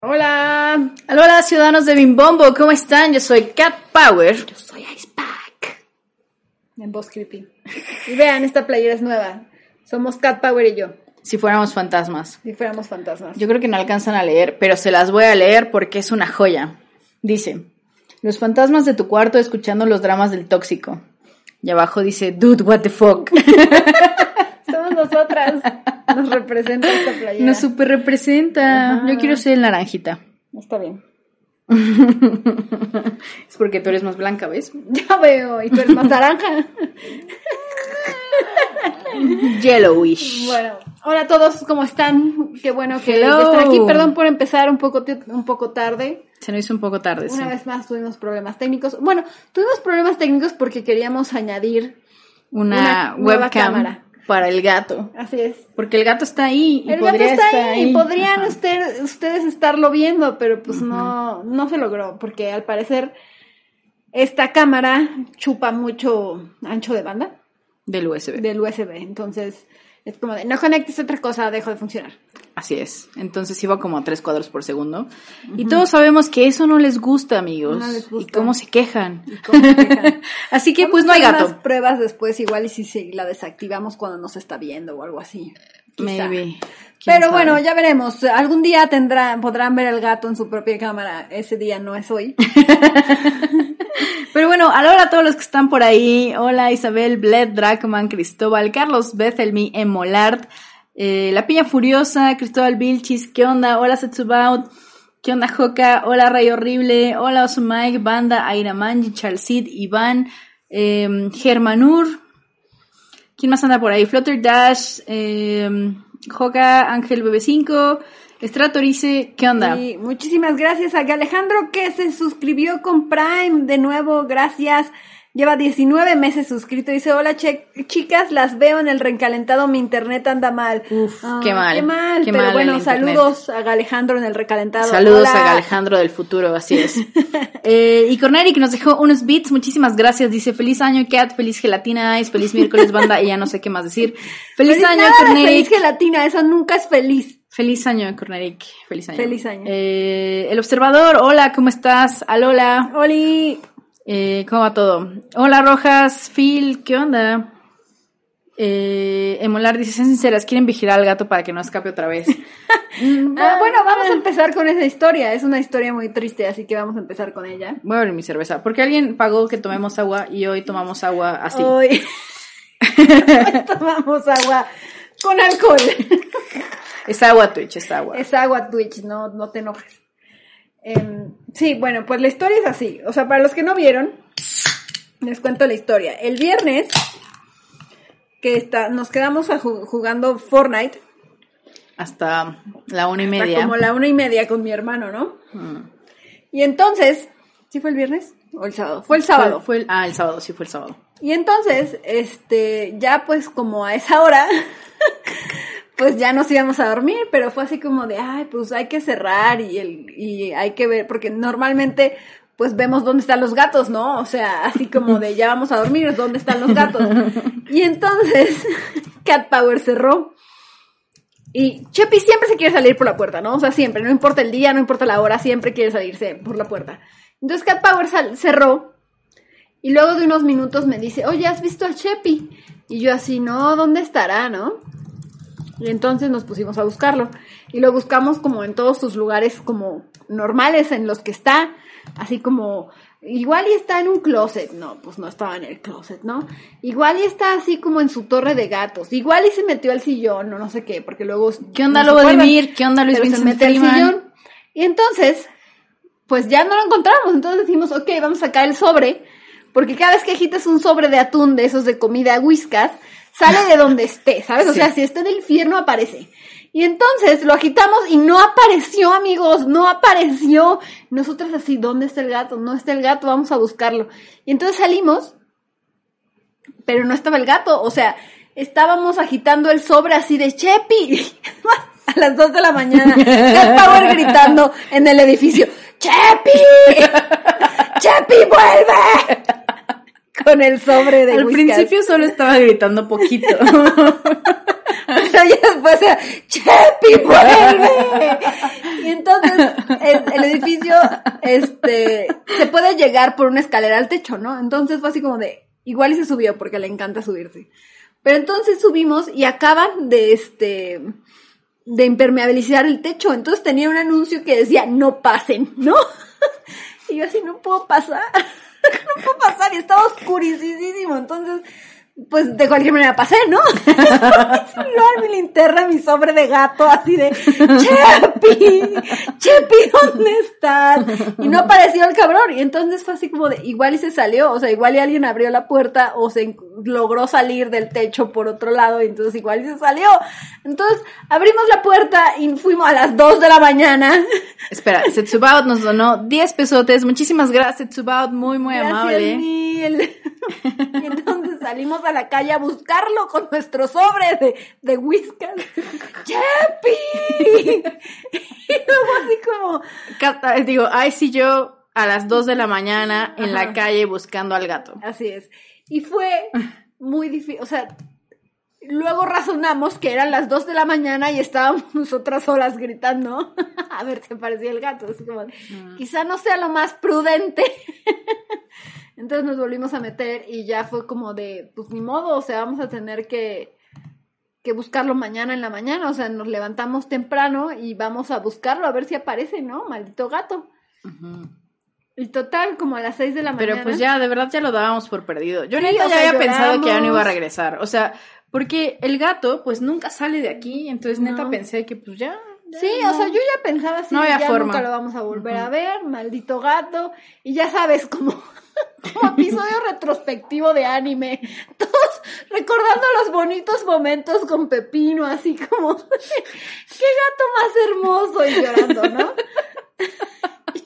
Hola, hola ciudadanos de Bimbombo, ¿cómo están? Yo soy Cat Power. Yo soy Icepack. En voz creepy. Y vean, esta playera es nueva. Somos Cat Power y yo. Si fuéramos fantasmas. Si fuéramos fantasmas. Yo creo que no alcanzan a leer, pero se las voy a leer porque es una joya. Dice, los fantasmas de tu cuarto escuchando los dramas del tóxico. Y abajo dice, dude, what the fuck. Somos nosotras. Nos representa esta playera. Nos super representa. Ajá. Yo quiero ser el naranjita. Está bien. Es porque tú eres más blanca, ¿ves? Ya veo, y tú eres más naranja. Yellowish. Bueno, hola a todos, ¿cómo están? Qué bueno que Hello. están aquí. Perdón por empezar un poco tarde. Se nos hizo un poco tarde, Una sí. vez más tuvimos problemas técnicos. Bueno, tuvimos problemas técnicos porque queríamos añadir Una nueva webcam cámara. para el gato. Así es. Porque el gato está ahí. Y El gato podría está estar ahí, podrían Ajá. ustedes estarlo viendo, pero pues no se logró, porque al parecer esta cámara chupa mucho ancho de banda Del USB. del USB, entonces es como de, no conectes otra cosa, dejo de funcionar. Así es. Entonces iba como a 3 cuadros por segundo. Y todos sabemos que eso no les gusta, amigos. No les gusta. Y cómo se quejan. ¿Y cómo se quejan? Así que Vamos pues no a hay hacer gato. unas pruebas después, igual y si la desactivamos cuando nos está viendo o algo así. Quizá. Maybe. ¿Quién Pero sabe? bueno, ya veremos. Algún día podrán ver al gato en su propia cámara. Ese día no es hoy. Pero bueno, hola a todos los que están por ahí. Hola Isabel, Bled, Dracman, Cristóbal, Carlos, Bethelmy, Emolard, La Piña Furiosa, Cristóbal Vilchis, ¿qué onda? Hola Setsubaut, ¿qué onda Joca? Hola Ray Horrible, hola Oso Mike, Banda, Aira Manji, Chalcid, Iván, Germanur, ¿quién más anda por ahí? Flutter Dash, Joca, Ángel BB5, Stratorice, ¿qué onda? Y muchísimas gracias a Alejandro que se suscribió con Prime de nuevo, gracias. Lleva 19 meses suscrito. Dice, hola chicas, las veo en el recalentado, mi internet anda mal. Uf, qué mal. Qué mal, qué pero mal bueno, el internet. saludos a Alejandro en el recalentado. Saludos Hola. a Alejandro del futuro, así es. Y Corneri que nos dejó unos beats, muchísimas gracias. Dice, feliz año Cat, feliz gelatina Ice, feliz miércoles banda, y ya no sé qué más decir. Feliz año nada de Corneri. feliz gelatina, eso nunca es feliz. Feliz año, Corneric. Feliz año. Feliz año. El observador, hola, ¿cómo estás? Alola. Oli. ¿Cómo va todo? Hola, Rojas. Phil, ¿qué onda? Emolar dice, sean sinceras, quieren vigilar al gato para que no escape otra vez. Bueno, vamos a empezar con esa historia. Es una historia muy triste, así que vamos a empezar con ella. Voy a abrir mi cerveza. Porque alguien pagó que tomemos agua y hoy tomamos agua así. Hoy tomamos agua con alcohol. Es agua Twitch, es agua. Es agua Twitch, no te enojes. Sí, bueno, pues la historia es así. O sea, para los que no vieron, les cuento la historia. El viernes nos quedamos jugando Fortnite. Hasta la 1:30. Hasta como la 1:30 con mi hermano, ¿no? Y entonces, ¿sí fue el viernes? ¿O el sábado? Fue el sábado. El sábado, sí fue el sábado. Y entonces, ya pues como a esa hora, pues ya nos íbamos a dormir, pero fue así como de, ay, pues hay que cerrar y hay que ver, porque normalmente pues vemos dónde están los gatos, ¿no? O sea, así como de, ya vamos a dormir, ¿dónde están los gatos? Y entonces, Cat Power cerró. Y Chepi siempre se quiere salir por la puerta, ¿no? O sea, siempre, no importa el día, no importa la hora, siempre quiere salirse por la puerta. Entonces Cat Power cerró. Y luego de unos minutos me dice, oye, ¿has visto a Chepi? Y yo así, no, ¿dónde estará, no? Y entonces nos pusimos a buscarlo. Y lo buscamos como en todos sus lugares como normales en los que está. Así como, igual y está en un closet. No, pues no estaba en el closet, ¿no? Igual y está así como en su torre de gatos. Igual y se metió al sillón o no sé qué, porque luego... ¿Qué onda, no Lobo se de acuerdan, Mir? ¿Qué onda, Luis pero se Vincent mete al Freeman? sillón. Y entonces, pues ya no lo encontramos. Entonces decimos, ok, vamos a sacar el sobre. Porque cada vez que agitas un sobre de atún de esos de comida Whiskas, sale de donde esté, ¿sabes? O sea, si está en el infierno, aparece. Y entonces lo agitamos y no apareció, amigos, no apareció. Nosotros así, ¿dónde está el gato? No está el gato, vamos a buscarlo. Y entonces salimos, pero no estaba el gato, o sea, estábamos agitando el sobre así de Chepi. A las 2 de la mañana, Cat Power gritando en el edificio, ¡Chepi! ¡Chepi, vuelve! con el sobre de Al Whiskas. principio solo estaba gritando poquito. Pero ya después era, ¡Chepi, vuelve! Y entonces el edificio se puede llegar por una escalera al techo, ¿no? Entonces fue así como de, igual y se subió porque le encanta subirse. Pero entonces subimos y acaban de impermeabilizar el techo. Entonces tenía un anuncio que decía, no pasen, ¿no? Y yo así, no puedo pasar. No puedo pasar. Y estaba oscurísimo. Entonces, pues de cualquier manera pasé, ¿no? Luego mi linterna, mi sobre de gato, así de, Chepi, ¿dónde estás? Y no apareció el cabrón. Y entonces fue así como de, igual y se salió, o sea, igual y alguien abrió la puerta o se logró salir del techo por otro lado y entonces igual y se salió. Entonces abrimos la puerta y fuimos a las 2 de la mañana. Espera, Setsubaut nos donó 10 pesotes. Muchísimas gracias, Setsubaut, muy, muy Gracias, amable. Mil. Y entonces salimos a la calle a buscarlo con nuestro sobre de Whiskas. ¡Chepi! Y luego así como... Digo, ay, sí, yo a las 2 de la mañana en la calle buscando al gato. Así es. Y fue muy difícil, o sea, luego razonamos que eran las 2 de la mañana y estábamos nosotras solas gritando a ver si aparecía el gato. Así como, quizá no sea lo más prudente. Entonces nos volvimos a meter y ya fue como de, pues ni modo, o sea, vamos a tener que buscarlo mañana en la mañana, o sea, nos levantamos temprano y vamos a buscarlo a ver si aparece, ¿no? Maldito gato. Uh-huh. Y total, como a las 6 de la mañana. Pero pues ya, de verdad ya lo dábamos por perdido. Yo sí, neta ya había pensado que ya no iba a regresar. regresar, o sea, porque el gato pues nunca sale de aquí, entonces neta pensé que pues ya sí, no. O sea, yo ya pensaba así, no había ya forma. Nunca lo vamos a volver a ver, maldito gato, y ya sabes, como episodio retrospectivo de anime, todos recordando los bonitos momentos con Pepino, así como, qué gato más hermoso, y llorando, ¿no? Y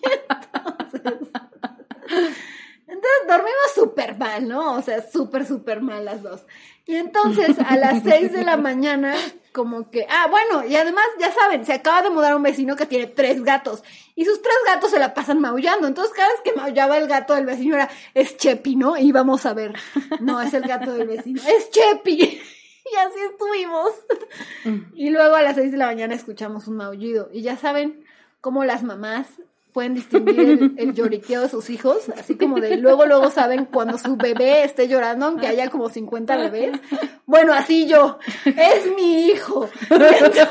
entonces dormimos súper mal, ¿no? O sea, súper mal las dos. Y entonces a las 6 de la mañana, como que, bueno, y además, ya saben, se acaba de mudar un vecino que tiene 3 gatos, y sus 3 gatos se la pasan maullando, entonces cada vez que maullaba el gato del vecino era, es Chepi, ¿no? Y íbamos a ver, no, es el gato del vecino, es Chepi, y así estuvimos. Y luego a las 6 de la mañana escuchamos un maullido, y ya saben cómo las mamás pueden distinguir el lloriqueo de sus hijos, así como de luego saben cuando su bebé esté llorando, aunque haya como 50 bebés. Bueno, así yo, es mi hijo. Entonces,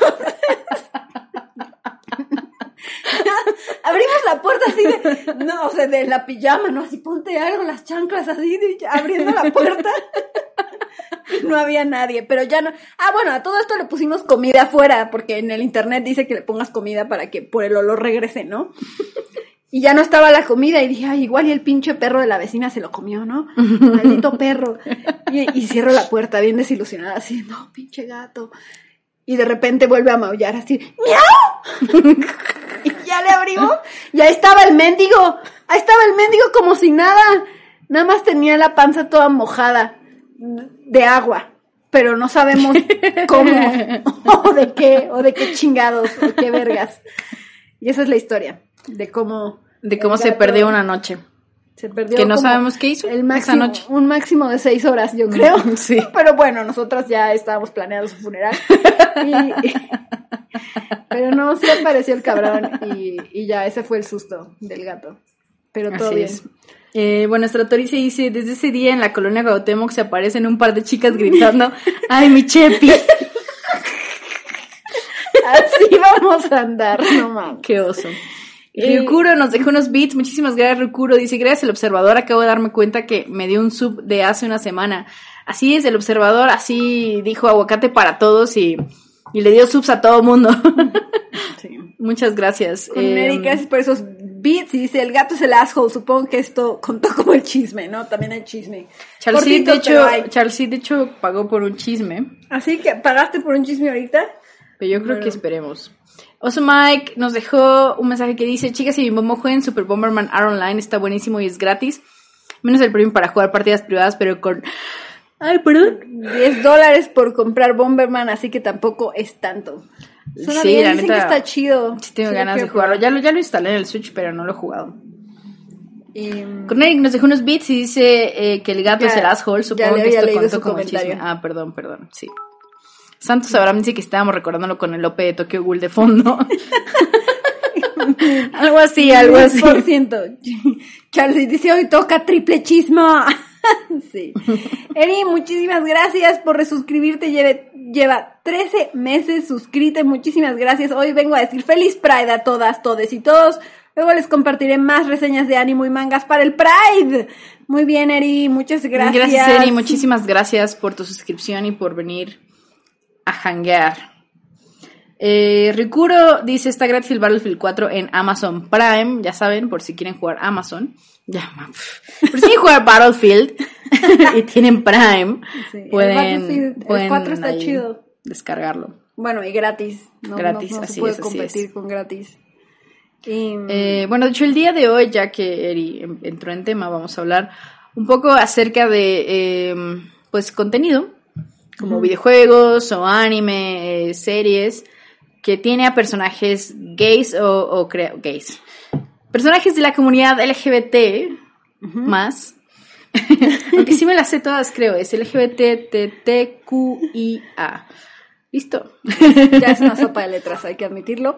abrimos la puerta así de, no, o sea, de la pijama, ¿no? Así ponte algo, las chanclas así, abriendo la puerta. No había nadie, pero ya no. Bueno, a todo esto le pusimos comida afuera, porque en el internet dice que le pongas comida para que por el olor regrese, ¿no? Y ya no estaba la comida, y dije, igual y el pinche perro de la vecina se lo comió, ¿no? Maldito perro. Y cierro la puerta bien desilusionada, así, no, pinche gato. Y de repente vuelve a maullar así, ¡miau! Y ya le abrimos, y ahí estaba el mendigo como si nada más tenía la panza toda mojada de agua, pero no sabemos cómo, o de qué chingados, o qué vergas. Y esa es la historia, de cómo se perdió una noche. Se perdió. Que no sabemos qué hizo esa noche. Un máximo de 6 horas, yo creo. Sí. Pero bueno, nosotras ya estábamos planeando su funeral. Pero no, sí apareció el cabrón y ya, ese fue el susto del gato. Pero todo así bien. Es. Bueno, nuestra Torice dice, desde ese día en la colonia Cuauhtémoc se aparecen un par de chicas gritando, ¡ay, mi Chepi! Así vamos a andar, no mames. Qué oso. Ryukuro nos dejó unos beats, muchísimas gracias Ryukuro, dice, gracias al observador, acabo de darme cuenta que me dio un sub de hace una semana. Así es, el observador así dijo aguacate para todos y le dio subs a todo mundo. Sí. Muchas gracias. Con Eric, gracias por esos beats, y dice, el gato es el asshole, supongo que esto contó como el chisme, ¿no? También hay chisme. Charles, de hecho, pagó por un chisme. ¿Así que pagaste por un chisme ahorita? Pero yo creo que esperemos. Oso Mike nos dejó un mensaje que dice, chicas, y mi bombo jueguen Super Bomberman R Online, está buenísimo y es gratis. Menos el premio para jugar partidas privadas, pero con... Ay, perdón. $10 por comprar Bomberman, así que tampoco es tanto. Suena sí, bien, la dicen neta, que está chido. Sí tengo ganas de jugarlo. Ya lo instalé en el Switch, pero no lo he jugado. Con Eric nos dejó unos beats y dice que el gato es el asshole. Supongo que esto contó como chisme. Ah, perdón, sí. Santos Abraham dice que estábamos recordándolo con el OP de Tokyo Ghoul de fondo. algo así. 10%. Charles dice, hoy toca triple chisma. Sí. Eri, muchísimas gracias por resuscribirte. Lleva 13 meses suscrita. Muchísimas gracias. Hoy vengo a decir feliz Pride a todas, todes y todos. Luego les compartiré más reseñas de anime y mangas para el Pride. Muy bien, Eri, muchas gracias. Gracias, Eri, muchísimas gracias por tu suscripción y por venir a hanguear. Rikuro dice, está gratis el Battlefield 4 en Amazon Prime, ya saben, por si quieren jugar Amazon, por si quieren jugar Battlefield y tienen Prime, sí, pueden el 4 está chido descargarlo. Bueno, y gratis, gratis, no así se puede es, competir con gratis. Bueno, de hecho el día de hoy, ya que Eri entró en tema, vamos a hablar un poco acerca de pues contenido, como videojuegos o anime, series, que tiene a personajes gays gays. Personajes de la comunidad LGBT más. Aunque sí me las sé todas, creo. Es LGBTTQIA. ¿Listo? Ya es una sopa de letras, hay que admitirlo.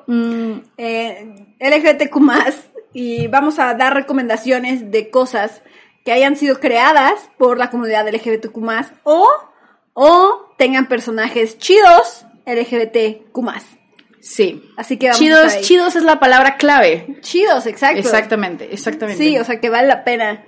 LGBTQ más. Y vamos a dar recomendaciones de cosas que hayan sido creadas por la comunidad LGBTQ más o tengan personajes chidos LGBTQ más. Sí. Así que vamos chidos es la palabra clave. Chidos, exacto. Exactamente. Sí, o sea que vale la pena.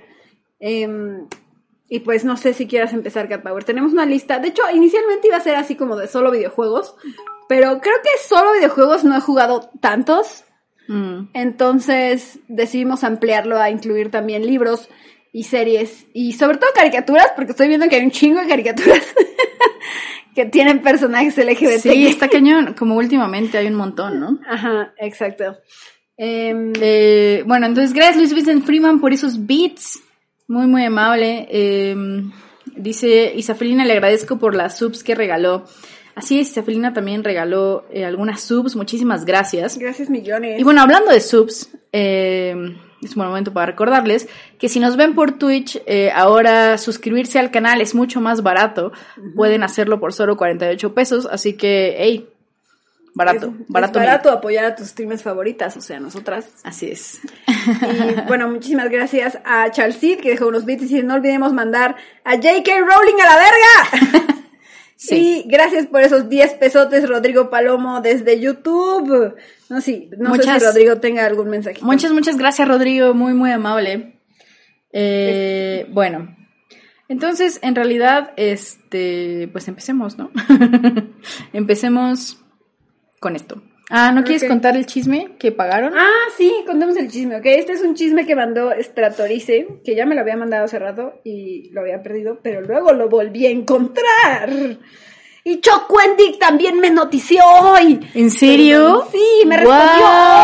Y pues no sé si quieras empezar, Cat Power. Tenemos una lista. De hecho, inicialmente iba a ser así como de solo videojuegos. Pero creo que solo videojuegos no he jugado tantos. Entonces decidimos ampliarlo a incluir también libros y series. Y sobre todo caricaturas, porque estoy viendo que hay un chingo de caricaturas que tienen personajes LGBT. Sí, está cañón. Como últimamente hay un montón, ¿no? Ajá, exacto. Bueno, entonces gracias Luis Vicente Freeman por esos beats. Muy, muy amable. Dice Isafelina, le agradezco por las subs que regaló. Así es, Isafelina también regaló algunas subs. Muchísimas gracias. Gracias millones. Y bueno, hablando de subs, es un buen momento para recordarles que si nos ven por Twitch, ahora suscribirse al canal es mucho más barato. Pueden hacerlo por solo 48 pesos. Así que, hey, barato. Es barato apoyar a tus streamers favoritas, o sea, nosotras. Así es. Y bueno, muchísimas gracias a Charles Seed, que dejó unos bits, y no olvidemos mandar a J.K. Rowling a la verga. Sí. Y gracias por esos 10 pesotes, Rodrigo Palomo, desde YouTube. No sé si Rodrigo tenga algún mensaje. Muchas gracias, Rodrigo, muy, muy amable. Bueno, entonces, en realidad, pues empecemos, ¿no? Empecemos con esto. ¿No quieres contar el chisme que pagaron? Sí, contemos el chisme, ¿ok? Este es un chisme que mandó Stratorice, que ya me lo había mandado hace rato y lo había perdido, pero luego lo volví a encontrar. Y Chocuendic también me notició hoy. ¿En serio? Sí, me respondió.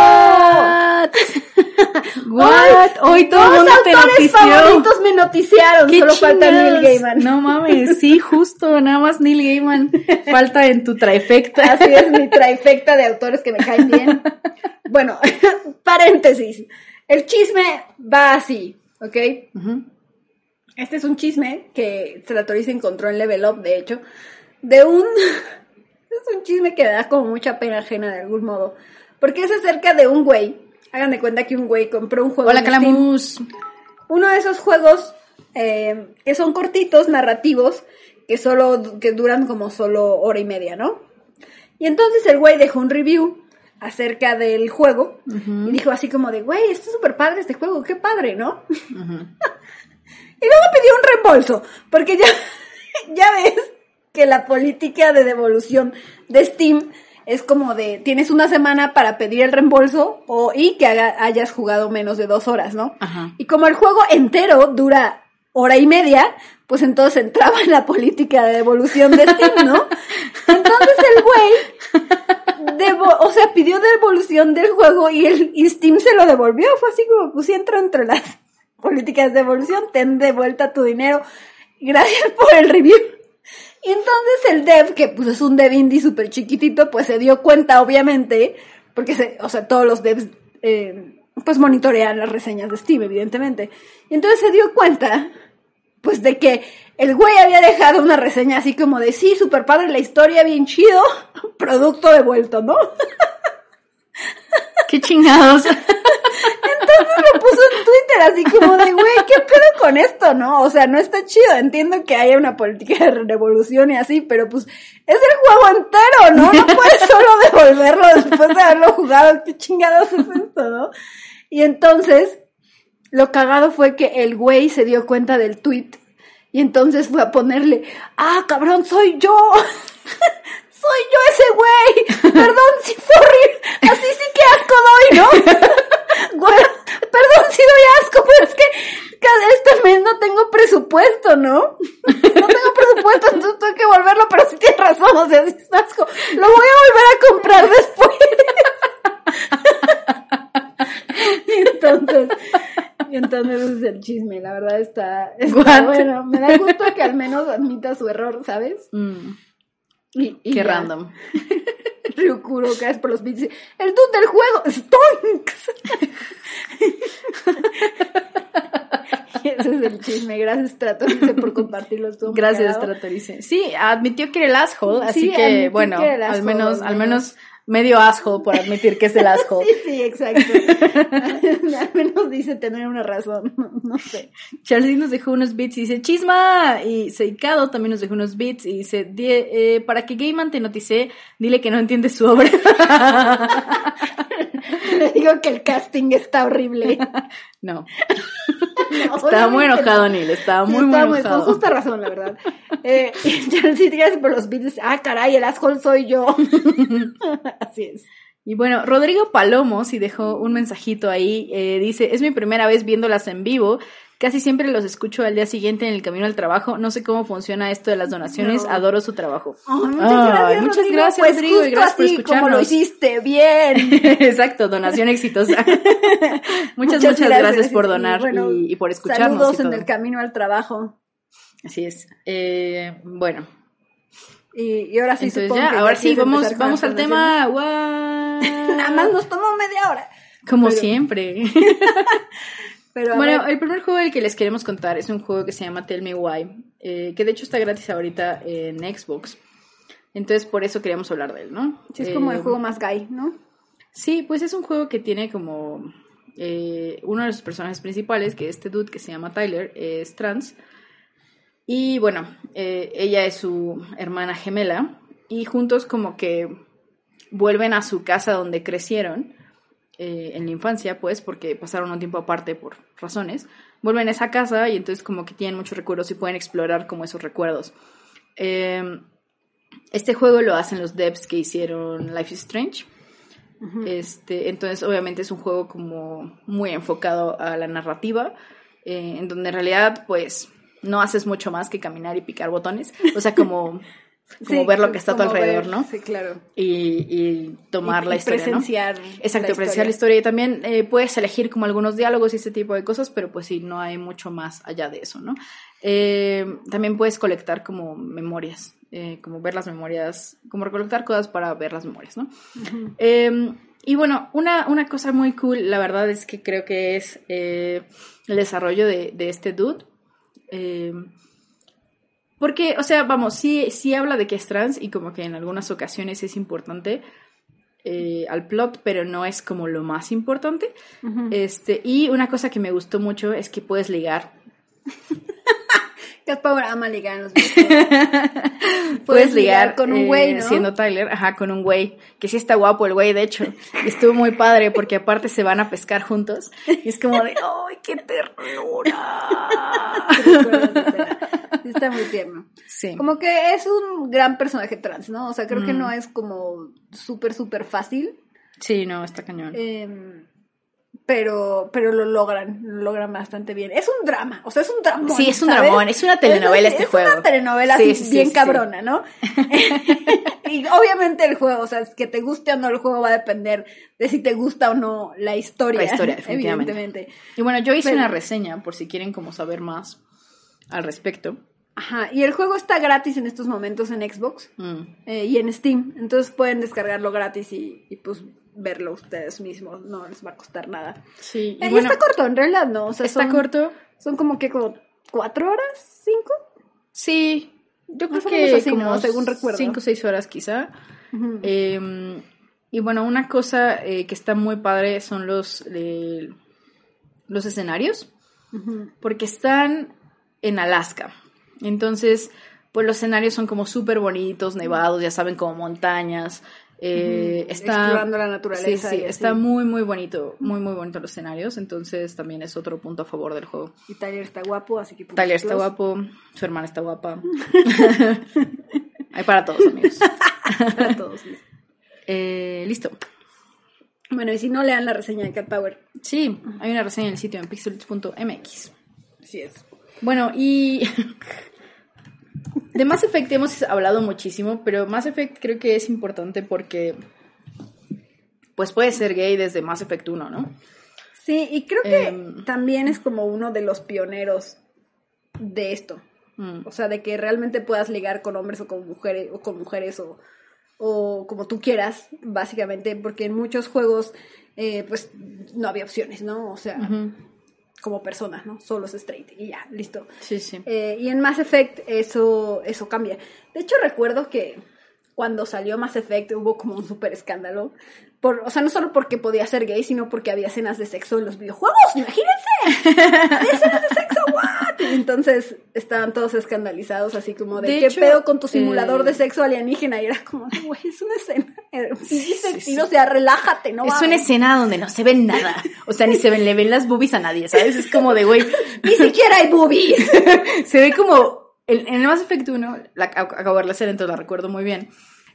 What? Hoy todo el mundo te notició. Favoritos me noticiaron. Qué solo chingados. Falta Neil Gaiman. No mames, sí, justo, nada más Neil Gaiman falta en tu trifecta. Así es, mi trifecta de autores que me caen bien. Bueno, paréntesis. El chisme va así, ¿ok? Este es un chisme que Stratorice encontró en Level Up, de hecho. Es un chisme que me da como mucha pena ajena de algún modo. Porque es acerca de un güey. Hagan de cuenta que un güey compró un juego. Hola, Calamus. Uno de esos juegos que son cortitos, narrativos, que duran como solo hora y media, ¿no? Y entonces el güey dejó un review acerca del juego y dijo así como de, güey, está súper padre este juego, qué padre, ¿no? Y luego pidió un reembolso, porque ya ves que la política de devolución de Steam es como de, tienes una semana para pedir el reembolso y que hayas jugado menos de 2 horas, ¿no? Ajá. Y como el juego entero dura hora y media, pues entonces entraba en la política de devolución de Steam, ¿no? Entonces el güey pidió devolución del juego y Steam se lo devolvió. Fue así como, pues si entro entre las políticas de devolución, ten de vuelta tu dinero. Gracias por el review. Y entonces el dev, que pues es un dev indie súper chiquitito, pues se dio cuenta, obviamente, porque todos los devs pues monitorea las reseñas de Steam, evidentemente. Y entonces se dio cuenta, pues de que el güey había dejado una reseña así como de, sí, súper padre la historia, bien chido, producto devuelto, ¿no? ¡Qué chingados! Entonces lo puso en Twitter así como de, güey, ¿qué pedo con esto, no? O sea, no está chido, entiendo que haya una política de devolución y así, pero pues es el juego entero, ¿no? No puedes solo devolverlo después de haberlo jugado, ¿qué chingados es esto, no? Y entonces, lo cagado fue que el güey se dio cuenta del tweet y entonces fue a ponerle, cabrón, soy yo. Soy yo ese güey. Perdón, sí, sorry. Así sí que asco doy, ¿no? Güey, perdón si doy asco, pero es que este mes no tengo presupuesto, ¿no? No tengo presupuesto, entonces tengo que volverlo, pero sí tienes razón, o sea, sí es asco. Lo voy a volver a comprar después. Y entonces ese es el chisme, la verdad está bueno. Me da gusto que al menos admita su error, ¿sabes? Y qué random. Ryukuro, gracias por los bits. El dude del juego, Stonks. Ese es el chisme. Gracias, Tratorice, por compartirlo. Gracias, Tratorice. Sí, admitió que era el asshole, así que, bueno, al menos medio asshole por admitir que es el asshole. Sí, exacto. Al menos dice tener una razón, no sé. Charlie nos dejó unos bits y dice, ¡chisma! Y Seikado también nos dejó unos bits y dice, para que Gaiman te notice, dile que no entiendes su obra. Le digo que el casting está horrible. No. Estaba muy enojado, Neil. Estaba muy enojado. Con justa razón, la verdad. Charlie, gracias por los bits. Caray, el asshole soy yo. Así es. Y bueno, Rodrigo Palomo sí dejó un mensajito ahí, dice, es mi primera vez viéndolas en vivo, casi siempre los escucho al día siguiente en el camino al trabajo, no sé cómo funciona esto de las donaciones, adoro su trabajo. Muchas gracias, Rodrigo, y gracias por escucharnos. Como lo hiciste, bien. Exacto, donación exitosa. muchas gracias por donar y por escucharnos. Saludos en el camino al trabajo. Así es. Bueno. Y ahora sí, entonces ya, ahora sí, vamos al tema. Nada más nos tomó media hora. Como siempre. Pero bueno, el primer juego del que les queremos contar es un juego que se llama Tell Me Why, que de hecho está gratis ahorita en Xbox. Entonces por eso queríamos hablar de él, ¿no? Sí, es como el juego más gay, ¿no? Sí, pues es un juego que tiene como uno de los personajes principales, que este dude que se llama Tyler, es trans. Y bueno, ella es su hermana gemela y juntos como que vuelven a su casa donde crecieron en la infancia, pues, porque pasaron un tiempo aparte por razones. Vuelven a esa casa y entonces como que tienen muchos recuerdos y pueden explorar como esos recuerdos. Este juego lo hacen los devs que hicieron Life is Strange. Uh-huh. Entonces obviamente es un juego como muy enfocado a la narrativa, en donde en realidad pues no haces mucho más que caminar y picar botones, o sea, como sí, ver lo que está a tu alrededor, ver, ¿no? Sí, claro. Y tomar la historia, presenciar, ¿no? Exacto, presenciar la historia. Y también puedes elegir como algunos diálogos y ese tipo de cosas, pero pues sí, no hay mucho más allá de eso, ¿no? También puedes colectar como memorias, como ver las memorias, como recolectar cosas para ver las memorias, ¿no? Uh-huh. Y bueno, una cosa muy cool, la verdad es que creo que es el desarrollo de este dude. Porque, o sea, vamos, sí habla de que es trans y como que en algunas ocasiones es importante al plot, pero no es como lo más importante. Uh-huh. Y una cosa que me gustó mucho es que puedes ligar. Cat Power ama ligar en los videos. Puedes ligar con un güey, ¿no? Siendo Tyler, con un güey, que sí está guapo el güey, de hecho. Y estuvo muy padre porque aparte se van a pescar juntos. Y es como de, ¡ay, qué ternura! Está muy tierno. Sí. Como que es un gran personaje trans, ¿no? O sea, creo que no es como súper fácil. Sí, no, está cañón. Pero lo logran bastante bien. Es un drama, o sea, es un dramón. Sí, es un dramón, es una telenovela este juego. Es una telenovela bien cabrona, ¿no? Y obviamente el juego, o sea, que te guste o no el juego va a depender de si te gusta o no la historia. La historia, definitivamente. Evidentemente. Y bueno, yo hice una reseña por si quieren como saber más al respecto. Ajá, y el juego está gratis en estos momentos en Xbox y en Steam, entonces pueden descargarlo gratis y pues verlo ustedes mismos, no les va a costar nada. Sí. Y está corto, en realidad no, o sea, está corto. Son como 4 horas, 5. Sí, yo creo Más o que menos así, como ¿no? Según recuerdo. 5 o 6 horas quizá. Uh-huh. Y bueno, una cosa que está muy padre son los escenarios, Uh-huh. porque están en Alaska. Entonces, pues los escenarios son como súper bonitos, nevados, ya saben, como montañas. Explorando la naturaleza. Sí, está muy, muy bonito, muy, muy bonito los escenarios. Entonces, también es otro punto a favor del juego. Y Tyler está guapo, así que... Tyler está guapo, su hermana está guapa. Hay para todos, amigos. Para todos. Listo. Bueno, y si no, lean la reseña de Cat Power. Sí, hay una reseña en el sitio en pixelbits.mx. Así es. Bueno, y de Mass Effect hemos hablado muchísimo, pero Mass Effect creo que es importante porque pues puede ser gay desde Mass Effect 1, ¿no? Sí, y creo que también es como uno de los pioneros de esto. O sea, de que realmente puedas ligar con hombres o con mujeres o como tú quieras, básicamente, porque en muchos juegos pues no había opciones, ¿no? O sea, como personas, ¿no? Solo es straight y ya, listo. Sí, sí. Y en Mass Effect eso cambia. De hecho, recuerdo que cuando salió Mass Effect hubo como un súper escándalo. O sea, no solo porque podía ser gay, sino porque había escenas de sexo en los videojuegos, imagínense. Había escenas de sexo, ¿what? Y entonces estaban todos escandalizados, así como de ¿qué pedo con tu simulador de sexo alienígena? Y era como, güey, es una escena. Sí. O sea, relájate, ¿no? Es una escena donde no se ven nada. O sea, ni le ven las boobies a nadie, ¿sabes? Es como de, güey, ni siquiera hay boobies. Se ve como, en el Mass Effect 1, acabo de verla hacer, entonces la recuerdo muy bien.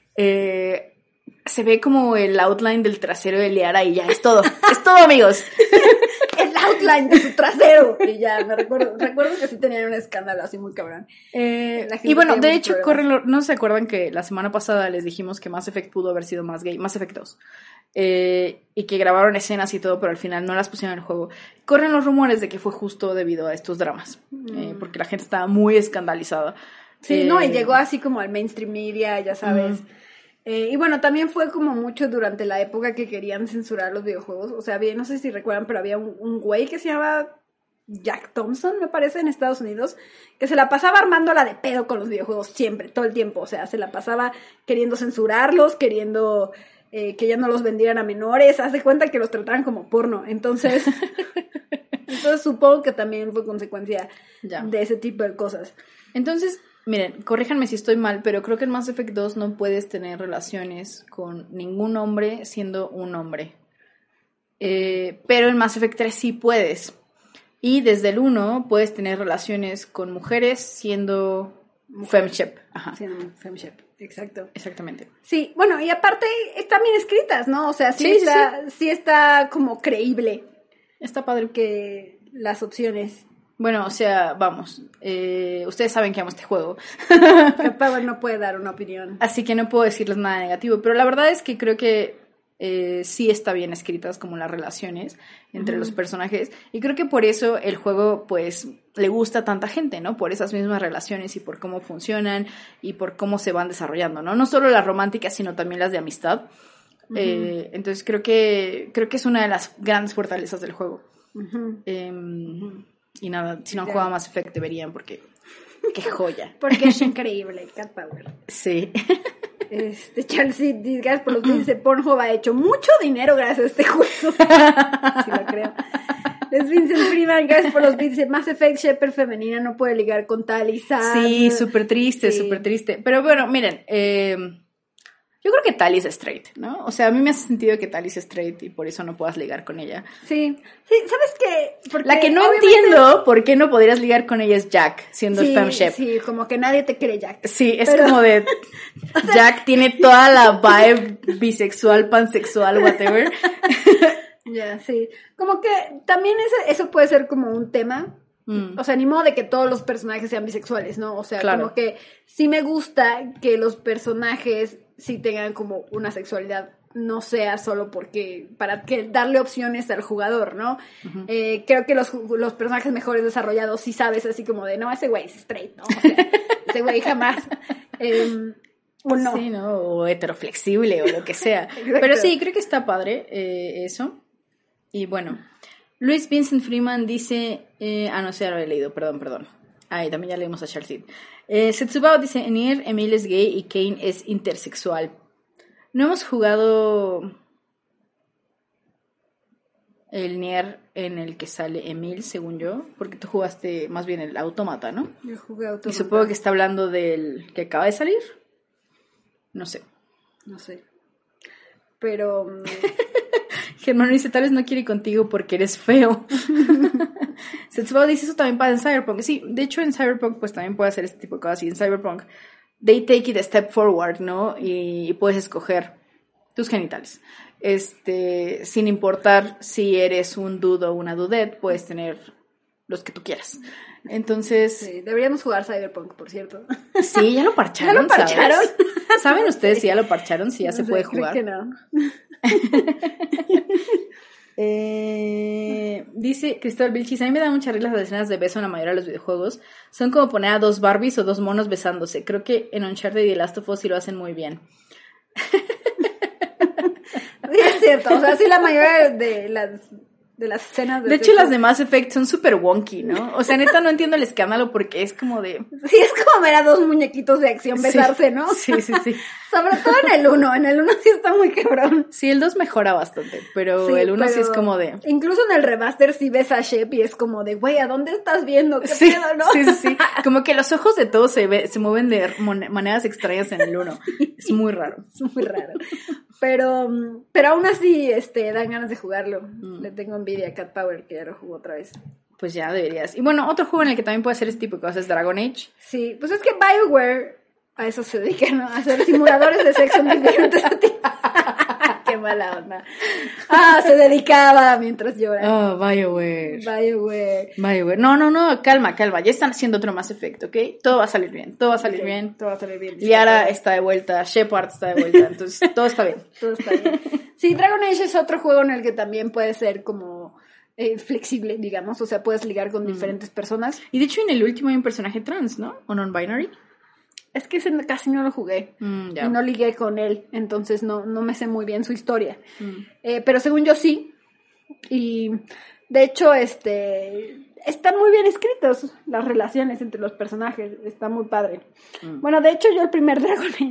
Se ve como el outline del trasero de Liara y ya, es todo, amigos. El outline de su trasero. Y ya, me recuerdo que sí tenían un escándalo así muy cabrón. Y bueno, de hecho, ¿no se acuerdan que la semana pasada les dijimos que Mass Effect pudo haber sido más gay? Mass Effect 2. Y que grabaron escenas y todo, pero al final no las pusieron en el juego. Corren los rumores de que fue justo debido a estos dramas, porque la gente estaba muy escandalizada. Sí, no, y llegó así como al mainstream media, ya sabes. Y bueno, también fue como mucho durante la época que querían censurar los videojuegos. O sea, había, no sé si recuerdan, pero había un güey que se llamaba Jack Thompson, me parece, en Estados Unidos, que se la pasaba armándola de pedo con los videojuegos siempre, todo el tiempo. O sea, se la pasaba queriendo censurarlos, queriendo que ya no los vendieran a menores. Haz de cuenta que los trataran como porno. Entonces supongo que también fue consecuencia de ese tipo de cosas. Entonces, miren, corríjanme si estoy mal, pero creo que en Mass Effect 2 no puedes tener relaciones con ningún hombre siendo un hombre. Pero en Mass Effect 3 sí puedes. Y desde el 1 puedes tener relaciones con mujeres siendo femship. Ajá. Siendo femship, exacto. Exactamente. Sí, bueno, y aparte están bien escritas, ¿no? O sea, sí está como creíble. Está padre. Que las opciones... Bueno, o sea, vamos, ustedes saben que amo este juego. Cat Power no puede dar una opinión. Así que no puedo decirles nada negativo, pero la verdad es que creo que sí está bien escritas como las relaciones entre los personajes, y creo que por eso el juego pues le gusta a tanta gente, ¿no? Por esas mismas relaciones y por cómo funcionan y por cómo se van desarrollando, ¿no? No solo las románticas, sino también las de amistad. Entonces creo que es una de las grandes fortalezas del juego. Y nada, si no han jugado Mass Effect deberían, porque qué joya. Porque es increíble, Cat Power. Sí. Chelsea, gracias por los bits, dice, Pornhub ha hecho mucho dinero gracias a este juego. Sí lo creo. Es Vincent Freeman, gracias por los bits, dice, Mass Effect Shepard femenina no puede ligar con tal y Sad. Sí, súper triste, súper triste. Pero bueno, miren, yo creo que Tali es straight, ¿no? O sea, a mí me hace sentido que Tali es straight y por eso no puedas ligar con ella. Sí, ¿sabes qué? Porque la que no entiendo por qué no podrías ligar con ella es Jack, siendo femship. Sí, como que nadie te cree Jack. Sí, es como de... O sea, Jack tiene toda la vibe bisexual, pansexual, whatever. Ya, sí. Como que también eso puede ser como un tema. O sea, ni modo de que todos los personajes sean bisexuales, ¿no? O sea, como que sí me gusta que los personajes sí tengan como una sexualidad, no sea solo para darle opciones al jugador, ¿no? Creo que los personajes mejores desarrollados sí sabes así como de, no, ese güey es straight, ¿no? O sea, ese güey jamás. O no. Sí, ¿no? O heteroflexible o lo que sea. Pero sí, creo que está padre eso. Y bueno, Luis Vincent Freeman dice... no sé, ahora he leído, perdón. También ya leímos a Charles. Setsubao dice, Nier, Emil es gay y Kane es intersexual. No hemos jugado el Nier en el que sale Emil, según yo, porque tú jugaste más bien el Autómata, ¿no? Yo jugué Autómata. Y supongo que está hablando del que acaba de salir. No sé. Pero... Germán dice, tal vez no quiere ir contigo porque eres feo. Setsubao dice, eso también pasa en Cyberpunk. Sí, de hecho en Cyberpunk pues también puede hacer este tipo de cosas. Y en Cyberpunk, they take it a step forward, ¿no? Y puedes escoger tus genitales. Sin importar si eres un dude o una dudette, puedes tener los que tú quieras. Entonces... Sí, deberíamos jugar Cyberpunk, por cierto. Sí, ya lo parcharon. ¿Ya lo parcharon? ¿Sabes? ¿Saben ustedes si ya lo parcharon? Si ya se puede jugar. Creo que no. Dice Cristóbal Vilchis, a mí me da muchas reglas las escenas de beso en la mayoría de los videojuegos. Son como poner a 2 Barbies o 2 monos besándose. Creo que en Uncharted y The Last of Us sí lo hacen muy bien. Sí, es cierto. O sea, sí, la mayoría de las escenas de hecho, las de Mass Effect son súper wonky, ¿no? O sea, neta, no entiendo el escándalo porque es como de... Sí, es como ver a 2 muñequitos de acción besarse, sí, ¿no? Sí. Sobre todo en el 1. En el 1 sí está muy cabrón. Sí, el 2 mejora bastante, pero sí, el 1 sí es como de... Incluso en el remaster sí ves a Shep y es como de, güey, ¿a dónde estás viendo? ¿Qué pedo, no? Sí. Como que los ojos de todos se mueven de maneras extrañas en el 1. Es muy raro. Es muy raro. Pero aún así, dan ganas de jugarlo. Le tengo envidia a Cat Power, que ya lo jugó otra vez. Pues ya deberías. Y bueno, otro juego en el que también puede hacer este tipo de cosas es Dragon Age. Sí, pues es que BioWare a eso se dedica, ¿no? A hacer simuladores de sexo en diferentes tipos. Qué mala onda. Se dedicaba mientras llora. BioWare. BioWare. No, calma. Ya están haciendo otro Mass Effect, ¿ok? Todo va a salir bien. Todo va a salir bien. Liara está de vuelta, Shepard está de vuelta, entonces todo está bien. Todo está bien. Sí, Dragon Age es otro juego en el que también puede ser como flexible, digamos. O sea, puedes ligar con diferentes personas. Y de hecho en el último hay un personaje trans, ¿no? O non-binary. Es que ese casi no lo jugué y no ligué con él, entonces no me sé muy bien su historia. Pero según yo sí. Y de hecho, están muy bien escritos las relaciones entre los personajes, está muy padre. Bueno, de hecho yo el primer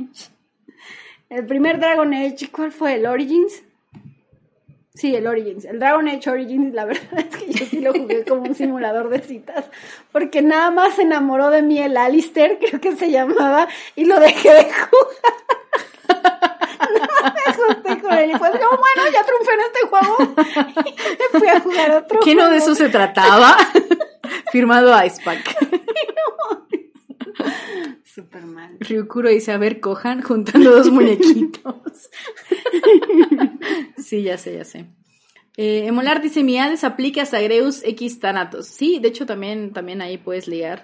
Dragon Age, ¿cuál fue? ¿El Origins? Sí, el Origins. El Dragon Age Origins, la verdad es que yo sí lo jugué como un simulador de citas, porque nada más se enamoró de mí el Alistair, creo que se llamaba, y lo dejé de jugar. No me ajusté con él y fue como, bueno, ya triunfé en este juego. Y me fui a jugar otro ¿Qué juego. no de eso se trataba? Firmado Icepack. Súper mal. Ryukuro dice, a ver, cojan juntando 2 muñequitos. Sí, ya sé. Emolar dice, mi Hades aplica a Zagreus X Thanatos. Sí, de hecho también ahí puedes ligar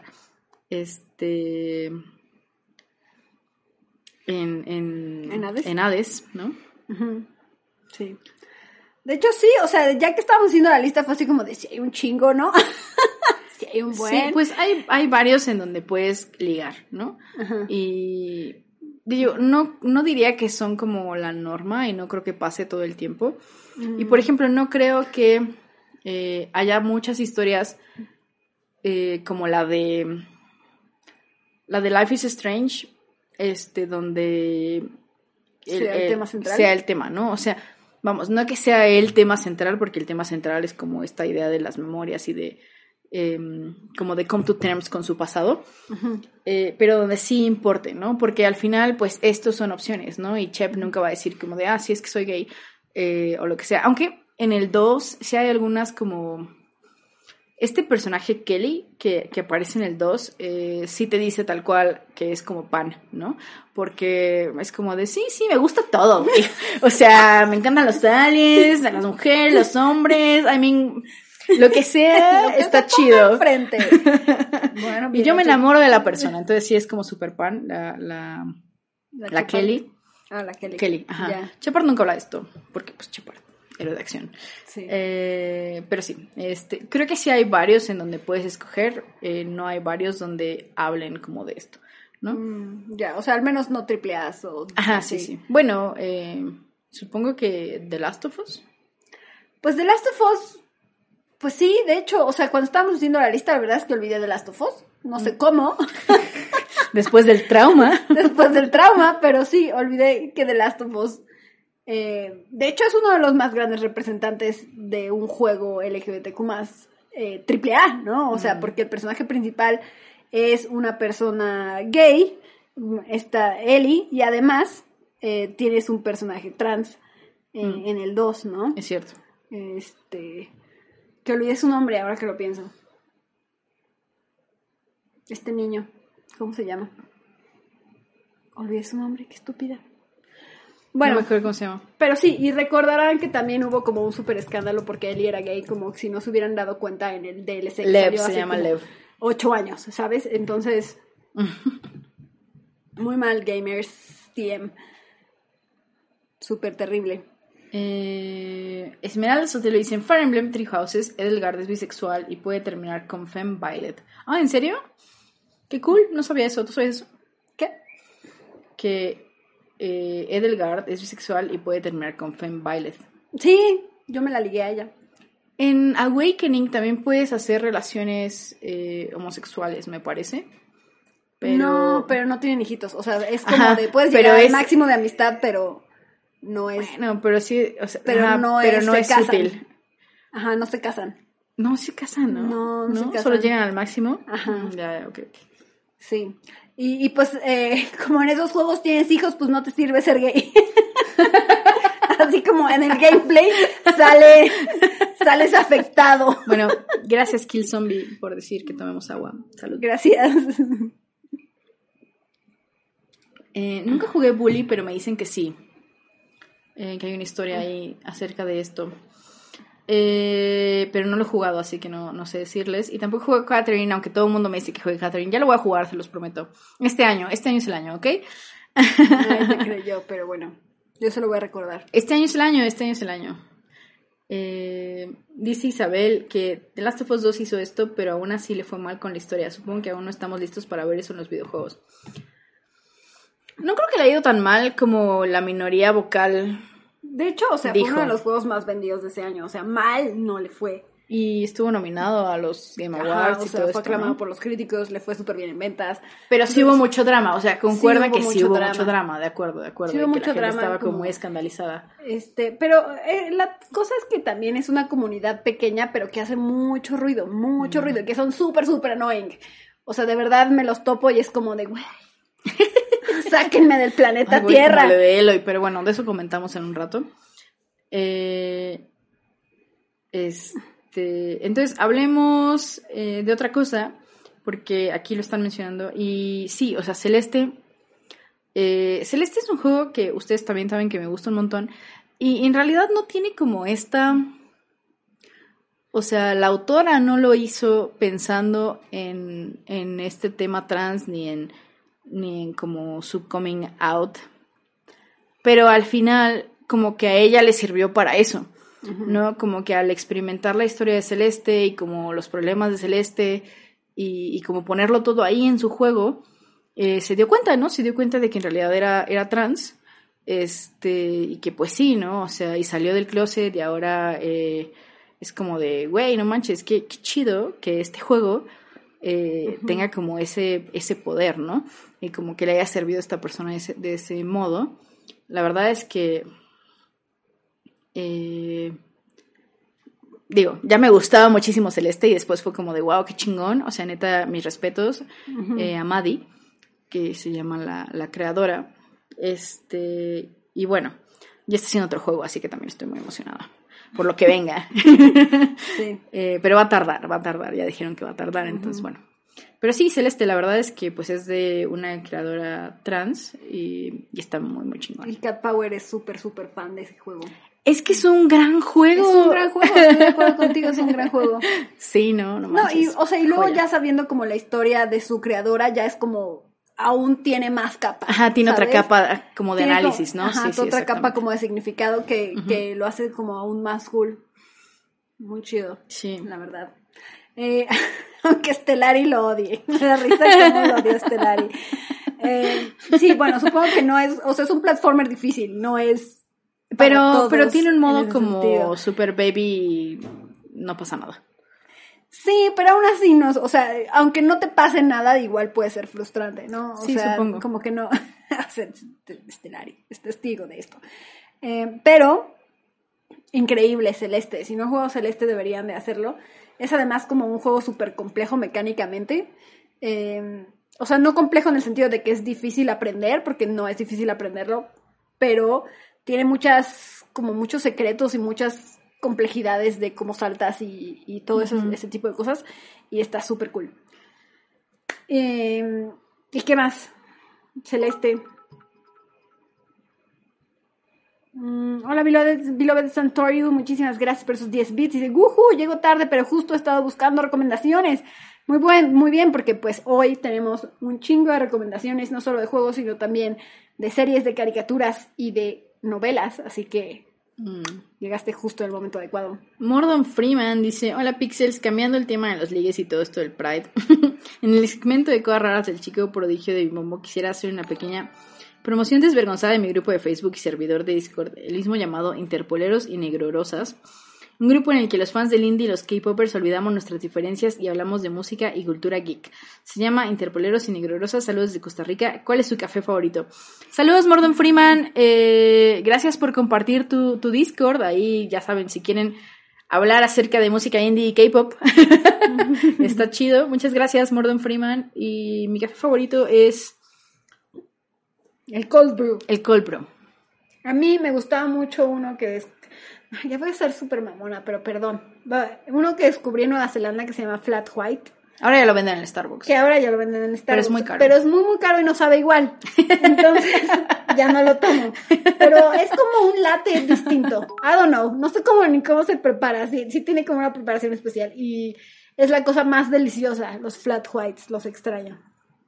en Hades, ¿no? Uh-huh. Sí. De hecho sí, o sea, ya que estábamos haciendo la lista fue así como de si hay un chingo, ¿no? Si hay un buen. Sí, pues hay varios en donde puedes ligar, ¿no? Uh-huh. Y digo, no diría que son como la norma y no creo que pase todo el tiempo. Uh-huh. Y por ejemplo, no creo que haya muchas historias como la de Life is Strange, donde el tema central. Sea el tema, ¿no? O sea, vamos, no que sea el tema central, porque el tema central es como esta idea de las memorias y de como de come to terms con su pasado, uh-huh. Pero donde sí importe, ¿no? Porque al final, pues, estos son opciones, ¿no? Y Shep nunca va a decir como de, sí, es que soy gay, o lo que sea. Aunque en el 2 sí hay algunas como... Este personaje Kelly, que aparece en el 2, sí te dice tal cual que es como pan, ¿no? Porque es como de, sí, me gusta todo, güey. O sea, me encantan los aliens, las mujeres, los hombres, I mean, lo que sea lo que está chido. Enfrente. Bueno, y yo me enamoro de la persona, entonces sí es como super pan, la Kelly. La Kelly. Kelly, ajá. Yeah. Shepard nunca habla de esto, porque pues Shepard. Héroe de acción. Sí. Pero sí, creo que sí hay varios en donde puedes escoger, no hay varios donde hablen como de esto. ¿no? Ya, o sea, al menos no triple A o... Ajá, sí. Bueno, supongo que The Last of Us. Pues The Last of Us, pues sí, de hecho, o sea, cuando estábamos haciendo la lista, la verdad es que olvidé The Last of Us, no sé cómo. Después del trauma. Después del trauma, pero sí, olvidé que The Last of Us, de hecho, es uno de los más grandes representantes de un juego LGBTQ+, triple A, ¿no? O sea, porque el personaje principal es una persona gay, está Ellie, y además tienes un personaje trans en el 2, ¿no? Es cierto. Que olvidé su nombre ahora que lo pienso. Este niño, ¿cómo se llama? Olvidé su nombre, qué estúpida. Bueno, no me acuerdo cómo se llama. Pero sí, y recordarán que también hubo como un súper escándalo porque Ellie era gay, como si no se hubieran dado cuenta en el DLC. Lev, se llama Lev. 8 años, ¿sabes? Entonces, muy mal, gamers, TM. Súper terrible. Esmeralda Sotelo dice: en Fire Emblem Three Houses, Edelgard es bisexual y puede terminar con Femme Violet. Ah, ¿en serio? Qué cool, no sabía eso. ¿Tú sabías eso? ¿Qué? Que Edelgard es bisexual y puede terminar con Femme Violet. Sí, yo me la ligué a ella. En Awakening también puedes hacer relaciones homosexuales, me parece. No, pero no tienen hijitos. O sea, es como de puedes llegar al máximo de amistad, pero no es. Bueno, pero sí, o sea, pero no es útil. Ajá, no se casan. No se casan, ¿no? No se casan. Solo llegan al máximo. Ajá. Ya, ok. Sí. Y pues, como en esos juegos tienes hijos, pues no te sirve ser gay. Así como en el gameplay sales afectado. Bueno, gracias Kill Zombie por decir que tomemos agua. Salud. Gracias. Nunca jugué Bully, pero me dicen que sí. Que hay una historia ahí acerca de esto. Pero no lo he jugado, así que no sé decirles. Y tampoco juego Catherine, aunque todo el mundo me dice que juegue Catherine. Ya lo voy a jugar, se los prometo. Este año es el año, ¿ok? Ay, te creo yo, pero bueno, yo se lo voy a recordar. Este año es el año. Dice Isabel que The Last of Us 2 hizo esto, pero aún así le fue mal con la historia. Supongo que aún no estamos listos para ver eso en los videojuegos. No creo que le haya ido tan mal como la minoría vocal. De hecho, o sea, dijo. Fue uno de los juegos más vendidos de ese año. O sea, mal no le fue. Y estuvo nominado a los Game Awards. O sea, fue aclamado por los críticos, le fue súper bien en ventas. Pero sí hubo mucho drama, o sea, concuerda que sí hubo drama. Mucho drama, de acuerdo. Sí hubo mucho que la drama. Gente estaba como muy escandalizada. Pero la cosa es que también es una comunidad pequeña, pero que hace mucho ruido, y que son súper, súper annoying. O sea, de verdad me los topo y es como de, güey, sáquenme del planeta Tierra. Como de Eloy, pero bueno, de eso comentamos en un rato. Entonces, hablemos de otra cosa, porque aquí lo están mencionando. Y sí, o sea, Celeste es un juego que ustedes también saben que me gusta un montón. Y en realidad no tiene como esta... O sea, la autora no lo hizo pensando en este tema trans ni en como su coming out. Pero al final, como que a ella le sirvió para eso. ¿No? Como que al experimentar la historia de Celeste y como los problemas de Celeste y como ponerlo todo ahí en su juego, se dio cuenta, ¿no? Se dio cuenta de que en realidad era trans, y que pues sí, ¿no? O sea, y salió del closet y ahora es como de, güey, no manches, qué chido que este juego tenga como ese poder, ¿no? Y como que le haya servido a esta persona de ese modo. La verdad es que ya me gustaba muchísimo Celeste y después fue como de wow, qué chingón, o sea, neta, mis respetos a Maddie, que se llama la creadora, y bueno, ya está haciendo otro juego, así que también estoy muy emocionada por lo que venga. Sí. Pero va a tardar, ya dijeron que va a tardar, entonces bueno. Pero sí, Celeste, la verdad es que pues es de una creadora trans y está muy, muy chingón. Y Cat Power es súper, súper fan de ese juego. Es que es un gran juego. Es un gran juego, estoy de acuerdo contigo, es un gran juego. Sí, no manches. Y luego ya sabiendo como la historia de su creadora, ya es como, aún tiene más capas. Ajá, tiene ¿sabes? Otra capa como de tiene análisis, ¿no? Ajá, sí, otra capa como de significado que lo hace como aún más cool. Muy chido. Sí. La verdad. Aunque Stellari lo odie. Me da risa como lo odio Stellari. Sí, bueno, supongo que no es, o sea, es un platformer difícil, no es pero tiene un modo como sentido. Super Baby, no pasa nada. Sí, pero aún así no, o sea, aunque no te pase nada, igual puede ser frustrante, ¿no? O sí, sea, supongo. Como que no, Stellari es testigo de esto. Pero, increíble Celeste, si no han jugado Celeste deberían de hacerlo. Es además como un juego súper complejo mecánicamente. O sea, no complejo en el sentido de que es difícil aprender, porque no es difícil aprenderlo, pero tiene muchos secretos y muchas complejidades de cómo saltas y todo ese tipo de cosas, y está súper cool. ¿Y qué más? Celeste. Hola, Beloved Santorio, muchísimas gracias por esos 10 bits. Dice, llego tarde, pero justo he estado buscando recomendaciones. Muy bien, porque pues hoy tenemos un chingo de recomendaciones, no solo de juegos, sino también de series, de caricaturas y de novelas, así que llegaste justo en el momento adecuado. Mordon Freeman dice, hola Pixels, cambiando el tema de los ligues y todo esto del Pride. En el segmento de cosas raras del chico prodigio de Bimbo quisiera hacer una pequeña promoción desvergonzada de mi grupo de Facebook y servidor de Discord, el mismo llamado Interpoleros y Negrorosas, un grupo en el que los fans del indie y los K-popers olvidamos nuestras diferencias y hablamos de música y cultura geek. Se llama Interpoleros y Negrorosas. Saludos desde Costa Rica. ¿Cuál es su café favorito? Saludos, Mordon Freeman. Gracias por compartir tu Discord. Ahí ya saben, si quieren hablar acerca de música indie y K-pop, está chido. Muchas gracias, Mordon Freeman. Y mi café favorito es el Cold Brew. El Cold Brew. A mí me gustaba mucho uno que es... Ya voy a ser súper mamona, pero perdón. Uno que descubrí en Nueva Zelanda que se llama Flat White. Ahora ya lo venden en Starbucks. Que ahora ya lo venden en Starbucks. Pero es muy caro. Pero es muy, muy caro y no sabe igual. Entonces, ya no lo tomo. Pero es como un latte distinto. I don't know. No sé ni cómo se prepara. Sí tiene como una preparación especial. Y es la cosa más deliciosa. Los Flat Whites. Los extraño.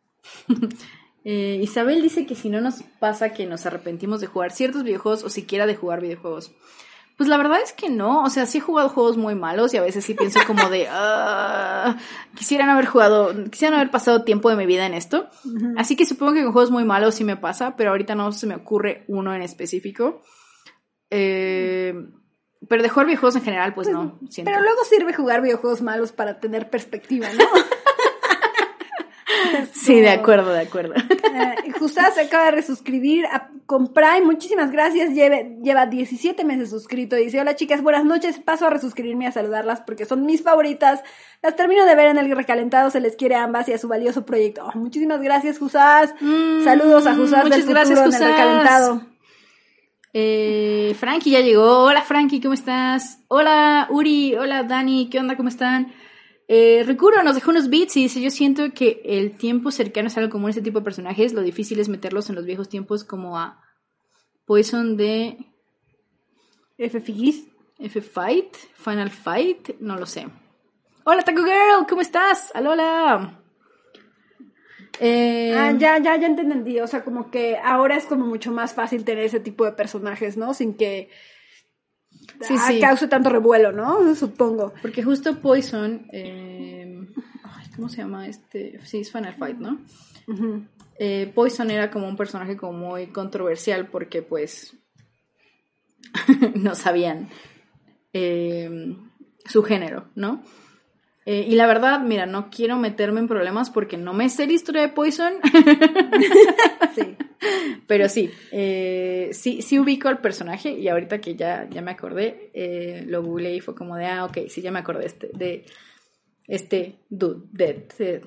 Isabel dice que si no nos pasa que nos arrepentimos de jugar ciertos videojuegos o siquiera de jugar videojuegos. Pues la verdad es que no, o sea, sí he jugado juegos muy malos y a veces sí pienso como de quisieran haber pasado tiempo de mi vida en esto. Uh-huh. Así que supongo que con juegos muy malos sí me pasa, pero ahorita no se me ocurre uno en específico. Pero de jugar videojuegos en general, pues no. Siento. Pero luego sirve jugar videojuegos malos para tener perspectiva, ¿no? Sí, de acuerdo. Justá se acaba de resuscribir con Prime, muchísimas gracias, lleva 17 meses suscrito, dice, hola chicas, buenas noches, paso a resuscribirme y a saludarlas porque son mis favoritas, las termino de ver en el recalentado, se les quiere a ambas y a su valioso proyecto. Muchísimas gracias, Jusás, saludos a Jusás del futuro gracias, en el recalentado. Frankie ya llegó, hola Frankie, ¿cómo estás? Hola Uri, hola Dani, ¿qué onda, cómo están? Recuro nos dejó unos beats y dice, yo siento que el tiempo cercano es algo común en este tipo de personajes, lo difícil es meterlos en los viejos tiempos como a Poison de F-Fight, Final Fight, no lo sé. Hola Taco Girl, ¿cómo estás? Hola. Ya entendí, o sea, como que ahora es como mucho más fácil tener ese tipo de personajes, ¿no? Sin que sí. Cause tanto revuelo, ¿no? Supongo. Porque justo Poison, ¿cómo se llama este? Sí, es Final Fight, ¿no? Uh-huh. Poison era como un personaje como muy controversial porque pues no sabían su género, ¿no? Y la verdad, mira, no quiero meterme en problemas porque no me sé la historia de Poison. Sí. Pero sí, sí ubico al personaje y ahorita que ya me acordé, lo googleé y fue como de, ok, sí, ya me acordé de este dude.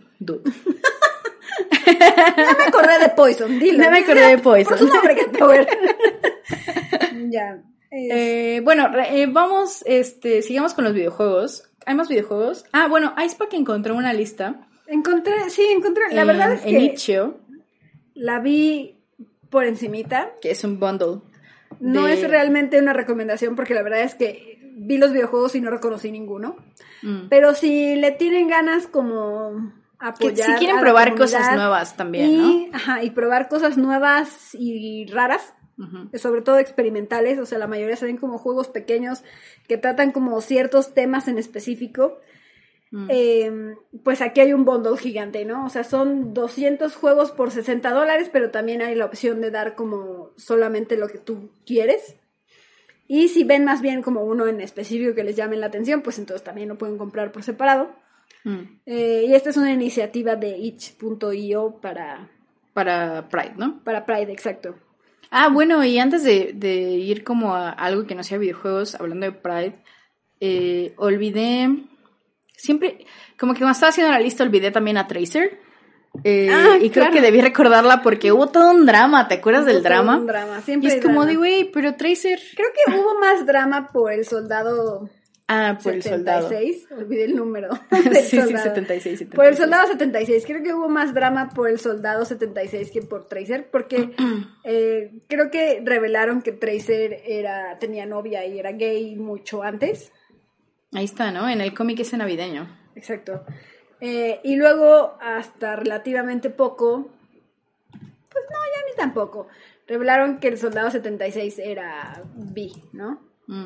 Ya me acordé de Poison, dilo. Ya me acordé de Poison. Por su nombre, Cat Ya. Bueno, vamos, sigamos con los videojuegos. ¿Hay más videojuegos? Bueno, Icepack encontró una lista. Encontré, la verdad es que... En Itch.io. La vi por encimita. Que es un bundle. No es realmente una recomendación porque la verdad es que vi los videojuegos y no reconocí ninguno. Pero si le tienen ganas como apoyar que si quieren probar cosas nuevas también, ¿no? Ajá, y probar cosas nuevas y raras. Uh-huh. Sobre todo experimentales, o sea, la mayoría se ven como juegos pequeños que tratan como ciertos temas en específico. pues aquí hay un bundle gigante, ¿no? O sea, son 200 juegos por $60, pero también hay la opción de dar como solamente lo que tú quieres. Y si ven más bien como uno en específico que les llame la atención, pues entonces también lo pueden comprar por separado. Y esta es una iniciativa de itch.io para Pride, ¿no? Para Pride, exacto. Ah, bueno, y antes de ir como a algo que no sea videojuegos, hablando de Pride, olvidé... Siempre, como que cuando estaba haciendo la lista, olvidé también a Tracer. Y creo que debí recordarla porque hubo todo un drama, ¿te acuerdas del drama? Un drama, siempre. Y es como de, güey, pero Tracer... Creo que hubo más drama por el soldado... por 76, el soldado. Olvidé el número. Sí, 76. Por el soldado 76. Creo que hubo más drama por el soldado 76 que por Tracer, porque creo que revelaron que Tracer tenía novia y era gay mucho antes. Ahí está, ¿no? En el cómic ese navideño. Exacto. Y luego, hasta relativamente poco, pues no, ya ni tampoco, revelaron que el soldado 76 era bi, ¿no?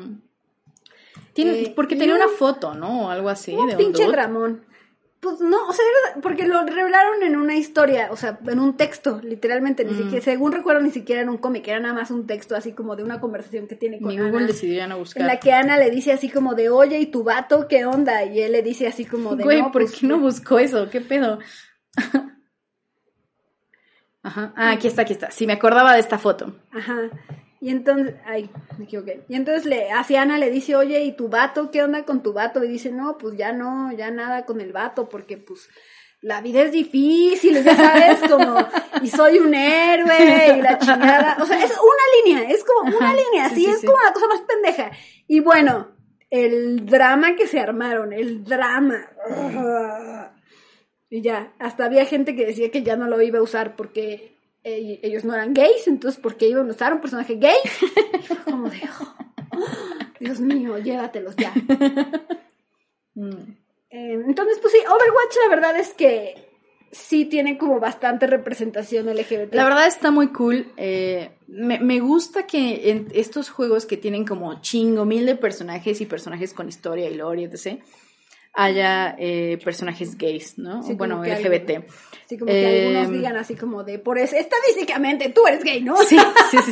Porque tenía una foto, ¿no? O algo así. Un de pinche un dude. Dramón. Pues no, o sea, porque lo revelaron en una historia, o sea, en un texto, literalmente, ni siquiera, según recuerdo, ni siquiera en un cómic, era nada más un texto así como de una conversación que tiene con Ni Ana. Google decidió ya no buscar. En la que Ana le dice así como de, oye, ¿y tu vato qué onda? Y él le dice así como de, güey, no, ¿por pues, qué no buscó eso? ¿Qué pedo? Ajá. Ah, aquí está. Sí, me acordaba de esta foto. Ajá. Y entonces, me equivoqué. Y entonces hacia Ana le dice, oye, ¿y tu vato? ¿Qué onda con tu vato? Y dice, no, pues ya no, ya nada con el vato, porque pues la vida es difícil, ya sabes, como, y soy un héroe, y la chingada. O sea, es una línea, es como una línea, así, es como la cosa más pendeja. Y bueno, el drama que se armaron, el drama. Y ya, hasta había gente que decía que ya no lo iba a usar porque ellos no eran gays, entonces ¿por qué iban a usar un personaje gay? Y fue como de, Dios mío, llévatelos ya. Entonces, pues sí, Overwatch la verdad es que sí tiene como bastante representación LGBT. La verdad está muy cool. Me gusta que en estos juegos que tienen como chingo mil de personajes y personajes con historia y lore, etc., haya personajes gays, ¿no? Sí, bueno, LGBT. Sí, como que algunos digan así como de, por eso, estadísticamente tú eres gay, ¿no? Sí.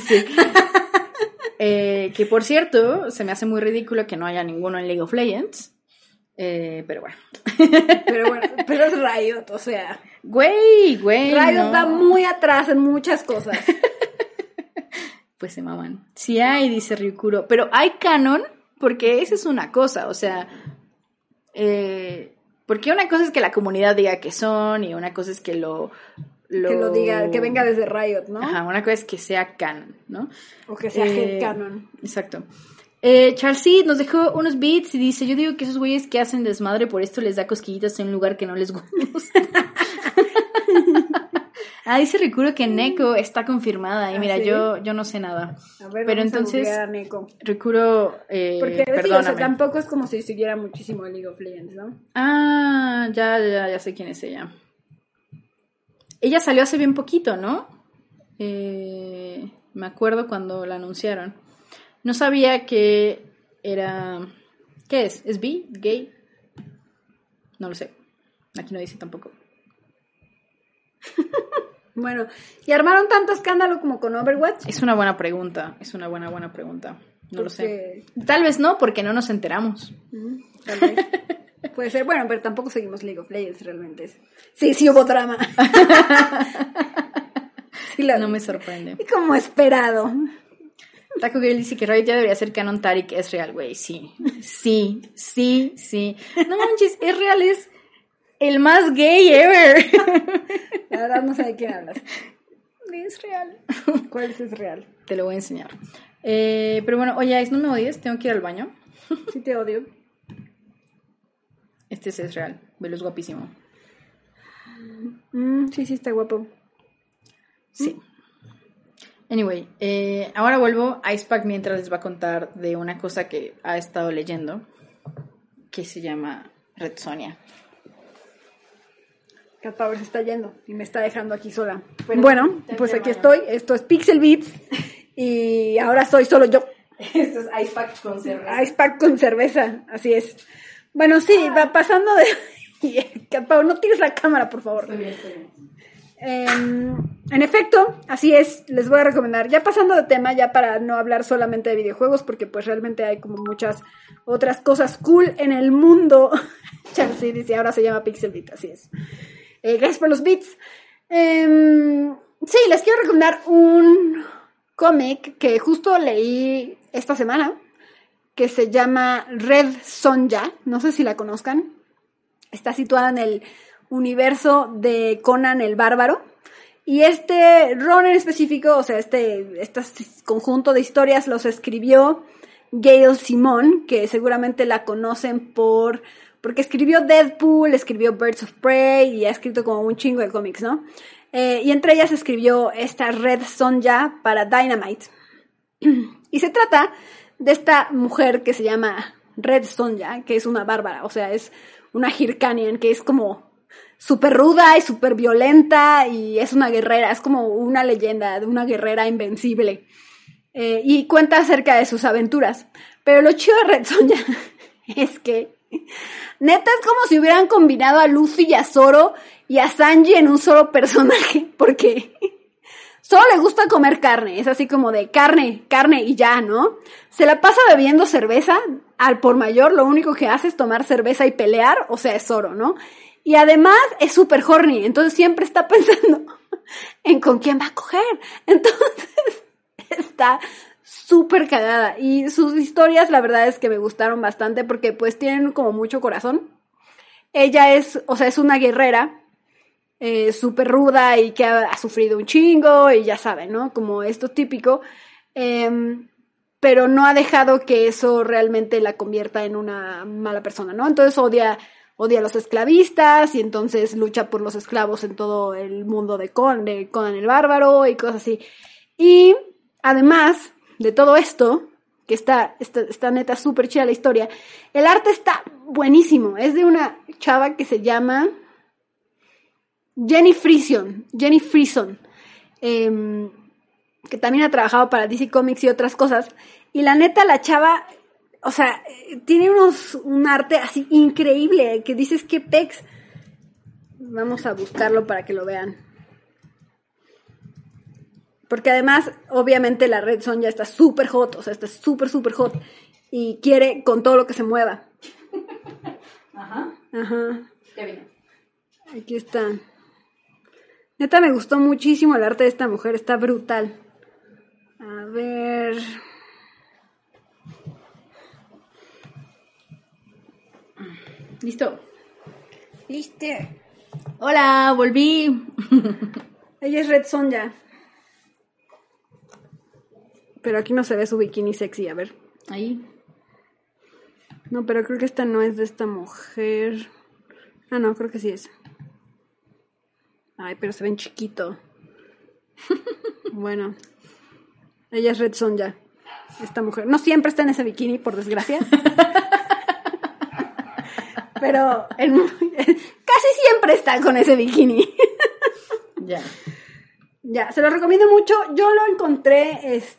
Que por cierto, se me hace muy ridículo que no haya ninguno en League of Legends. Pero bueno. pero es Riot, o sea. Güey. Riot está muy atrás en muchas cosas. Pues se maman. Sí hay, dice Ryukuro. Pero hay canon, porque esa es una cosa, o sea. Porque una cosa es que la comunidad diga que son, y una cosa es que lo diga, que venga desde Riot, ¿no? Ajá, una cosa es que sea canon, ¿no? O que sea headcanon. Exacto. Charles nos dejó unos beats y dice, yo digo que esos güeyes que hacen desmadre por esto les da cosquillitas en un lugar que no les gusta. Dice Rikuro que Neko está confirmada y mira, ¿sí? yo no sé nada. A ver, pero entonces Rikuro, porque perdóname. Sí, o sea, tampoco es como si siguiera muchísimo el League of Legends, ¿no? Ya sé quién es ella. Ella salió hace bien poquito, ¿no? Me acuerdo cuando la anunciaron. No sabía que era... ¿Qué es? ¿Es bi? ¿Gay? No lo sé. Aquí no dice tampoco. Bueno, ¿y armaron tanto escándalo como con Overwatch? Es una buena pregunta. Es una buena pregunta. No lo sé. Tal vez no, porque no nos enteramos. Tal vez. Puede ser. Bueno, pero tampoco seguimos League of Legends realmente. Sí hubo drama. No me sorprende. Y como esperado. Taco Girl dice que Riot ya debería ser canon. Tarik es real, güey. Sí. No manches, es real, es el más gay ever. La verdad no sé de quién hablas. Es real. ¿Cuál es real? Te lo voy a enseñar. Pero bueno, oye, no me odies, tengo que ir al baño. Sí te odio. Este es real, velo, es guapísimo. Sí, está guapo. Sí. Anyway, ahora vuelvo a Icepack mientras les va a contar de una cosa que ha estado leyendo, que se llama Red Sonja. Cat Power se está yendo y me está dejando aquí sola. Pero bueno, pues aquí estoy. Esto es Pixel Beats y ahora soy solo yo. Esto es Icepack con cerveza. Icepack con cerveza, así es. Bueno, sí, va pasando de... Pau, no tires la cámara, por favor. Estoy bien. En efecto, así es, les voy a recomendar, ya pasando de tema, ya para no hablar solamente de videojuegos, porque pues realmente hay como muchas otras cosas cool en el mundo. Chelsea dice, ahora se llama Pixel Beat, así es. Gracias por los beats. Sí, les quiero recomendar un cómic que justo leí esta semana, que se llama Red Sonja, no sé si la conozcan. Está situada en el universo de Conan el Bárbaro. Y este run en específico, o sea, este conjunto de historias los escribió Gail Simone, que seguramente la conocen porque escribió Deadpool, escribió Birds of Prey y ha escrito como un chingo de cómics, ¿no? Y entre ellas escribió esta Red Sonja para Dynamite. Y se trata de esta mujer que se llama Red Sonja, que es una bárbara, o sea, es una Hyrkanian, que es como súper ruda y súper violenta y es una guerrera, es como una leyenda de una guerrera invencible. Y cuenta acerca de sus aventuras. Pero lo chido de Red Sonja es que neta es como si hubieran combinado a Luffy y a Zoro y a Sanji en un solo personaje, porque solo le gusta comer carne, es así como de carne y ya, ¿no? Se la pasa bebiendo cerveza al por mayor, lo único que hace es tomar cerveza y pelear, o sea, es Zoro, ¿no? Y además es súper horny, entonces siempre está pensando en con quién va a coger. Entonces está súper cagada. Y sus historias, la verdad es que me gustaron bastante porque pues tienen como mucho corazón. Ella es una guerrera súper ruda y que ha sufrido un chingo y ya saben, ¿no? Como esto típico. Pero no ha dejado que eso realmente la convierta en una mala persona, ¿no? Entonces odia a los esclavistas y entonces lucha por los esclavos en todo el mundo de Conan el Bárbaro y cosas así. Y además de todo esto, que está neta súper chida la historia, el arte está buenísimo. Es de una chava que se llama Jenny Frison, que también ha trabajado para DC Comics y otras cosas. Y la neta, la chava, o sea, tiene un arte así increíble, que dices que pex. Vamos a buscarlo para que lo vean. Porque además, obviamente, la Red Sonja está súper hot, o sea, está súper hot. Y quiere con todo lo que se mueva. Ajá. Qué bien. Aquí está. Neta, me gustó muchísimo el arte de esta mujer, está brutal. A ver... Listo. ¿Listo? Hola, volví. Ella es Red Sonja. Pero aquí no se ve su bikini sexy, a ver. Ahí. No, pero creo que esta no es de esta mujer. Ah, no, creo que sí es. Ay, pero se ven chiquito. Bueno. Ella es Red Sonja. Esta mujer. No siempre está en ese bikini, por desgracia. Pero casi siempre está con ese bikini. Ya, se lo recomiendo mucho. Yo lo encontré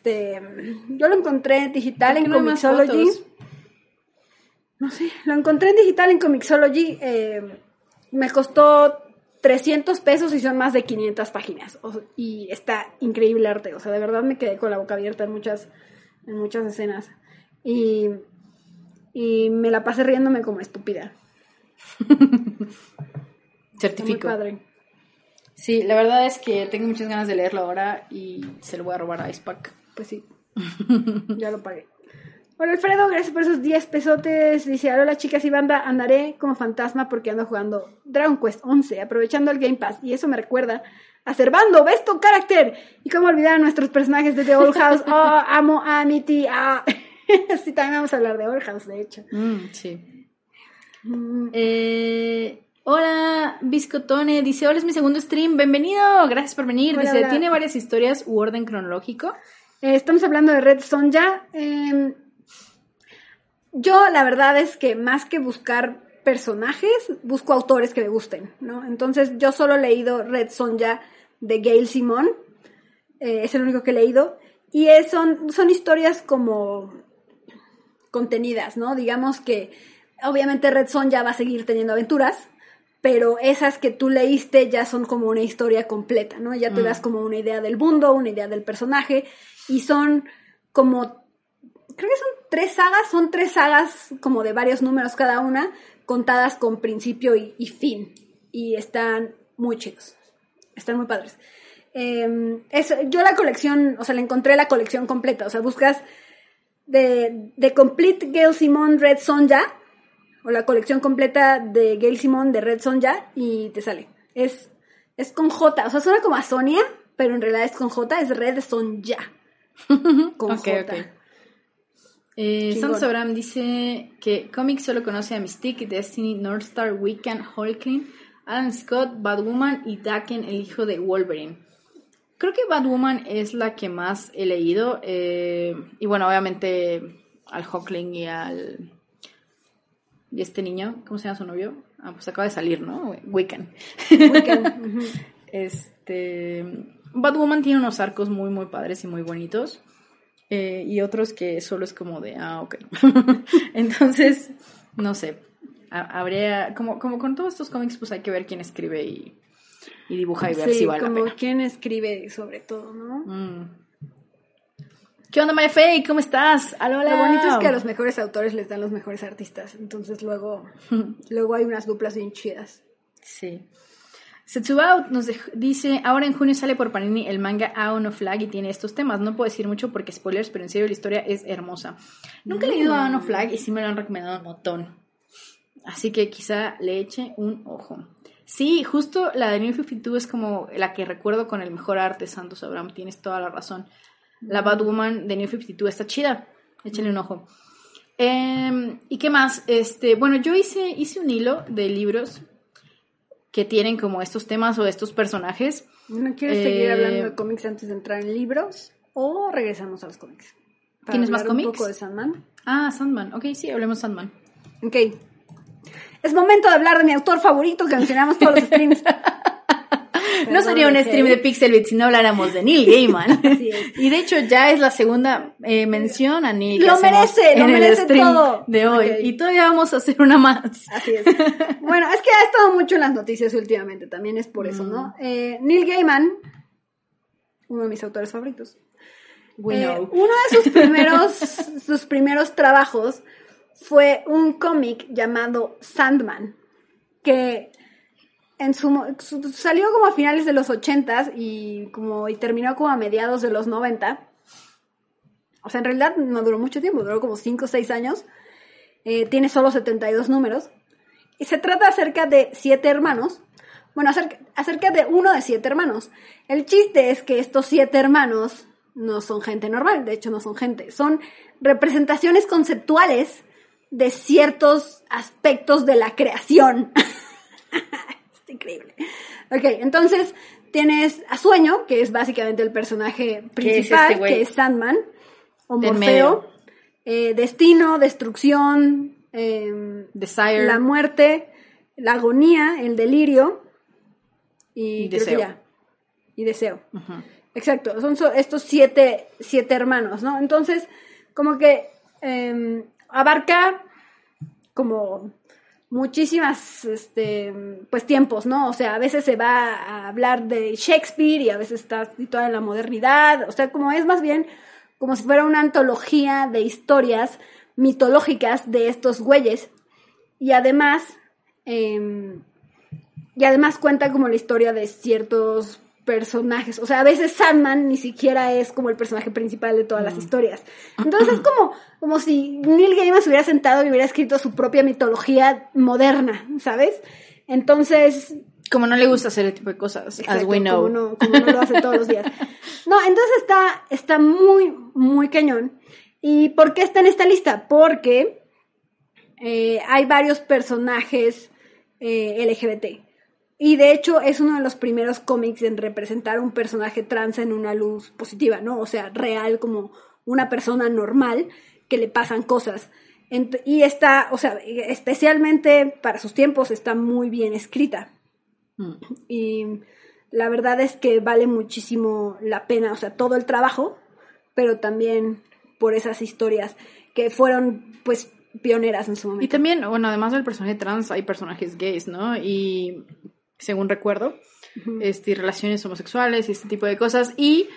digital en Comixology. No sé, lo encontré en digital en Comixology. Me costó $300 y son más de 500 páginas. Y está increíble arte. O sea, de verdad me quedé con la boca abierta en muchas escenas. Y me la pasé riéndome como estúpida. Certifico. Muy padre. Sí, la verdad es que tengo muchas ganas de leerlo ahora y se lo voy a robar a Icepack. Pues sí. Ya lo pagué. Hola Alfredo, gracias por esos 10 pesotes. Dice, hola chicas y banda, andaré como fantasma porque ando jugando Dragon Quest 11, aprovechando el Game Pass. Y eso me recuerda a Servando, Besto Character. Y cómo olvidar a nuestros personajes de The Old House. Oh, amo a mi tía. Sí, también vamos a hablar de Old House, de hecho. Sí. Hola, Biscotone, dice, hola, es mi segundo stream, bienvenido, gracias por venir. Hola, dice, hola. ¿Tiene varias historias u orden cronológico? Estamos hablando de Red Sonja. Yo la verdad es que más que buscar personajes, busco autores que me gusten, ¿no? Entonces yo solo he leído Red Sonja de Gail Simone, es el único que he leído, y son historias como contenidas, ¿no? Digamos que obviamente Red Sonja va a seguir teniendo aventuras, pero esas que tú leíste ya son como una historia completa, ¿no? Ya te das como una idea del mundo, una idea del personaje, y son como, creo que son tres sagas como de varios números cada una, contadas con principio y fin, y están muy chidos, están muy padres. Yo la colección, o sea, le encontré la colección completa, o sea, buscas de Complete Gail Simone Red Sonja, o la colección completa de Gail Simone de Red Sonja, y te sale. Es con J, o sea, suena como a Sonia, pero en realidad es con J, es Red Sonja. Con J. Okay. Santos Abraham dice que cómics solo conoce a Mystique, Destiny, Northstar, Wiccan, Hulkling, Alan Scott, Batwoman y Daken, el hijo de Wolverine. Creo que Batwoman es la que más he leído. Y bueno, obviamente al Hulkling y este niño, ¿cómo se llama su novio? Pues acaba de salir, ¿no? Wiccan. Uh-huh. Batwoman tiene unos arcos muy, muy padres y muy bonitos. Y otros que solo es como de, ok. Entonces, no sé. Habría, como con todos estos cómics, pues hay que ver quién escribe y dibuja y ver si vale la pena. Como quién escribe sobre todo, ¿no? ¿Qué onda, Maya Fey? ¿Cómo estás? Hola. Lo bonito es que a los mejores autores les dan los mejores artistas. Entonces luego hay unas duplas bien chidas. Sí. Setsubaut nos dice, ahora en junio sale por Panini el manga Ao no Flag y tiene estos temas. No puedo decir mucho porque spoilers, pero en serio la historia es hermosa. Nunca he leído Ao no Flag y sí me lo han recomendado un montón. Así que quizá le eche un ojo. Sí, justo la de New 52 es como la que recuerdo con el mejor arte, Santos Abraham. Tienes toda la razón. La Batwoman de New 52 está chida. Échale un ojo. ¿Y qué más? Bueno, yo hice un hilo de libros que tienen como estos temas o estos personajes. ¿No quieres seguir hablando de cómics antes de entrar en libros? ¿O regresamos a los cómics? ¿Tienes más cómics? Un poco de Sandman. Sandman. Ok, sí, hablemos de Sandman. Ok. Es momento de hablar de mi autor favorito que mencionamos todos los streams. No sería un stream de Pixelbit si no habláramos de Neil Gaiman. Así es. Y de hecho ya es la segunda mención a Neil. Lo merece todo. De hoy. Okay. Y todavía vamos a hacer una más. Así es. Bueno, es que ha estado mucho en las noticias últimamente, también es por eso, ¿no? Neil Gaiman, uno de mis autores favoritos. Uno de sus primeros trabajos fue un cómic llamado Sandman, que salió como a finales de los 80s y terminó como a mediados de los 90. O sea, en realidad no duró mucho tiempo, duró como 5 o 6 años. Tiene solo 72 números. Y se trata acerca de 7 hermanos. Bueno, acerca de uno de 7 hermanos. El chiste es que estos 7 hermanos no son gente normal, de hecho no son gente. Son representaciones conceptuales de ciertos aspectos de la creación. Es increíble. Ok, entonces tienes a Sueño, que es básicamente el personaje principal, que es Sandman, o Morfeo, Destino, Destrucción, Desire, la muerte, la agonía, el delirio y deseo. Y deseo. Uh-huh. Exacto, son estos 7 hermanos, ¿no? Entonces, como que abarca como muchísimas pues tiempos, ¿no? O sea, a veces se va a hablar de Shakespeare y a veces está situada en la modernidad, o sea, como es más bien como si fuera una antología de historias mitológicas de estos güeyes y además cuenta como la historia de ciertos personajes, o sea, a veces Sandman ni siquiera es como el personaje principal de todas las historias. Entonces es como si Neil Gaiman se hubiera sentado y hubiera escrito su propia mitología moderna, ¿sabes? Entonces... Como no le gusta hacer ese tipo de cosas, exacto, as we know. Como no lo hace todos los días. No, entonces está muy, muy cañón. ¿Y por qué está en esta lista? Porque hay varios personajes LGBT. Y de hecho es uno de los primeros cómics en representar un personaje trans en una luz positiva, ¿no? O sea, real, como una persona normal que le pasan cosas. Y está, o sea, especialmente para sus tiempos, está muy bien escrita. Y la verdad es que vale muchísimo la pena, o sea, todo el trabajo, pero también por esas historias que fueron, pues, pioneras en su momento. Y también, bueno, además del personaje trans, hay personajes gays, ¿no? Y según recuerdo, relaciones homosexuales y este tipo de cosas. Y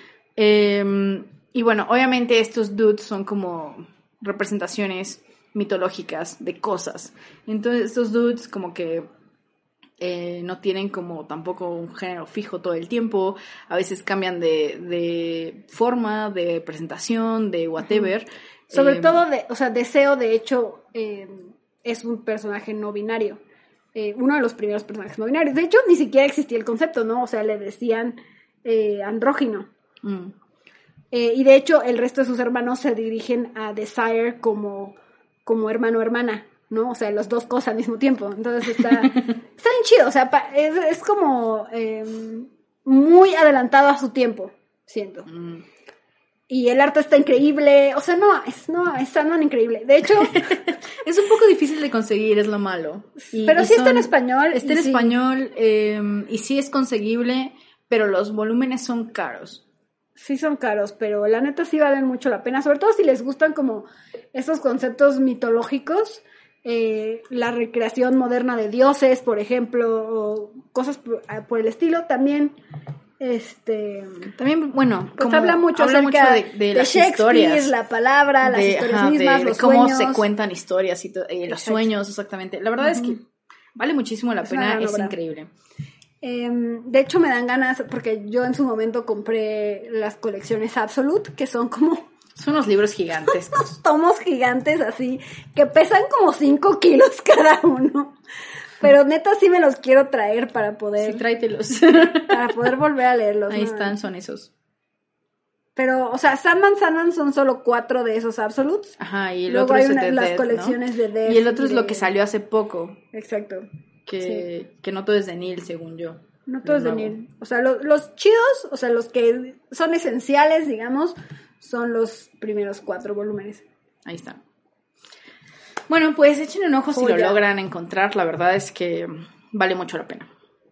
bueno, obviamente estos dudes son como representaciones mitológicas de cosas. Entonces estos dudes como que no tienen como tampoco un género fijo todo el tiempo. A veces cambian de forma, de presentación, de whatever. Sobre todo, Deseo, de hecho, es un personaje no binario. Uno de los primeros personajes no binarios. De hecho, ni siquiera existía el concepto, ¿no? O sea, le decían andrógino. Y de hecho, el resto de sus hermanos se dirigen a Desire como hermano o hermana, ¿no? O sea, las dos cosas al mismo tiempo. Entonces está bien chido. O sea, es como muy adelantado a su tiempo, siento. Y el arte está increíble. O sea, es Sandman increíble. De hecho, es un poco difícil de conseguir, es lo malo. Pero sí está en español. Está en español y sí es conseguible, pero los volúmenes son caros. Sí son caros, pero la neta sí valen mucho la pena. Sobre todo si les gustan como esos conceptos mitológicos. La recreación moderna de dioses, por ejemplo, o cosas por el estilo. También... También, bueno, pues habla mucho acerca de las Shakespeare, historias, la palabra, las historias mismas, los cómo sueños. se cuentan historias y los sueños, exactamente. La verdad es que vale muchísimo la pena, es increíble. De hecho me dan ganas, porque yo en su momento compré las colecciones Absolute, que son unos libros gigantes. Unos tomos gigantes así, que pesan como 5 kilos cada uno. Pero neta sí me los quiero traer para poder... Sí, tráetelos. Para poder volver a leerlos. Ahí están, son esos. Pero, o sea, Sandman son solo 4 de esos Absolutes. Ajá, y el luego otro hay es las colecciones, ¿no? De Death. Y el otro es lo que salió hace poco. Exacto. Que no todo es de Neil, según yo. No todo es de Neil. O sea, los chidos, o sea, los que son esenciales, digamos, son los primeros 4 volúmenes. Ahí está. Bueno, pues echen un ojo si lo logran encontrar. La verdad es que vale mucho la pena.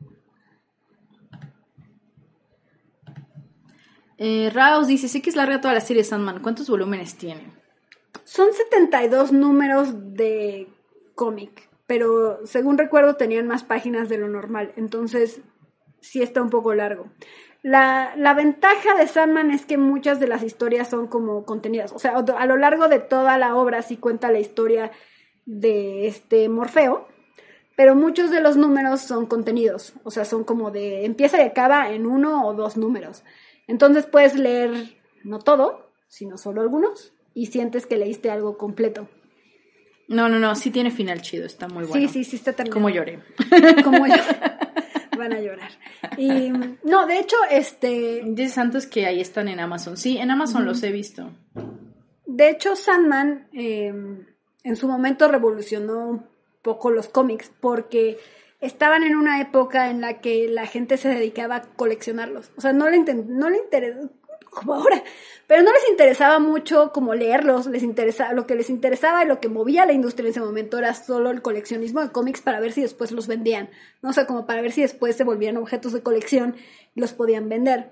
Raus dice, sé que es larga toda la serie Sandman. ¿Cuántos volúmenes tiene? Son 72 números de cómic, pero según recuerdo tenían más páginas de lo normal. Entonces, sí está un poco largo. La ventaja de Sandman es que muchas de las historias son como contenidas. O sea, a lo largo de toda la obra sí cuenta la historia de Morfeo, pero muchos de los números son contenidos. O sea, son como empieza y acaba en 1 o 2 números. Entonces puedes leer no todo, sino solo algunos, y sientes que leíste algo completo. No, sí tiene final chido, está muy bueno. Sí, está terminado. Como lloré. Van a llorar. Y no, de hecho, Dice Santos que ahí están en Amazon. Sí, en Amazon los he visto. De hecho, Sandman en su momento revolucionó un poco los cómics porque estaban en una época en la que la gente se dedicaba a coleccionarlos. O sea, no le interesaba, como ahora, pero no les interesaba mucho como leerlos, lo que les interesaba y lo que movía la industria en ese momento era solo el coleccionismo de cómics para ver si después los vendían, ¿no? O sea, como para ver si después se volvían objetos de colección y los podían vender.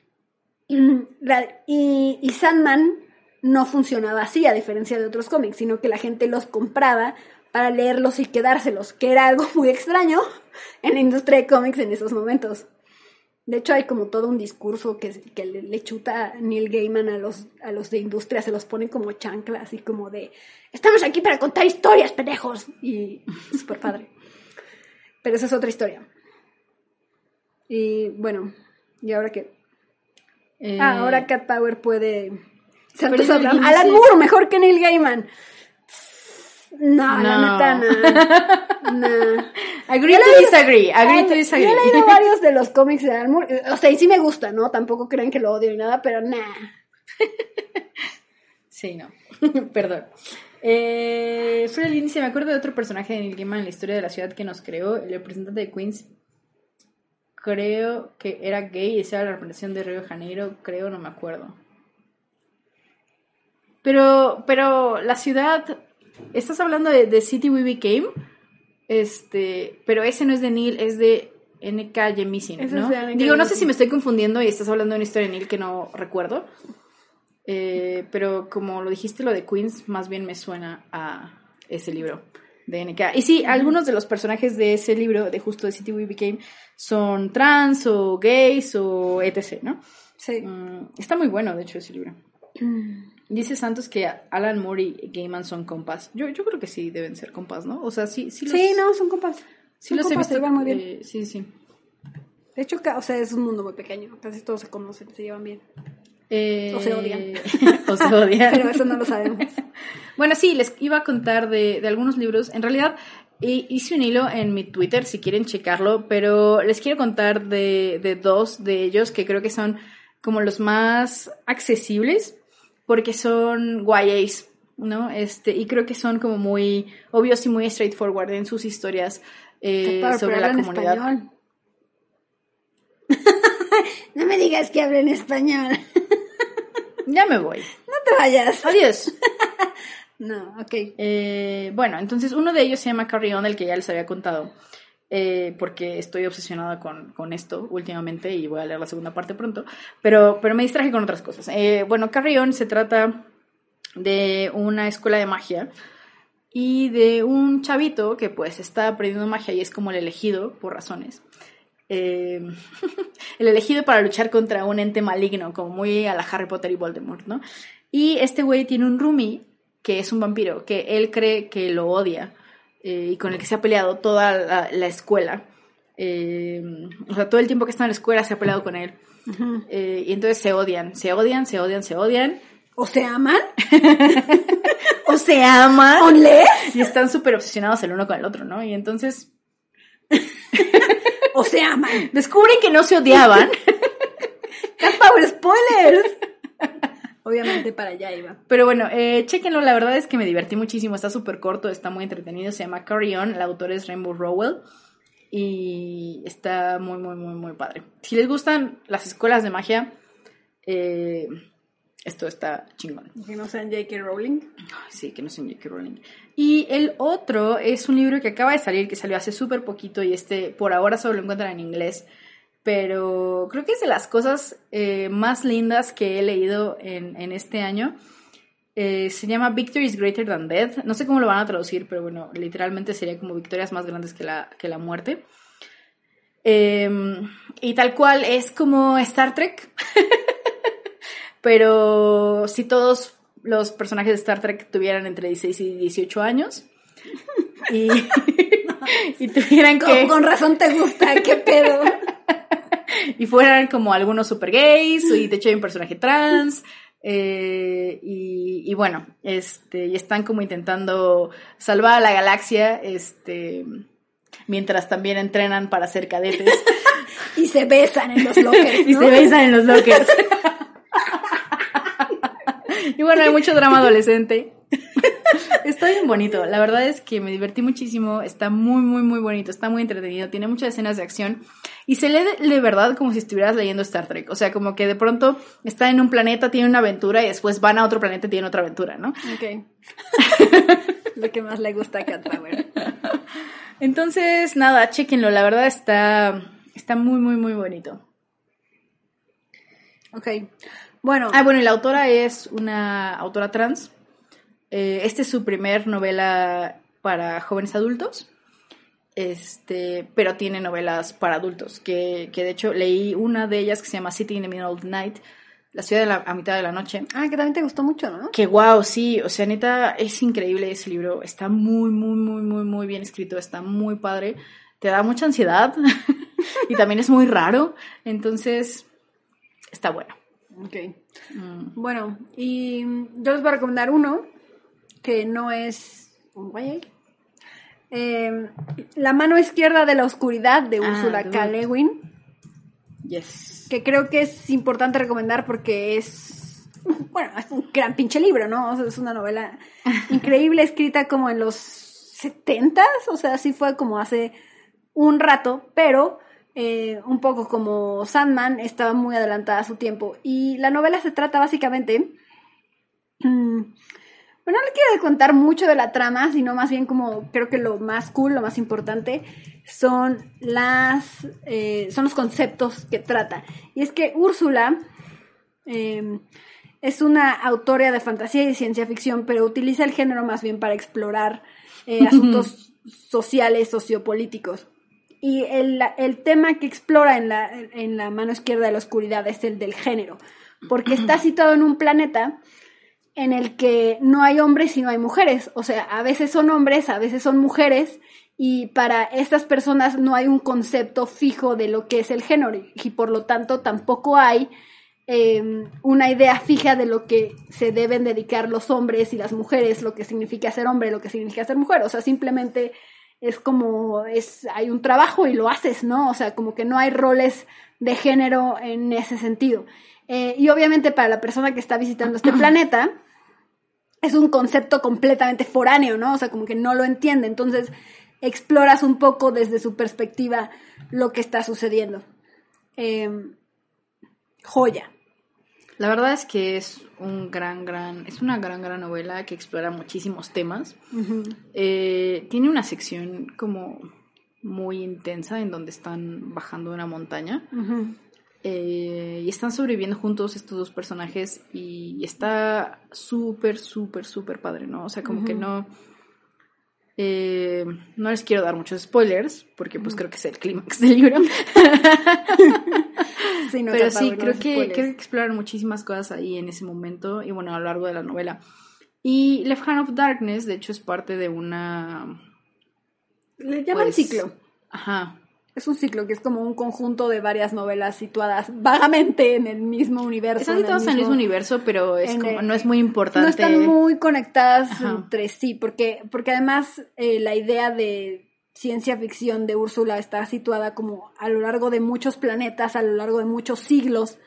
Y Sandman no funcionaba así, a diferencia de otros cómics, sino que la gente los compraba para leerlos y quedárselos, que era algo muy extraño en la industria de cómics en esos momentos. De hecho, hay como todo un discurso que le chuta Neil Gaiman a los de industria, se los ponen como chanclas, así como de, estamos aquí para contar historias, pendejos, y súper padre. Pero esa es otra historia. Y bueno, ¿y ahora qué? Ahora Cat Power puede... Alan Moore, mejor que Neil Gaiman. No, la neta, no. Agree to disagree. Yo he leído varios de los cómics de Alan Moore. O sea, y sí me gusta, ¿no? Tampoco crean que lo odio ni nada, pero Sí, no. Perdón. Freddy dice, me acuerdo de otro personaje de Neil Gaiman en la historia de la ciudad que nos creó, el representante de Queens. Creo que era gay y esa era la representación de Río de Janeiro. Creo, no me acuerdo. Pero la ciudad... Estás hablando de City We Became, pero ese no es de Neil, es de N.K. Jemisin, ¿no? Digo, no sé si me estoy confundiendo y estás hablando de una historia de Neil que no recuerdo, pero como lo dijiste, lo de Queens más bien me suena a ese libro de NK. Y sí, algunos de los personajes de ese libro, de justo de City We Became, son trans o gays o etc., ¿no? Sí. Está muy bueno, de hecho, ese libro. Dice Santos que Alan Moore y Gaiman son compas. Yo creo que sí deben ser compas, ¿no? O sea, sí los... Sí, no, son compas. Sí son los compas, he se visto. llevan muy bien. Sí. De hecho, o sea, es un mundo muy pequeño. Casi todos se conocen, se llevan bien. O se odian. O se odian. Pero eso no lo sabemos. Bueno, sí, les iba a contar de algunos libros. En realidad, hice un hilo en mi Twitter, si quieren checarlo, pero les quiero contar de dos de ellos que creo que son como los más accesibles, porque son YAs, ¿no? Y creo que son como muy obvios y muy straightforward en sus historias sobre la comunidad. Español. No me digas que hablo en español. Ya me voy. No te vayas. Adiós. No, ok. Bueno, entonces uno de ellos se llama Carry On, el que ya les había contado, porque estoy obsesionada con esto últimamente y voy a leer la segunda parte pronto, pero me distraje con otras cosas. Bueno, Carry On se trata de una escuela de magia y de un chavito que pues está aprendiendo magia y es como el elegido por razones. El elegido para luchar contra un ente maligno, como muy a la Harry Potter y Voldemort, ¿no? Y este güey tiene un roomie que es un vampiro, que él cree que lo odia y con el que se ha peleado toda la escuela. O sea, todo el tiempo que está en la escuela se ha peleado con él. Uh-huh. Y entonces se odian. ¿O se aman? O se aman. ¿Onle? Y están súper obsesionados el uno con el otro, ¿no? Y entonces... ¿O se aman? Descubren que no se odiaban. ¡Cat Power Spoilers! Obviamente para allá iba. Pero bueno, chéquenlo, la verdad es que me divertí muchísimo, está súper corto, está muy entretenido, se llama Carry On, el autor es Rainbow Rowell y está muy, muy, muy, muy padre. Si les gustan las escuelas de magia, esto está chingón. Que no sean J.K. Rowling. Sí, que no sean J.K. Rowling. Y el otro es un libro que acaba de salir, que salió hace súper poquito y por ahora solo lo encuentran en inglés. Pero creo que es de las cosas más lindas que he leído en este año. Se llama Victory is Greater Than Death. No sé cómo lo van a traducir, pero bueno, literalmente sería como victorias más grandes que la muerte. Y tal cual es como Star Trek. Pero si todos los personajes de Star Trek tuvieran entre 16 y 18 años y tuvieran que... Con razón te gusta, qué pedo. Y fueran como algunos super gays y de hecho hay un personaje trans y bueno, y están como intentando salvar a la galaxia mientras también entrenan para ser cadetes. Y se besan en los lockers, ¿no? Y se besan en los lockers. Y bueno, hay mucho drama adolescente. Está bien bonito, la verdad es que me divertí muchísimo, está muy, muy, muy bonito, está muy entretenido, tiene muchas escenas de acción y se lee de verdad como si estuvieras leyendo Star Trek, o sea, como que de pronto está en un planeta, tiene una aventura y después van a otro planeta y tienen otra aventura, ¿no? Ok. Lo que más le gusta a Cat Power. Entonces, nada, chéquenlo, la verdad está muy, muy, muy bonito. Ok, bueno. Bueno, y la autora es una autora trans. Esta es su primer novela para jóvenes adultos, pero tiene novelas para adultos, que de hecho leí una de ellas que se llama City in the Middle of the Night, la ciudad a mitad de la noche. Ah, que también te gustó mucho, ¿no? Que wow, sí, o sea, neta, es increíble ese libro, está muy, muy, muy, muy, muy bien escrito, está muy padre, te da mucha ansiedad y también es muy raro, entonces está bueno. Ok. Bueno, y yo les voy a recomendar uno que no es un YA. La mano izquierda de la oscuridad de Ursula K. Le Guin. Yes. Que creo que es importante recomendar porque es un gran pinche libro, ¿no? O sea, es una novela increíble, escrita como en los 70s, o sea, sí fue como hace un rato, pero un poco como Sandman, estaba muy adelantada a su tiempo. Y la novela se trata básicamente... Bueno, no le quiero contar mucho de la trama, sino más bien como creo que lo más cool, lo más importante son los conceptos que trata. Y es que Úrsula es es una autora de fantasía y ciencia ficción, pero utiliza el género más bien para explorar asuntos sociales, sociopolíticos. Y el tema que explora en la mano izquierda de la oscuridad es el del género, porque está situado en un planeta en el que no hay hombres y no hay mujeres. O sea, a veces son hombres, a veces son mujeres, y para estas personas no hay un concepto fijo de lo que es el género, y por lo tanto tampoco hay una idea fija de lo que se deben dedicar los hombres y las mujeres, lo que significa ser hombre, lo que significa ser mujer. O sea, simplemente es como, hay un trabajo y lo haces, ¿no? O sea, como que no hay roles de género en ese sentido. Y obviamente para la persona que está visitando este planeta, es un concepto completamente foráneo, ¿no? O sea, como que no lo entiende. Entonces, exploras un poco desde su perspectiva lo que está sucediendo. Joya. La verdad es que es una gran novela que explora muchísimos temas. Uh-huh. Tiene una sección como muy intensa en donde están bajando una montaña. Uh-huh. Y están sobreviviendo juntos estos dos personajes y está súper padre, ¿no? O sea, como uh-huh. que no les quiero dar muchos spoilers porque pues creo que es el clímax del libro. Sí, no, pero sí, creo que exploran muchísimas cosas ahí en ese momento y bueno, a lo largo de la novela. Y Left Hand of Darkness, de hecho, es parte de una... Le llaman ciclo. Ajá. Es un ciclo que es como un conjunto de varias novelas situadas vagamente en el mismo universo. Están situadas en el mismo universo, pero no es muy importante. No están muy conectadas entre sí, porque además la idea de ciencia ficción de Úrsula está situada como a lo largo de muchos planetas, a lo largo de muchos siglos,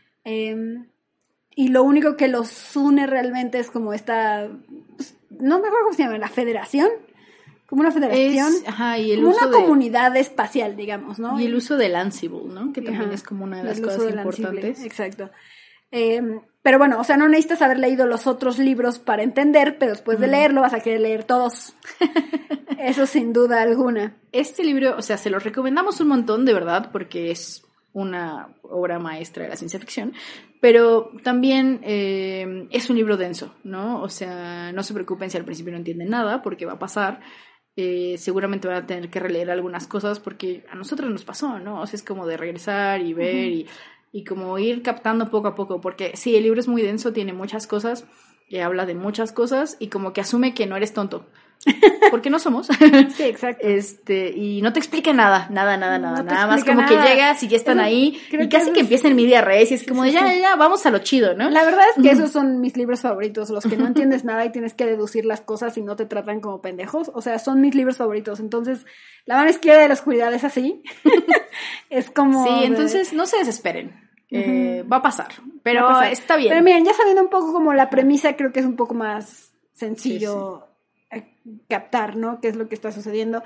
y lo único que los une realmente es como esta, pues, no me acuerdo cómo se llama, la Federación, como una federación, y el como uso una comunidad espacial, digamos, ¿no? Y el uso del Ansible, ¿no? Que también es como una de las cosas importantes. Ansible, exacto. Pero bueno, o sea, no necesitas haber leído los otros libros para entender, pero después de leerlo vas a querer leer todos. Eso sin duda alguna. Este libro, o sea, se lo recomendamos un montón, de verdad, porque es una obra maestra de la ciencia ficción, pero también es un libro denso, ¿no? O sea, no se preocupen si al principio no entienden nada, porque va a pasar. Seguramente van a tener que releer algunas cosas porque a nosotros nos pasó, ¿no? O sea, es como de regresar y ver y como ir captando poco a poco, porque sí, el libro es muy denso, tiene muchas cosas, habla de muchas cosas y como que asume que no eres tonto. Porque no somos. Sí, exacto. Y no te explica nada más como nada. que llegas y ya están ahí y casi que empieza en media res y es como de ya, vamos a lo chido, ¿no? La verdad es que esos son mis libros favoritos, los que no entiendes nada y tienes que deducir las cosas y no te tratan como pendejos, o sea, son mis libros favoritos. Entonces, la mano izquierda de la oscuridad es así. Es como... Sí, entonces no se desesperen. Va a pasar, pero está bien. Pero miren, ya sabiendo un poco como la premisa, creo que es un poco más sencillo captar, ¿no? Qué es lo que está sucediendo.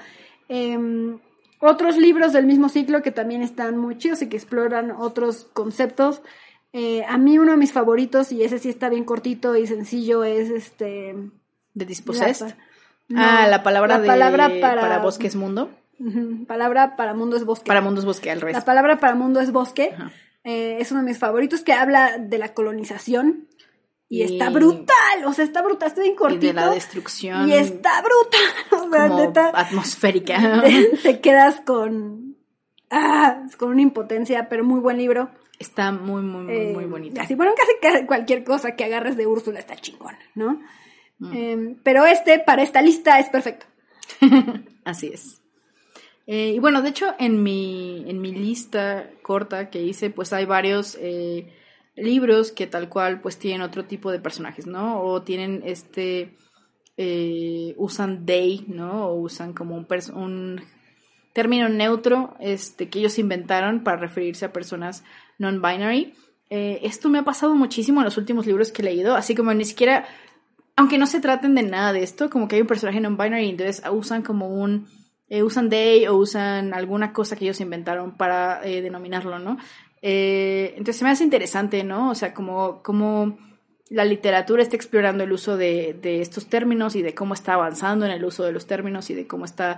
Otros libros del mismo ciclo que también están muy chidos y que exploran otros conceptos. A mí uno de mis favoritos, y ese sí está bien cortito y sencillo, es ¿De Dispossessed? La palabra para bosque es mundo. Palabra para mundo es bosque. Para mundo es bosque, al revés. La palabra para mundo es bosque. Es uno de mis favoritos, que habla de la colonización. Y está brutal, o sea, está brutal, está bien cortito. Y de la destrucción. Y está brutal. O sea, como atmosférica. Te quedas con una impotencia, pero muy buen libro. Está muy bonito. Así, bueno, casi cualquier cosa que agarres de Úrsula está chingona, ¿no? Pero para esta lista es perfecto. Así es. Y bueno, de hecho, en mi lista corta que hice, pues hay varios libros que tal cual pues tienen otro tipo de personajes, ¿no? O tienen usan they, ¿no? O usan como un término neutro que ellos inventaron para referirse a personas non-binary. Esto me ha pasado muchísimo en los últimos libros que he leído, así como ni siquiera, aunque no se traten de nada de esto, como que hay un personaje non-binary y entonces usan como usan they o usan alguna cosa que ellos inventaron para denominarlo, ¿no? Entonces se me hace interesante, ¿no? O sea, como la literatura está explorando el uso de estos términos y de cómo está avanzando en el uso de los términos y de cómo hasta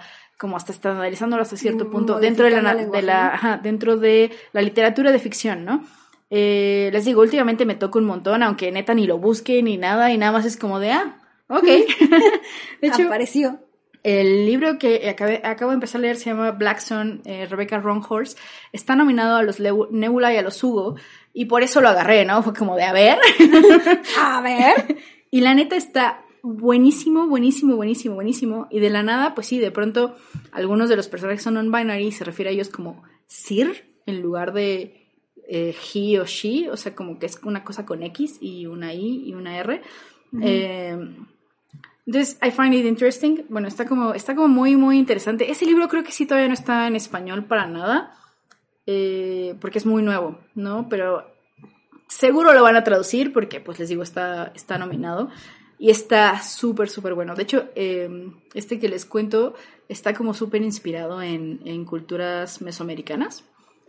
estandarizándolos hasta cierto punto dentro de la literatura de ficción, ¿no? Les digo, últimamente me toca un montón, aunque neta ni lo busque ni nada, y nada más es como de, ok. De hecho, apareció. El libro que acabo de empezar a leer se llama Black Sun, Rebecca Ronhorst. Está nominado a los Nebula y a los Hugo, y por eso lo agarré, ¿no? Fue como de, a ver. A ver. Y la neta está buenísimo, buenísimo, buenísimo, buenísimo. Y de la nada, pues sí, de pronto algunos de los personajes son non-binary y se refiere a ellos como Sir en lugar de he o she, o sea, como que es una cosa con X y una I y una R. Uh-huh. Entonces, I find it interesting. Bueno, está como muy, muy interesante. Ese libro creo que sí todavía no está en español para nada, porque es muy nuevo, ¿no? Pero seguro lo van a traducir porque, pues les digo, está nominado. Y está súper, súper bueno. De hecho, este que les cuento está como súper inspirado en culturas mesoamericanas.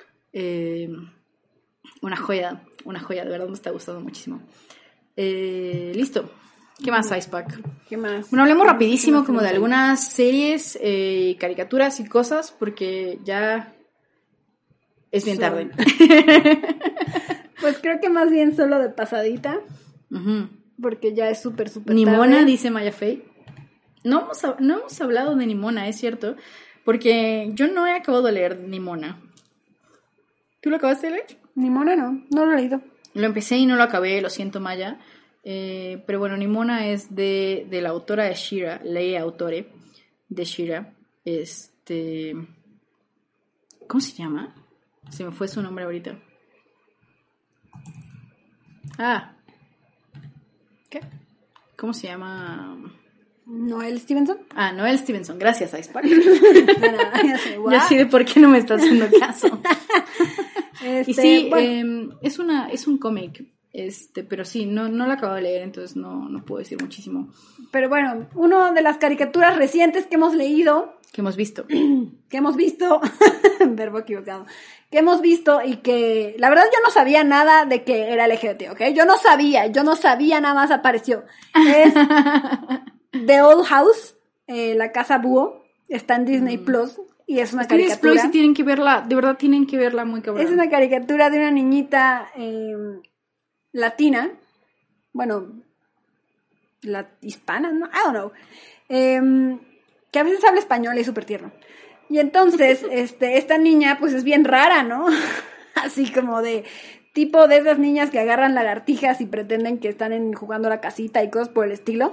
Una joya, de verdad me está gustando muchísimo. Listo. ¿Qué más, Icepack? ¿Qué más? Bueno, hablemos rapidísimo como de algunas series, caricaturas y cosas, porque ya es bien tarde. Pues creo que más bien solo de pasadita, uh-huh. Porque ya es súper, súper Nimona, tarde. dice Maya Fey. No hemos hablado de Nimona, es cierto, porque yo no he acabado de leer Nimona. ¿Tú lo acabaste de leer? Nimona no lo he leído. Lo empecé y no lo acabé, lo siento, Maya. Pero bueno, Nimona es de la autora de She-Ra, Leigh Autore de She-Ra. ¿Cómo se llama? Se me fue su nombre ahorita. ¿Qué? ¿Cómo se llama? ¿Noel Stevenson? Noel Stevenson, gracias, Icepack. Ya sé de por qué no me estás haciendo caso. Y sí, bueno. es un cómic. Pero sí, no lo acabo de leer, entonces no puedo decir muchísimo. Pero bueno, una de las caricaturas recientes que hemos leído... Que hemos visto. Verbo equivocado. Que hemos visto y que... La verdad yo no sabía nada de que era LGBT, ¿ok? Yo no sabía, nada más apareció. Es The Old House, la casa búho, está en Disney Plus. Y es una caricatura. Disney Plus tienen que verla, de verdad tienen que verla muy cabrón. Es una caricatura de una niñita... latina, bueno, hispana, ¿no? I don't know, que a veces habla español y es súper tierno. Y entonces, esta niña, pues es bien rara, ¿no? Así como de tipo de esas niñas que agarran lagartijas y pretenden que están jugando a la casita y cosas por el estilo.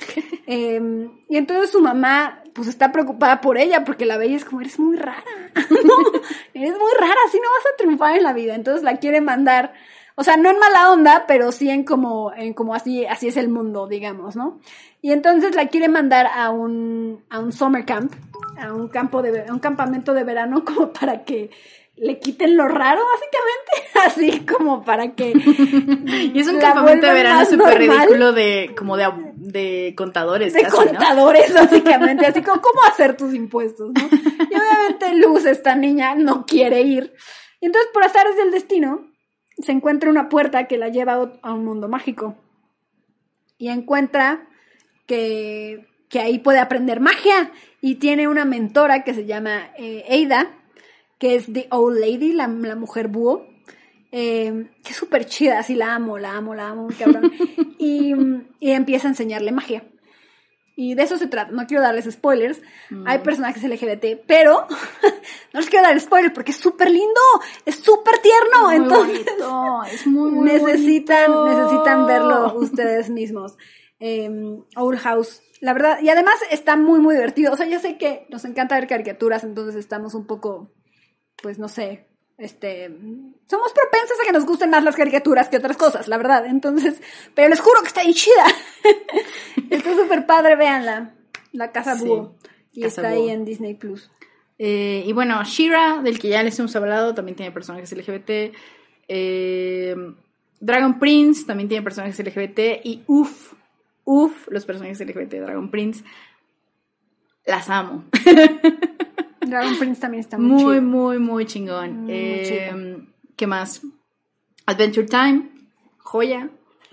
Y entonces su mamá, pues está preocupada por ella porque la ve y es como, eres muy rara, eres muy rara, así no vas a triunfar en la vida. Entonces la quiere mandar. O sea, no en mala onda, pero sí en como así es el mundo, digamos, ¿no? Y entonces la quiere mandar a un summer camp, a un campamento de verano, como para que le quiten lo raro, básicamente, así como para que y es un campamento de verano súper ridículo de contadores, de casi, contadores, ¿no? Básicamente, así como cómo hacer tus impuestos, ¿no? Y obviamente Luz, esta niña, no quiere ir. Y entonces, por azares del destino, se encuentra una puerta que la lleva a un mundo mágico. Y encuentra que ahí puede aprender magia. Y tiene una mentora que se llama Ada, que es The Old Lady, la mujer búho. Que es súper chida, así la amo, cabrón. y empieza a enseñarle magia. Y de eso se trata. No quiero darles spoilers. Hay personajes LGBT, pero no les quiero dar spoilers porque es súper lindo, es súper tierno. Es muy entonces bonito, es muy necesitan verlo ustedes mismos. Old House, la verdad, y además está muy, muy divertido. O sea, yo sé que nos encanta ver caricaturas, entonces estamos un poco, pues no sé, somos propensos a que nos gusten más las caricaturas que otras cosas, la verdad. Entonces, pero les juro que está ahí chida. Está súper padre, véanla. La Casa Búho. Y Casa está Búho. ahí en Disney Plus. Y bueno, She-Ra, del que ya les hemos hablado, también tiene personajes LGBT. Dragon Prince también tiene personajes LGBT. Y los personajes LGBT de Dragon Prince. Las amo. Dragon Prince también está muy chido. Muy, muy chingón. Muy chido. ¿Qué más? Adventure Time, joya.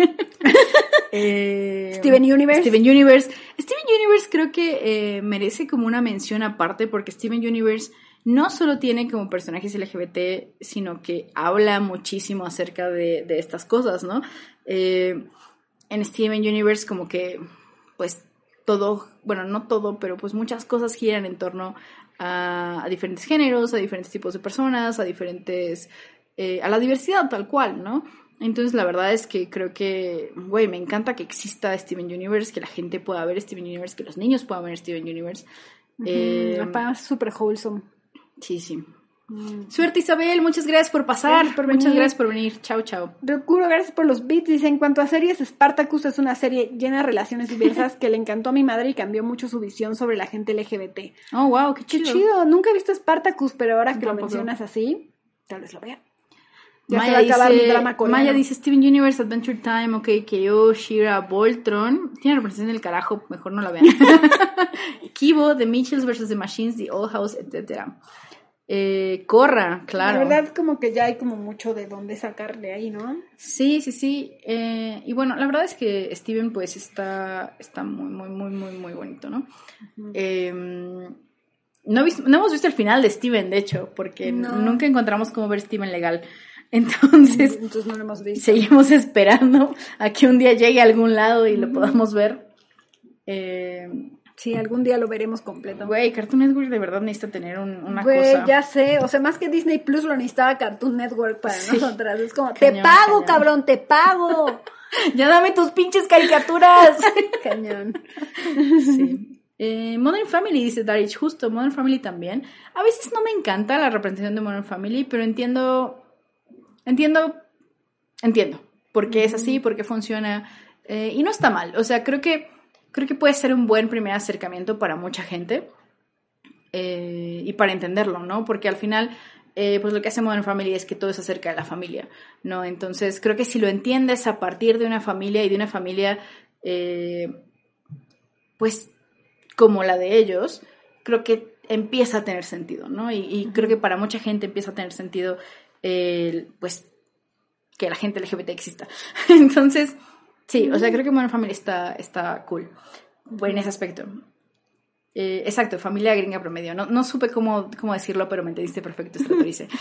Steven Universe creo que merece como una mención aparte porque Steven Universe no solo tiene como personajes LGBT, sino que habla muchísimo acerca de estas cosas, ¿no? En Steven Universe como que, pues, todo, bueno, no todo, pero pues muchas cosas giran en torno a diferentes géneros, a diferentes tipos de personas, a diferentes, a la diversidad tal cual, ¿no? Entonces la verdad es que creo que, güey, me encanta que exista Steven Universe, que la gente pueda ver Steven Universe, que los niños puedan ver Steven Universe. Es súper wholesome. Sí, sí. Suerte, Isabel, muchas gracias por pasar, muchas gracias por venir. Chao, chao. Rokuro, gracias por los beats. Dice, en cuanto a series, Spartacus es una serie llena de relaciones diversas que le encantó a mi madre y cambió mucho su visión sobre la gente LGBT. Oh, wow, qué chido. Qué chido, nunca he visto Spartacus, pero ahora que lo Tampoco. mencionas así, tal vez lo vea. Ya se va a acabar mi drama coreano. Maya dice Steven Universe, Adventure Time, OK, Kyo, She-Ra, Voltron. Tiene representación del carajo, mejor no la vean. Kibo, The Mitchells vs. The Machines, The Old House, etc. Korra, claro. La verdad, como que ya hay como mucho de dónde sacar de ahí, ¿no? Sí, sí, sí. Y bueno, la verdad es que Steven, pues, está muy bonito, ¿no? Uh-huh. No hemos visto el final de Steven, de hecho, porque nunca encontramos cómo ver Steven legal. Entonces no lo hemos visto. Seguimos esperando a que un día llegue a algún lado y lo podamos ver. Sí, algún día lo veremos completo. Güey, Cartoon Network de verdad necesita tener una cosa. Güey, ya sé, o sea, más que Disney Plus lo necesitaba Cartoon Network para nosotras. Es como, cañón, te pago, cabrón, te pago. Ya dame tus pinches caricaturas. Cañón. Sí. Modern Family, dice Darich, justo, Modern Family también. A veces no me encanta la representación de Modern Family, pero entiendo por qué es así, por qué funciona, y no está mal. O sea, creo que puede ser un buen primer acercamiento para mucha gente, y para entenderlo, ¿no? Porque al final, pues lo que hace Modern Family es que todo es acerca de la familia, ¿no? Entonces, creo que si lo entiendes a partir de una familia y de una familia, pues, como la de ellos, creo que empieza a tener sentido, ¿no? Y creo que para mucha gente empieza a tener sentido, pues, que la gente LGBT exista. Entonces, sí, o sea, creo que Modern Family está cool en ese aspecto. Exacto, familia gringa promedio. No supe cómo decirlo, pero me entendiste perfecto, esto lo dice.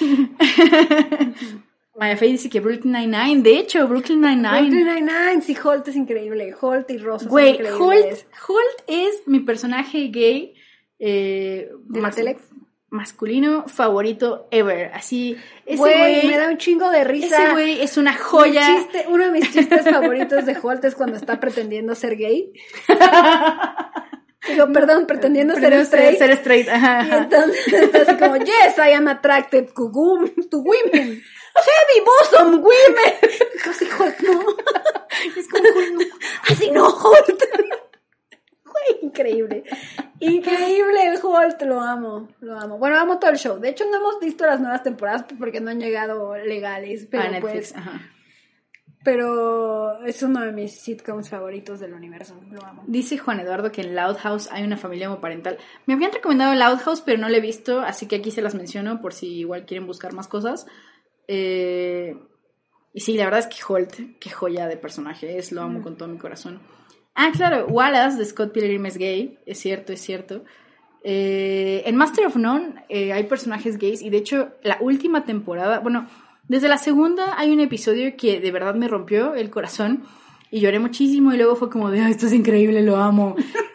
Maya Fey dice que Brooklyn Nine-Nine. De hecho, Brooklyn Nine-Nine. Sí, Holt es increíble. Holt y Rosa son increíbles. Güey, Holt es mi personaje gay de la tele masculino favorito ever. Así, ese güey me da un chingo de risa. Ese güey es una joya. Uno de mis chistes favoritos de Holt es cuando está pretendiendo ser gay. Digo, perdón, pretendiendo ser straight. Ser straight, ajá. Y entonces está así como, yes, I am attracted to women. Heavy bosom women. Así, Holt, no. Es como, así no, Holt. Güey, increíble. Increíble el Holt, lo amo. Bueno, amo todo el show. De hecho, no hemos visto las nuevas temporadas porque no han llegado legales. Pero Netflix, pues, ajá. Pero es uno de mis sitcoms favoritos del universo. Lo amo. Dice Juan Eduardo que en Loud House hay una familia homoparental. Me habían recomendado Loud House, pero no la he visto, así que aquí se las menciono por si igual quieren buscar más cosas. Y sí, la verdad es que Holt, qué joya de personaje es, lo amo con todo mi corazón. Ah, claro, Wallace de Scott Pilgrim es gay, es cierto. En Master of None hay personajes gays, y de hecho la última temporada, bueno, desde la segunda hay un episodio que de verdad me rompió el corazón y lloré muchísimo, y luego fue como de, esto es increíble, lo amo.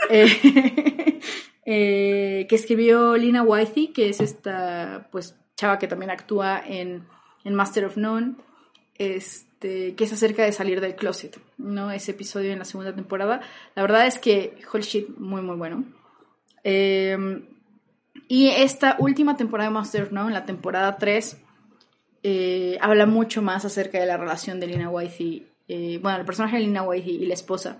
Que escribió Lina Waithe, que es esta pues chava que también actúa en Master of None, que es acerca de salir del closet, ¿no? Ese episodio en la segunda temporada. La verdad es que whole shit, muy muy bueno. Y esta última temporada de Master of None, la temporada 3, habla mucho más acerca de la relación de Lina Waithe, el personaje de Lina Waithe y la esposa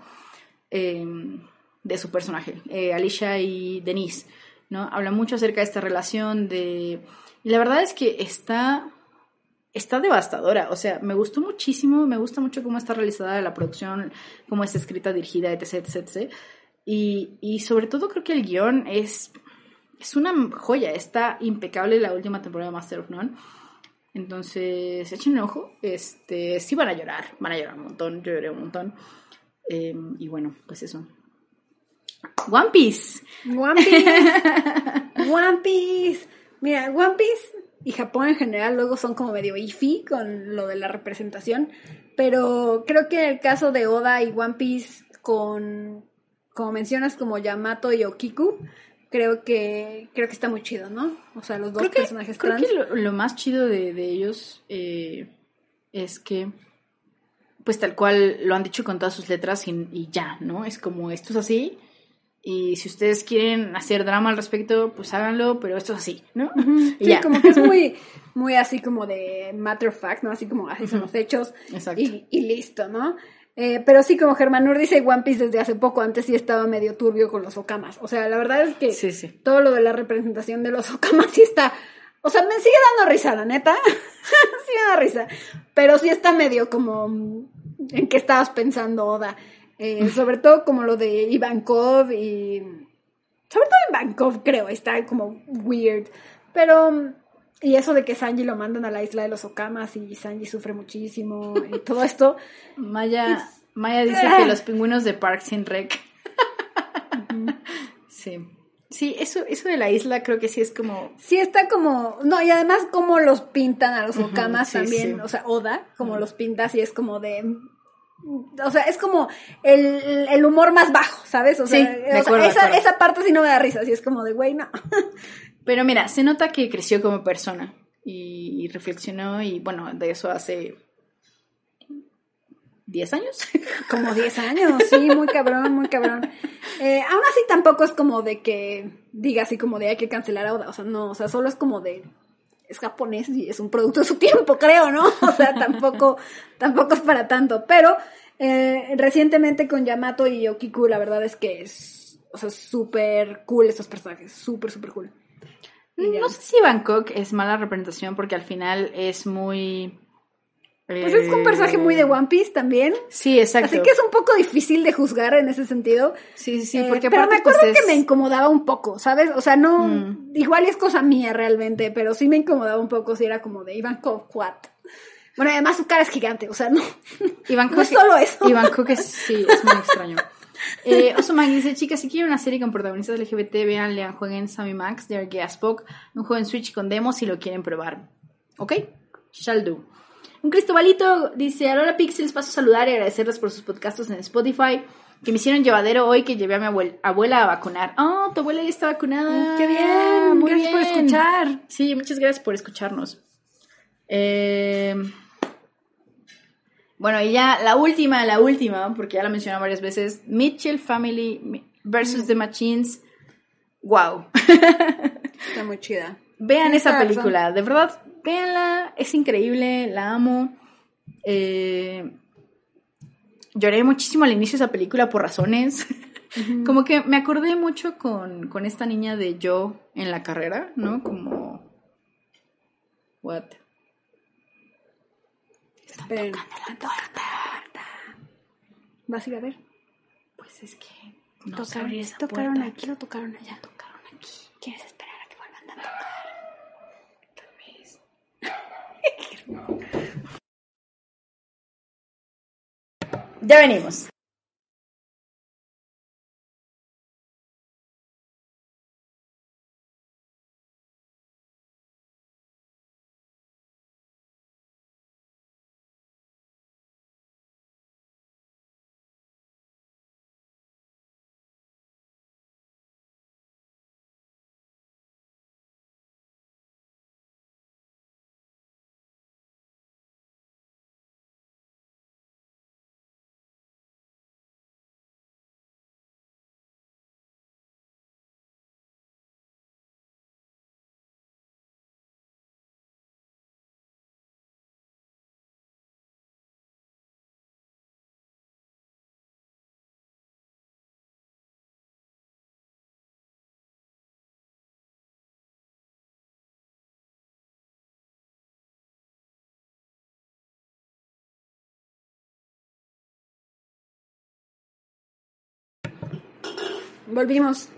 de su personaje, Alicia y Denise, ¿no? Habla mucho acerca de esta relación y la verdad es que está devastadora. O sea, me gusta mucho cómo está realizada la producción, cómo está escrita, dirigida, etc. Y sobre todo creo que el guión es una joya, está impecable la última temporada de Master of None. Entonces, echen un ojo. Sí van a llorar un montón, yo lloré un montón. Y bueno, pues eso. One Piece. Mira, One Piece y Japón en general luego son como medio iffy con lo de la representación, pero creo que el caso de Oda y One Piece como mencionas, como Yamato y Okiku, creo que está muy chido, ¿no? O sea, los dos personajes trans. Creo que lo más chido de ellos es que, pues tal cual lo han dicho con todas sus letras y ya, ¿no? Es como, esto es así, y si ustedes quieren hacer drama al respecto, pues háganlo, pero esto es así, ¿no? Uh-huh. Y sí, ya. como que es muy, muy así como de matter of fact, ¿no? Así como así son los hechos. Exacto. Y listo, ¿no? Pero sí, como Germanur dice, One Piece desde hace poco, antes sí estaba medio turbio con los okamas. O sea, la verdad es que Sí. todo lo de la representación de los okamas sí está... O sea, me sigue dando risa, la neta. Sí me da risa. Pero sí está medio como... ¿En qué estabas pensando, Oda? Sobre todo como lo de Ivankov y... Sobre todo Ivankov, creo, está como weird. Pero... Y eso de que Sanji lo mandan a la isla de los okamas y Sanji sufre muchísimo y todo esto. Maya dice que los pingüinos de Parks and Rec. Sí. Sí, eso de la isla creo que sí es como... Sí está como... No, y además como los pintan a los okamas también. Sí. O sea, Oda, como los pinta, así es como de... O sea, es como el humor más bajo, ¿sabes? O sea, sí, de acuerdo, esa parte sí no me da risa, así es como de, güey, no. Pero mira, se nota que creció como persona y reflexionó y bueno, de eso hace 10 años. Como 10 años, sí, muy cabrón, muy cabrón. Aún así tampoco es como de que diga así como de hay que cancelar a Oda, o sea, no, o sea, solo es como de... Es japonés y es un producto de su tiempo, creo, ¿no? O sea, tampoco es para tanto. Pero recientemente con Yamato y Okiku, la verdad es que es, o sea, súper cool estos personajes, súper, súper cool. No sé si Bangkok es mala representación porque al final es muy... Pues es un personaje muy de One Piece también. Sí, exacto. Así que es un poco difícil de juzgar en ese sentido. Sí, porque pero me acuerdo que me incomodaba un poco, ¿sabes? O sea, no... Igual es cosa mía realmente, pero sí me incomodaba un poco si era como de Ivankov, what? Bueno, además su cara es gigante, o sea, no... Ivankov, no es solo eso. Ivankov sí, es muy extraño. Osuman dice, chicas, si quieren una serie con protagonistas LGBT, vean, lean, jueguen Sammy Max, de Argea Spock, un juego en Switch con demos si lo quieren probar. ¿Ok? Shall do. Un Cristobalito dice, hola Pixels, paso a saludar y agradecerles por sus podcasts en Spotify, que me hicieron llevadero hoy que llevé a mi abuela a vacunar. Oh, tu abuela ya está vacunada. ¡Qué bien! Muy gracias bien. por escuchar. Sí, muchas gracias por escucharnos. Bueno, y ya la última, porque ya la mencioné varias veces, Mitchell Family versus The Machines. Wow. Está muy chida. Vean esa película, de verdad, véanla, es increíble, la amo. Lloré muchísimo al inicio de esa película por razones. Uh-huh. Como que me acordé mucho con esta niña de Yo en la carrera, ¿no? Como... What? Están tocando la puerta. ¿Vas a ir a ver? Pues es que no sé abrir esa puerta. ¿Tocaron aquí o tocaron allá? Tocaron aquí. ¿Quieres esperar a que vuelvan a tocar? Ya venimos. Volvimos.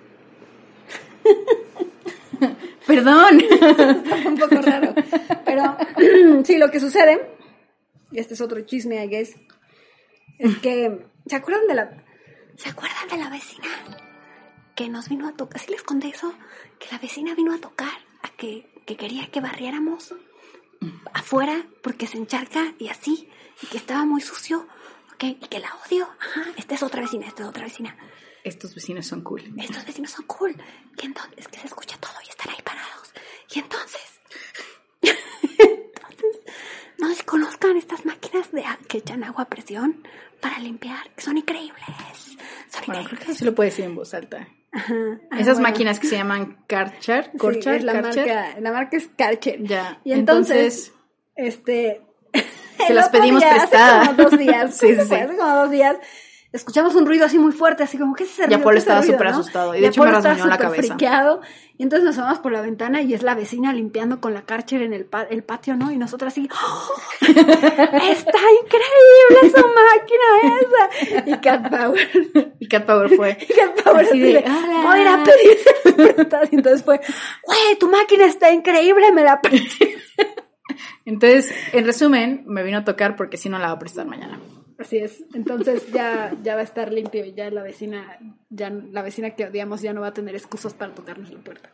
Perdón. Un poco raro. Pero sí, lo que sucede, y este es otro chisme, I guess, es que, ¿se acuerdan de la vecina que nos vino a tocar? ¿Sí les conté eso? Que la vecina vino a tocar a que quería que barriéramos afuera porque se encharca y así, y que estaba muy sucio, ¿ok? Y que la odio. Ajá, esta es otra vecina. Estos vecinos son cool. Que entonces, es que se escucha todo y están ahí parados. Y entonces, no se conozcan estas máquinas que echan agua a presión para limpiar, que son increíbles. Bueno, creo que sí lo puedes decir en voz alta. Ajá. Esas máquinas que se llaman Karcher, Sí, la marca es Karcher. Ya. Y entonces se las pedimos prestadas. Hace como 2 días. Sí. Hace como 2 días. Escuchamos un ruido así muy fuerte, así como, ¿qué es ese ruido? Y Apolo estaba súper asustado. Y de hecho me rasguñó la cabeza. Friqueado, y entonces nos asomamos por la ventana y es la vecina limpiando con la Karcher en el patio, ¿no? Y nosotras así, ¡oh! ¡Está increíble esa máquina esa! Y Cat Power fue. Así de, voy a ir a pedirse. Y entonces fue, güey, tu máquina está increíble, me la presté. Entonces, en resumen, me vino a tocar porque si no la va a prestar mañana. Así es, entonces ya va a estar limpio y ya la vecina que odiamos ya no va a tener excusas para tocarnos la puerta.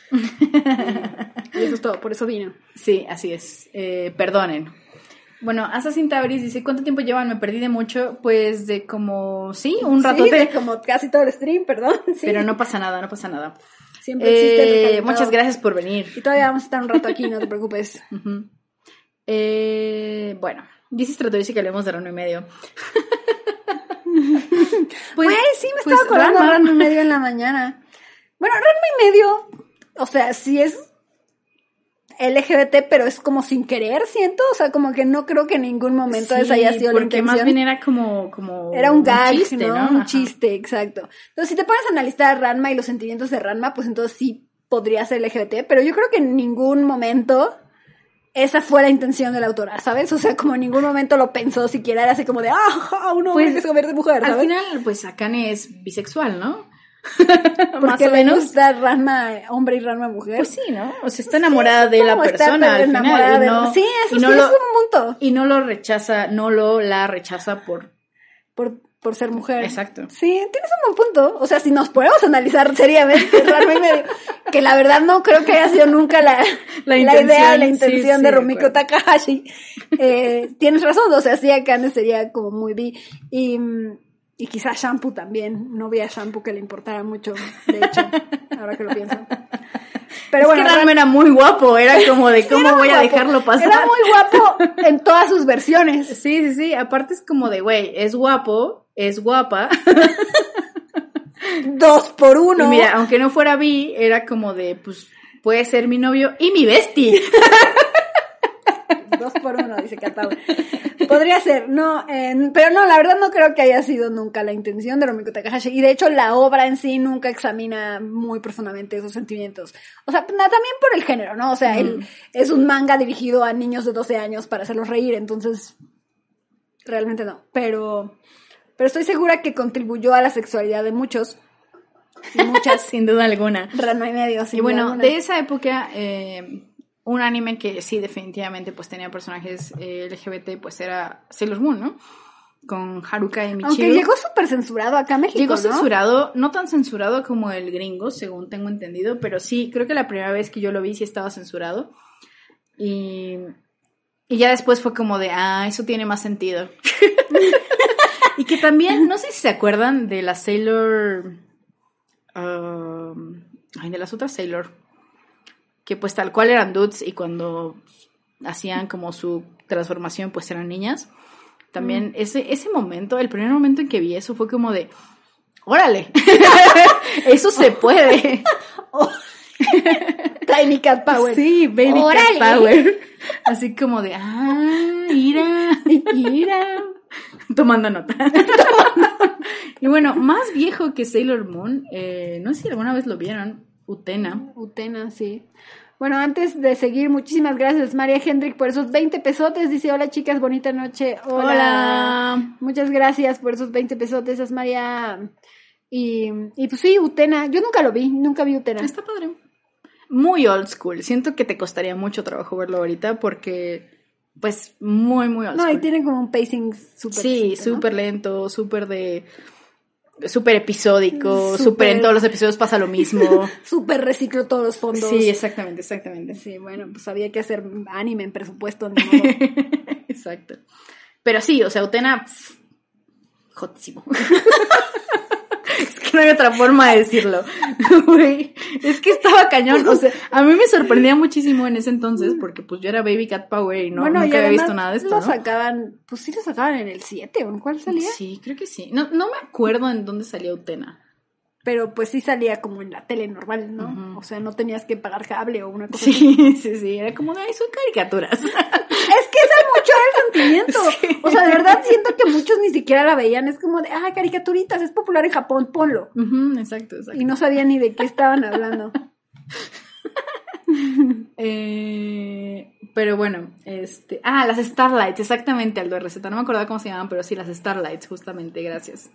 Y eso es todo, por eso vino. Sí, así es. Perdonen. Bueno, Assassin Tauris dice, ¿cuánto tiempo llevan? Me perdí de mucho, pues de como, un ratote. Sí, de como casi todo el stream, perdón. Sí. Pero no pasa nada. Siempre existe el recalentado. Muchas gracias por venir. Y todavía vamos a estar un rato aquí, no te preocupes. Uh-huh. Bueno, dice Stratovici que hablemos de Ranma y medio. Pues, güey, sí me estaba acordando de Ranma y medio en la mañana. Bueno, Ranma y medio, o sea, sí es LGBT, pero es como sin querer, siento. O sea, como que no creo que en ningún momento esa haya sido la intención. Porque más bien era como era un gag, chiste, ¿no? Un chiste, exacto. Entonces, si te pones a analizar Ranma y los sentimientos de Ranma, pues entonces sí podría ser LGBT, pero yo creo que en ningún momento esa fue la intención de la autora, ¿sabes? O sea, como en ningún momento lo pensó siquiera, era así como de, un hombre que se convierte en mujer, ¿sabes? Al final, pues Akane es bisexual, ¿no? Porque le gusta Ranma hombre y Ranma mujer. Pues sí, ¿no? O sea, está enamorada de la persona al final. Sí, eso sí es un punto. Y no la rechaza por ser mujer. Exacto. Sí, tienes un buen punto. O sea, si nos podemos analizar seriamente Ranma y medio, que la verdad no creo que haya sido nunca la idea, la intención de Rumiko Takahashi. Tienes razón, o sea, sí, Akane sería como muy bi. Y quizás Shampoo también. No vi a Shampoo que le importara mucho, de hecho, ahora que lo pienso. Pero bueno, es que Ranma era muy guapo, era como de cómo voy a dejarlo pasar. Era muy guapo en todas sus versiones. Sí, aparte es como de, güey, es guapo, es guapa. 2 por 1. Y mira, aunque no fuera bi, era como de, pues, puede ser mi novio y mi bestie. 2 por 1, dice Catao. Podría ser, no, pero no, la verdad no creo que haya sido nunca la intención de Rumiko Takahashi, y de hecho la obra en sí nunca examina muy profundamente esos sentimientos. O sea, también por el género, ¿no? O sea, es un manga dirigido a niños de 12 años para hacerlos reír, entonces realmente no. Pero estoy segura que contribuyó a la sexualidad de muchos y muchas. Sin duda alguna. Ranma y medio, sin Y bueno, duda alguna. de esa época, un anime que sí definitivamente pues tenía personajes LGBT, pues era Sailor Moon, ¿no? Con Haruka y Michiru. Aunque llegó súper censurado acá a México, llegó ¿no? censurado, no tan censurado como el gringo, según tengo entendido, pero sí, creo que la primera vez que yo lo vi sí estaba censurado. Y ya después fue como de, eso tiene más sentido. Y que también, no sé si se acuerdan de la Sailor... de las otras Sailor, que pues tal cual eran dudes y cuando hacían como su transformación pues eran niñas. También ese momento, el primer momento en que vi eso fue como de, ¡órale! Eso se puede. Tiny Cat Power. Sí, Baby ¡órale! Cat Power. Así como de, ira. Tomando nota. Y bueno, más viejo que Sailor Moon, no sé si alguna vez lo vieron, Utena, sí. Bueno, antes de seguir, muchísimas gracias María Hendrick por esos 20 pesotes. Dice, hola chicas, bonita noche. Hola. Muchas gracias por esos 20 pesotes, es María. Y pues sí, Utena. Yo nunca vi Utena. Está padre. Muy old school. Siento que te costaría mucho trabajo verlo ahorita porque, pues, muy, muy old school. No, y tiene como un pacing súper. Sí, súper lento, súper de... súper episódico, súper en todos los episodios pasa lo mismo. Súper reciclo todos los fondos. Sí, exactamente. Sí, bueno, pues había que hacer anime en presupuesto, ni modo. Exacto. Pero sí, o sea, Utena, jotísimo. Es que no hay otra forma de decirlo. Güey, es que estaba cañón. O sea, a mí me sorprendía muchísimo en ese entonces, porque pues yo era Baby Cat Power y nunca había visto nada de esto, lo ¿no? sacaban, pues sí lo sacaban en el 7, ¿o en cuál salía? Sí, creo que sí. No me acuerdo en dónde salía Utena. Pero pues sí salía como en la tele normal, ¿no? Uh-huh. O sea, no tenías que pagar cable o una cosa así. Sí, era como de, ay, son caricaturas. Es que ese mucho era el sentimiento. Sí. O sea, de verdad siento que muchos ni siquiera la veían. Es como de, caricaturitas, es popular en Japón, ponlo. Uh-huh, exacto. Y no sabía ni de qué estaban hablando. Pero bueno, las Starlights, exactamente, Aldo Receta. No me acordaba cómo se llamaban, pero sí, las Starlights, justamente, gracias.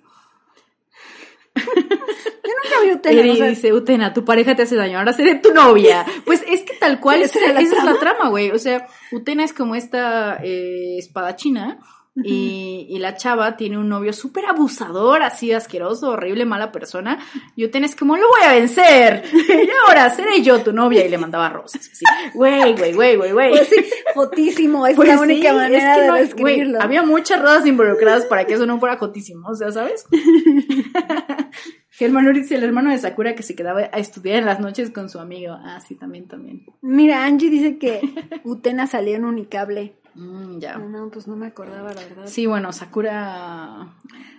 Yo nunca vi Utena. Eri dice, Utena, tu pareja te hace daño, ahora seré tu novia. Pues es que tal cual, esa es la trama, güey. O sea, Utena es como esta espadachina. Uh-huh. Y la chava tiene un novio súper abusador, así asqueroso, horrible, mala persona. Y Utena es como, lo voy a vencer. Y ahora seré yo tu novia. Y le mandaba rosas. Así, güey. Pues sí, jotísimo, es pues la única manera de describirlo. Güey, había muchas rosas involucradas para que eso no fuera jotísimo, o sea, ¿sabes? Germán dice, el hermano de Sakura que se quedaba a estudiar en las noches con su amigo. Ah, sí, también. Mira, Angie dice que Utena salió en Unicable. Ya. No, pues no me acordaba, la verdad. Sí, bueno, Sakura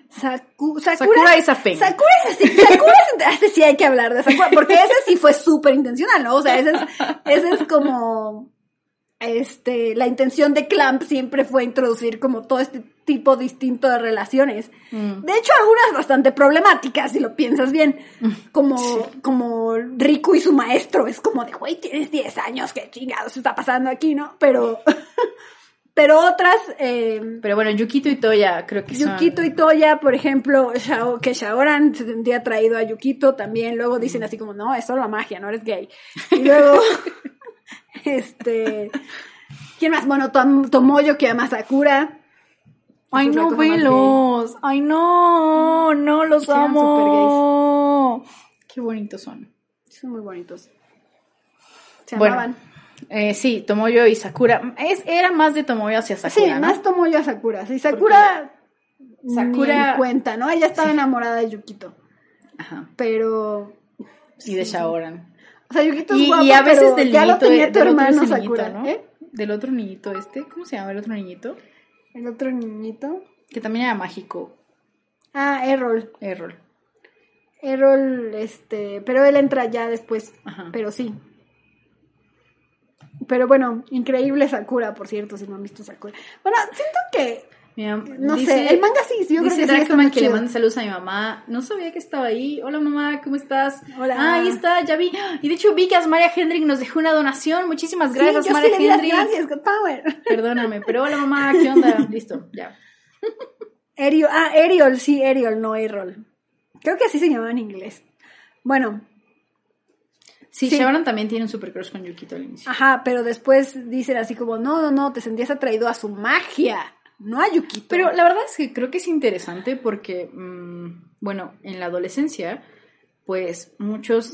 y Safen. Sakura es así. Sakura es, sí hay que hablar de Sakura, porque ese sí fue súper intencional, ¿no? O sea, ese es como... la intención de Clamp siempre fue introducir como todo este tipo distinto de relaciones. De hecho, algunas bastante problemáticas, si lo piensas bien. Como Riku y su maestro. Es como de, güey, tienes 10 años, ¿qué chingados está pasando aquí, no? Pero otras... pero bueno, Yukito y Toya creo que son... Yukito y Toya, por ejemplo, que Shaoran se sentía atraído a Yukito también. Luego dicen así como, no, es solo magia, no eres gay. Y luego... ¿Quién más? Bueno, Tomoyo que ama a Sakura. Ay, no, velos. Ay, no, los amo. Qué bonitos son. Son muy bonitos. Se amaban. Sí, Tomoyo y Sakura. Era más de Tomoyo hacia Sakura, sí, ¿no? Más Tomoyo a Sakura. Sí, Sakura ni cuenta, ¿no? Ella estaba enamorada de Yukito. Ajá. Pero... Y de Shaoran. O sea, Yukito es guapo, y a veces del ya niñito, lo tenía tu hermano Sakura, niñito, ¿no? Del otro niñito ¿cómo se llama el otro niñito? El otro niñito. Que también era mágico. Ah, Errol. Errol, pero él entra ya después. Ajá. Pero sí. Pero bueno, increíble Sakura, por cierto, si no han visto Sakura. Bueno, siento que... Mira, no sé, el manga sí, yo creo que sí está muy que le manda saludos a mi mamá. No sabía que estaba ahí. Hola mamá, ¿cómo estás? Hola. Ahí está, ya vi. Y de hecho vi que Asmaria Hendrick nos dejó una donación. Muchísimas gracias, Asmaria Hendrick. Gracias, God Power. Perdóname, pero hola mamá, ¿qué onda? Listo, ya. Eriol, sí, Eriol, no Errol. Creo que así se llamaba en inglés. Bueno. Sí, Shaoran también tiene un super crush con Yukito al inicio. Ajá, pero después dicen así como, no, te sentías atraído a su magia. No a Yukito. Pero la verdad es que creo que es interesante porque, bueno, en la adolescencia, pues muchos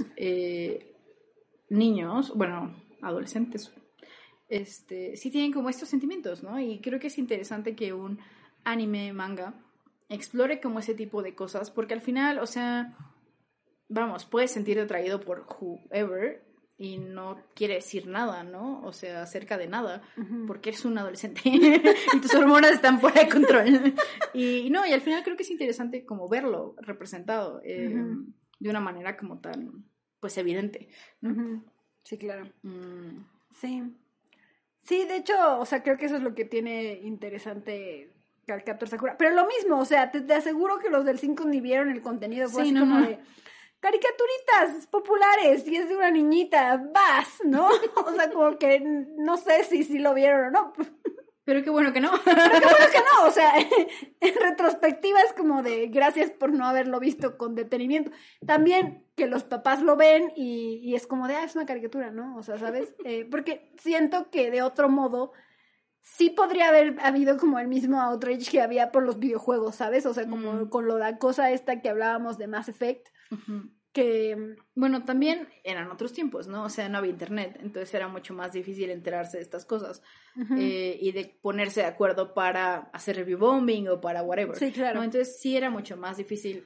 niños, bueno, adolescentes, sí tienen como estos sentimientos, ¿no? Y creo que es interesante que un anime, manga, explore como ese tipo de cosas, porque al final, o sea, vamos, puedes sentirte atraído por whoever y no quiere decir nada, ¿no? O sea, acerca de nada, porque eres un adolescente y tus hormonas están fuera de control. Y al final creo que es interesante como verlo representado de una manera como tan, pues, evidente, ¿no? Sí, claro. Sí. Sí, de hecho, o sea, creo que eso es lo que tiene interesante Cardcaptor Sakura. Pero lo mismo, o sea, te aseguro que los del 5 ni vieron el contenido. Fue así como de... Caricaturitas populares y es de una niñita, vas, ¿no? O sea, como que no sé si lo vieron o no. Pero qué bueno que no. O sea, en retrospectiva es como de gracias por no haberlo visto con detenimiento. También que los papás lo ven y es como de, es una caricatura, ¿no? O sea, ¿sabes? Porque siento que de otro modo sí podría haber habido como el mismo outrage que había por los videojuegos, ¿sabes? O sea, como con la cosa esta que hablábamos de Mass Effect, que... Bueno, también eran otros tiempos, ¿no? O sea, no había internet, entonces era mucho más difícil enterarse de estas cosas y de ponerse de acuerdo para hacer review bombing o para whatever. Sí, claro. ¿no? Entonces sí era mucho más difícil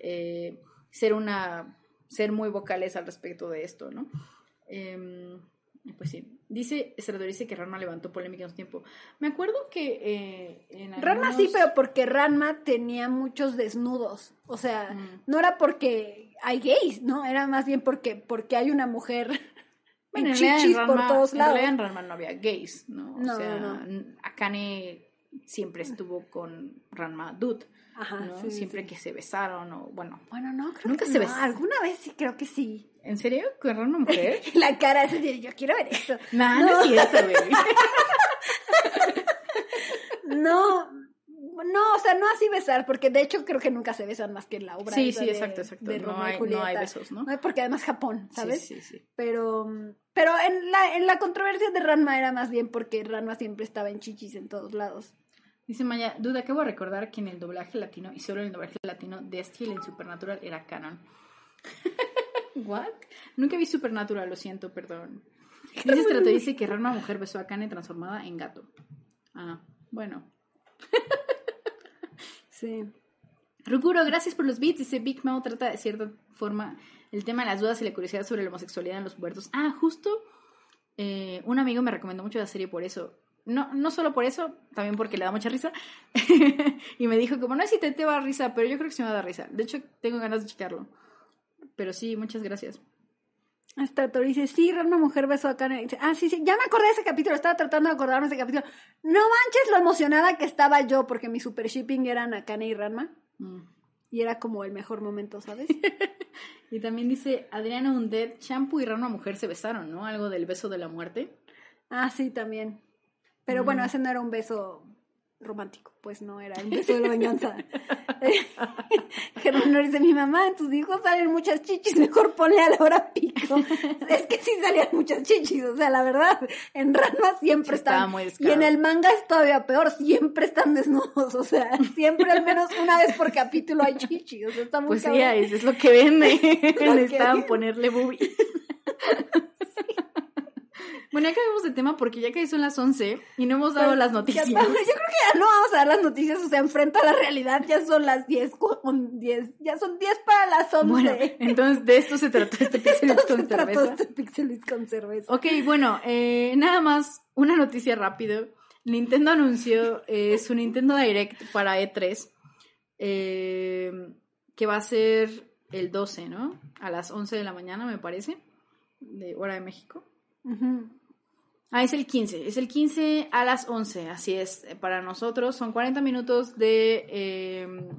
ser muy vocales al respecto de esto, ¿no? Pues sí. Estrador dice que Ranma levantó polémica en su tiempo. Me acuerdo que Ranma sí, pero porque Ranma tenía muchos desnudos. O sea, no era porque hay gays, ¿no? Era más bien porque hay una mujer en chichis por todos lados. En realidad en Ranma no había gays, ¿no? No, o sea, no. Akane siempre estuvo con Ranma Dude. Ajá, ¿no? sí, Siempre sí. que se besaron o bueno. Bueno, no, creo nunca que se no. besaron. Alguna vez sí, creo que sí. ¿En serio? ¿Con Ranma mujer? La cara esa de yo quiero ver esto. No es cierto, baby. No, o sea, no así besar, porque de hecho creo que nunca se besan más que en la obra. Sí, esa exacto. De No Romeo y hay Julieta. besos, ¿no? Porque además Japón, ¿sabes? Sí. Pero en la controversia de Ranma era más bien porque Ranma siempre estaba en chichis en todos lados. Dice Maya, duda, acabo de recordar que en el doblaje latino, y solo en el doblaje latino, Destiel en Supernatural era canon. ¿What? Nunca vi Supernatural, lo siento, perdón. Dice que Ranma mujer besó a Kane transformada en gato. Ah, bueno. Sí. Ruguro, gracias por los beats. Dice Big Mouth trata de cierta forma el tema de las dudas y la curiosidad sobre la homosexualidad en los huertos. Ah, justo un amigo me recomendó mucho la serie por eso. No solo por eso, también porque le da mucha risa. Y me dijo como, no sé si te va a dar risa, pero yo creo que sí me va a dar risa. De hecho, tengo ganas de checarlo. Pero sí, muchas gracias. Hasta Tori dice, sí, Ranma mujer besó a Kane. Dice, sí, ya me acordé de ese capítulo, estaba tratando de acordarme de ese capítulo. No manches lo emocionada que estaba yo, porque mi super shipping eran Akane y Ranma. Y era como el mejor momento, ¿sabes? Y también dice, Adriana Undead, Shampoo y Ranma mujer se besaron, ¿no? Algo del beso de la muerte. Ah, sí, también. Pero bueno, ese no era un beso romántico, pues no, era un beso de la venganza. Germán dice, mi mamá, en tus hijos salen muchas chichis, mejor ponle a la hora pico. Es que sí salían muchas chichis, o sea, la verdad, en Ranma siempre están, muy y en el manga es todavía peor, siempre están desnudos, o sea, siempre al menos una vez por capítulo hay chichis, o sea, está muy pues cabrón. Sí, es lo que vende, necesitaban ponerle boobies. Bueno, ya cambiamos de tema porque ya que son las 11 y no hemos dado las noticias. Yo creo que ya no vamos a dar las noticias, o sea, enfrenta a la realidad, ya son las 10, ya son 10 para las 11. Bueno, entonces de esto se trató este Pixelist con cerveza. Ok, bueno, nada más una noticia rápido. Nintendo anunció su Nintendo Direct para E3, que va a ser el 12, ¿no? A las 11 de la mañana, me parece, de hora de México. Es el 15 a las 11, así es, para nosotros son 40 minutos de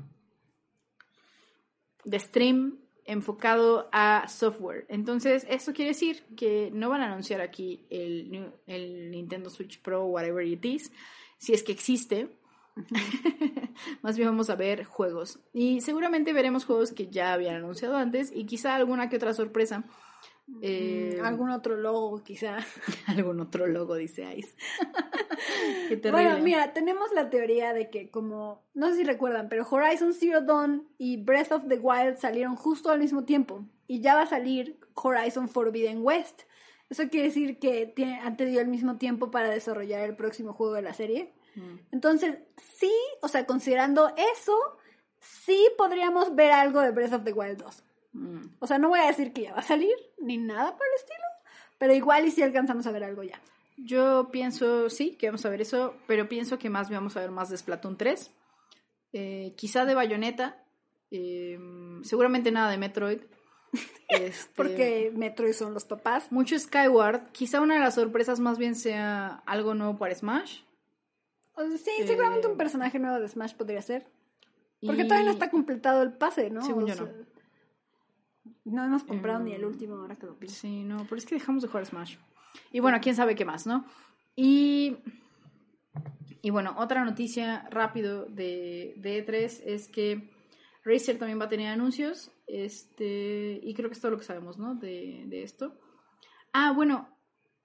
stream enfocado a software. Entonces, esto quiere decir que no van a anunciar aquí el Nintendo Switch Pro, whatever it is, si es que existe. Más bien vamos a ver juegos. Y seguramente veremos juegos que ya habían anunciado antes y quizá alguna que otra sorpresa. Algún otro logo, quizá. Algún otro logo, dice Ice. Qué terrible. Bueno, mira, tenemos la teoría de que como, no sé si recuerdan, pero Horizon Zero Dawn y Breath of the Wild salieron justo al mismo tiempo. Y ya va a salir Horizon Forbidden West. Eso quiere decir que han tenido el mismo tiempo para desarrollar el próximo juego de la serie. Entonces, sí, o sea, considerando eso, sí podríamos ver algo de Breath of the Wild 2. O sea, no voy a decir que ya va a salir, ni nada por el estilo, pero igual y si alcanzamos a ver algo ya. Yo pienso, sí, que vamos a ver eso, pero pienso que más vamos a ver más de Splatoon 3. Quizá de Bayonetta, seguramente nada de Metroid. Porque Metroid son los papás. Mucho Skyward, quizá una de las sorpresas más bien sea algo nuevo para Smash. Sí, seguramente un personaje nuevo de Smash podría ser. Porque todavía no está completado el pase, ¿no? Según yo no. No hemos comprado ni el último ahora que lo pienso. Sí, no, pero es que dejamos de jugar Smash. Y bueno, quién sabe qué más, ¿no? Y bueno, otra noticia rápido de E3 es que Razer también va a tener anuncios. Y creo que es todo lo que sabemos, ¿no? De esto. Bueno,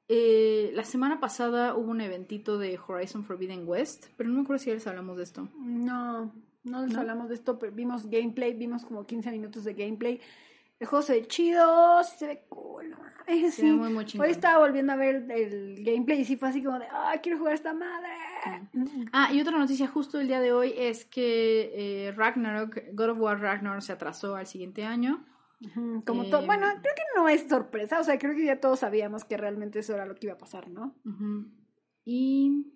la semana pasada hubo un eventito de Horizon Forbidden West, pero no me acuerdo si ya les hablamos de esto. No les hablamos de esto, pero vimos gameplay, vimos como 15 minutos de gameplay. El juego se ve chido, sí se ve cool, ¿no? Se ve muy, muy chingón. Hoy estaba volviendo a ver el gameplay y sí fue así como de, quiero jugar a esta madre. Y otra noticia justo el día de hoy es que Ragnarok, God of War Ragnarok se atrasó al siguiente año. Como todo, bueno, creo que no es sorpresa, o sea, creo que ya todos sabíamos que realmente eso era lo que iba a pasar, ¿no? Y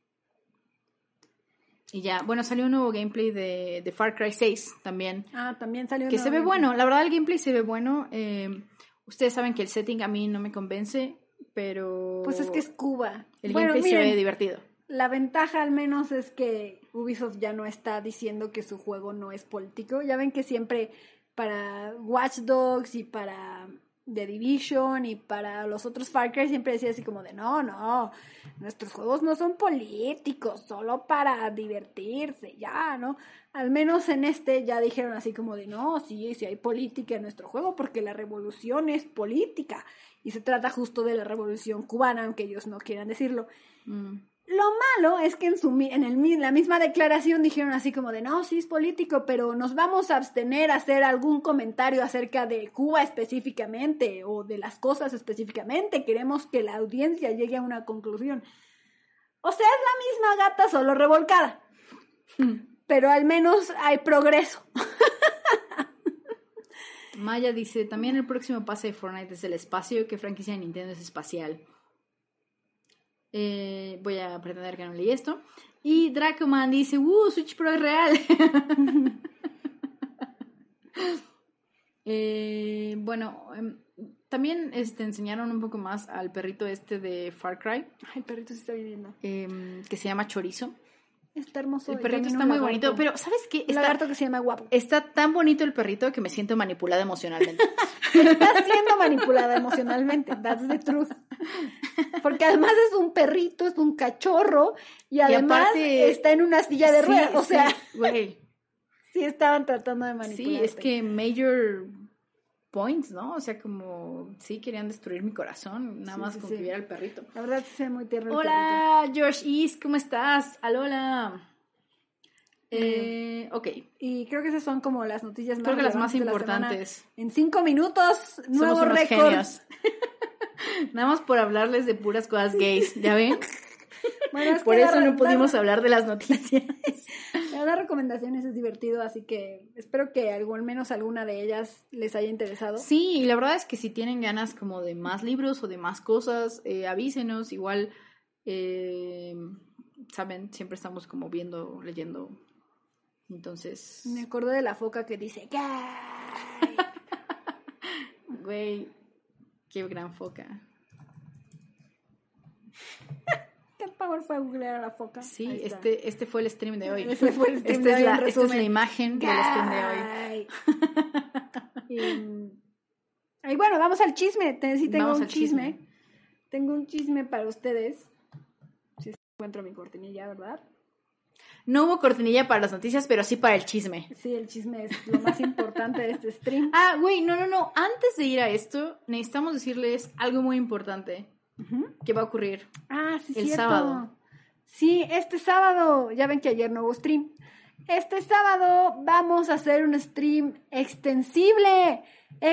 ya, bueno, salió un nuevo gameplay de Far Cry 6 también. También salió un que nuevo se ve gameplay. bueno, la verdad el gameplay se ve bueno. Ustedes saben que el setting a mí no me convence, pero Pues es que es Cuba. El gameplay se ve divertido. La ventaja al menos es que Ubisoft ya no está diciendo que su juego no es político. Ya ven que siempre para Watch Dogs y para The Division y para los otros Far Cry siempre decía así como de no, nuestros juegos no son políticos, solo para divertirse, ya, ¿no? Al menos en este ya dijeron así como de no, sí hay política en nuestro juego porque la revolución es política y se trata justo de la revolución cubana, aunque ellos no quieran decirlo. Lo malo es que en la misma declaración dijeron así como de no, sí es político, pero nos vamos a abstener a hacer algún comentario acerca de Cuba específicamente o de las cosas específicamente. Queremos que la audiencia llegue a una conclusión. O sea, es la misma gata solo revolcada. Pero al menos hay progreso. Maya dice, también el próximo pase de Fortnite es el espacio, que franquicia de Nintendo es espacial. Voy a pretender que no leí esto. Y Dracoman dice, Switch Pro es real. Bueno, también enseñaron un poco más al perrito de Far Cry. El perrito se está viviendo. Que se llama Chorizo. Está hermoso. El perrito está muy bonito, pero ¿sabes qué? El lagarto que se llama Guapo. Está tan bonito el perrito que me siento manipulada emocionalmente. Está siendo manipulada emocionalmente, that's the truth. Porque además es un perrito, es un cachorro y además aparte, está en una silla de ruedas, o sea, güey. Sí estaban tratando de manipular. Sí, es que major points, ¿no? O sea, como sí querían destruir mi corazón, nada más con que viera el perrito. La verdad sí se ve muy tierno. Hola, George East, ¿cómo estás? Alola. Ok. Y creo que esas son como las noticias más, creo que las más importantes. En 5 minutos, nuevo récord. Nada más por hablarles de puras cosas gays, ¿ya ven? Bueno, es por eso no pudimos hablar de las noticias. Dar recomendaciones es divertido, así que espero que al menos alguna de ellas les haya interesado. Sí, y la verdad es que si tienen ganas como de más libros o de más cosas, avísenos, igual, saben, siempre estamos como viendo, leyendo, entonces... Me acordé de la foca que dice ¡gay! Güey, qué gran foca. Qué power fue googlear a la foca. Sí, este fue el stream de hoy. Ese fue el stream de hoy, esta es la imagen del stream de hoy. Y bueno, vamos al chisme. Tengo un chisme. Tengo un chisme para ustedes. Si encuentro mi cortinilla, ¿verdad? No hubo cortinilla para las noticias, pero sí para el chisme. Sí, el chisme es lo más importante de este stream. Güey, no. Antes de ir a esto, necesitamos decirles algo muy importante. ¿Qué va a ocurrir? Sí, el cierto. Sábado. Sí, este sábado, ya ven que ayer no hubo stream. Este sábado vamos a hacer un stream extensible,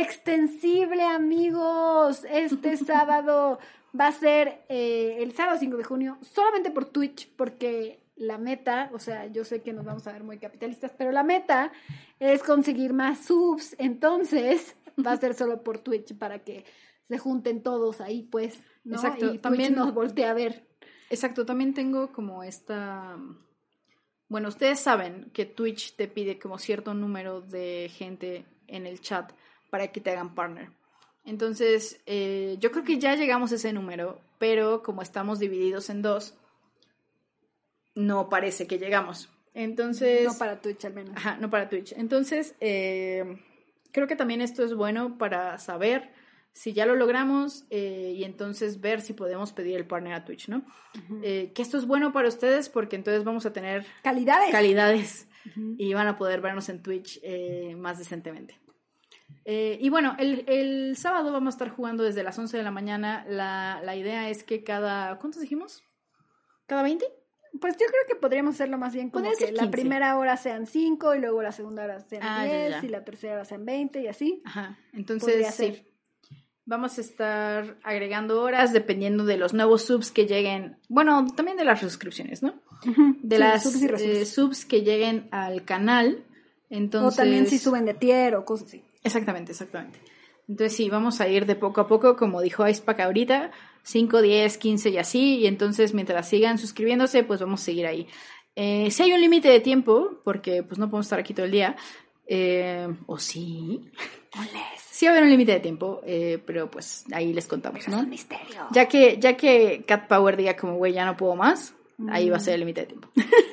amigos. Este sábado va a ser el sábado 5 de junio, solamente por Twitch, porque la meta, o sea, yo sé que nos vamos a ver muy capitalistas, pero la meta es conseguir más subs, entonces va a ser solo por Twitch para que se junten todos ahí, pues, ¿no? Exacto. Y también nos voltea a ver. Exacto, también tengo como esta... Bueno, ustedes saben que Twitch te pide como cierto número de gente en el chat para que te hagan partner. Entonces, yo creo que ya llegamos a ese número, pero como estamos divididos en 2, no parece que llegamos. Entonces... No para Twitch, al menos. Ajá, no para Twitch. Entonces, creo que también esto es bueno para saber si ya lo logramos y entonces ver si podemos pedir el partner a Twitch, ¿no? Que esto es bueno para ustedes porque entonces vamos a tener... calidades. Y van a poder vernos en Twitch más decentemente. Y bueno, el sábado vamos a estar jugando desde las 11 de la mañana. La idea es que ¿cuántos dijimos? ¿Cada 20? Pues yo creo que podríamos hacerlo más bien como Podría que ser la 15. primera hora sean 5 y luego la segunda hora sean 10 ya. y la tercera hora sean 20 y así. Ajá, Podría entonces ser. sí. Vamos a estar agregando horas dependiendo de los nuevos subs que lleguen. Bueno, también de las suscripciones, ¿no? De Sí, las subs y resubs. subs que lleguen al canal. Entonces, O también si suben de tier o cosas así. Exactamente. Entonces sí, vamos a ir de poco a poco, como dijo Icepack ahorita, 5, 10, 15 y así. Y entonces mientras sigan suscribiéndose, pues vamos a seguir ahí. Si hay un límite de tiempo, porque pues no podemos estar aquí todo el día. ¿O sí? Sí va a haber un límite de tiempo, pero pues ahí les contamos, Pero ¿no? es un misterio. Ya que Cat Power diga como, güey, ya no puedo más, ahí va a ser el límite de tiempo.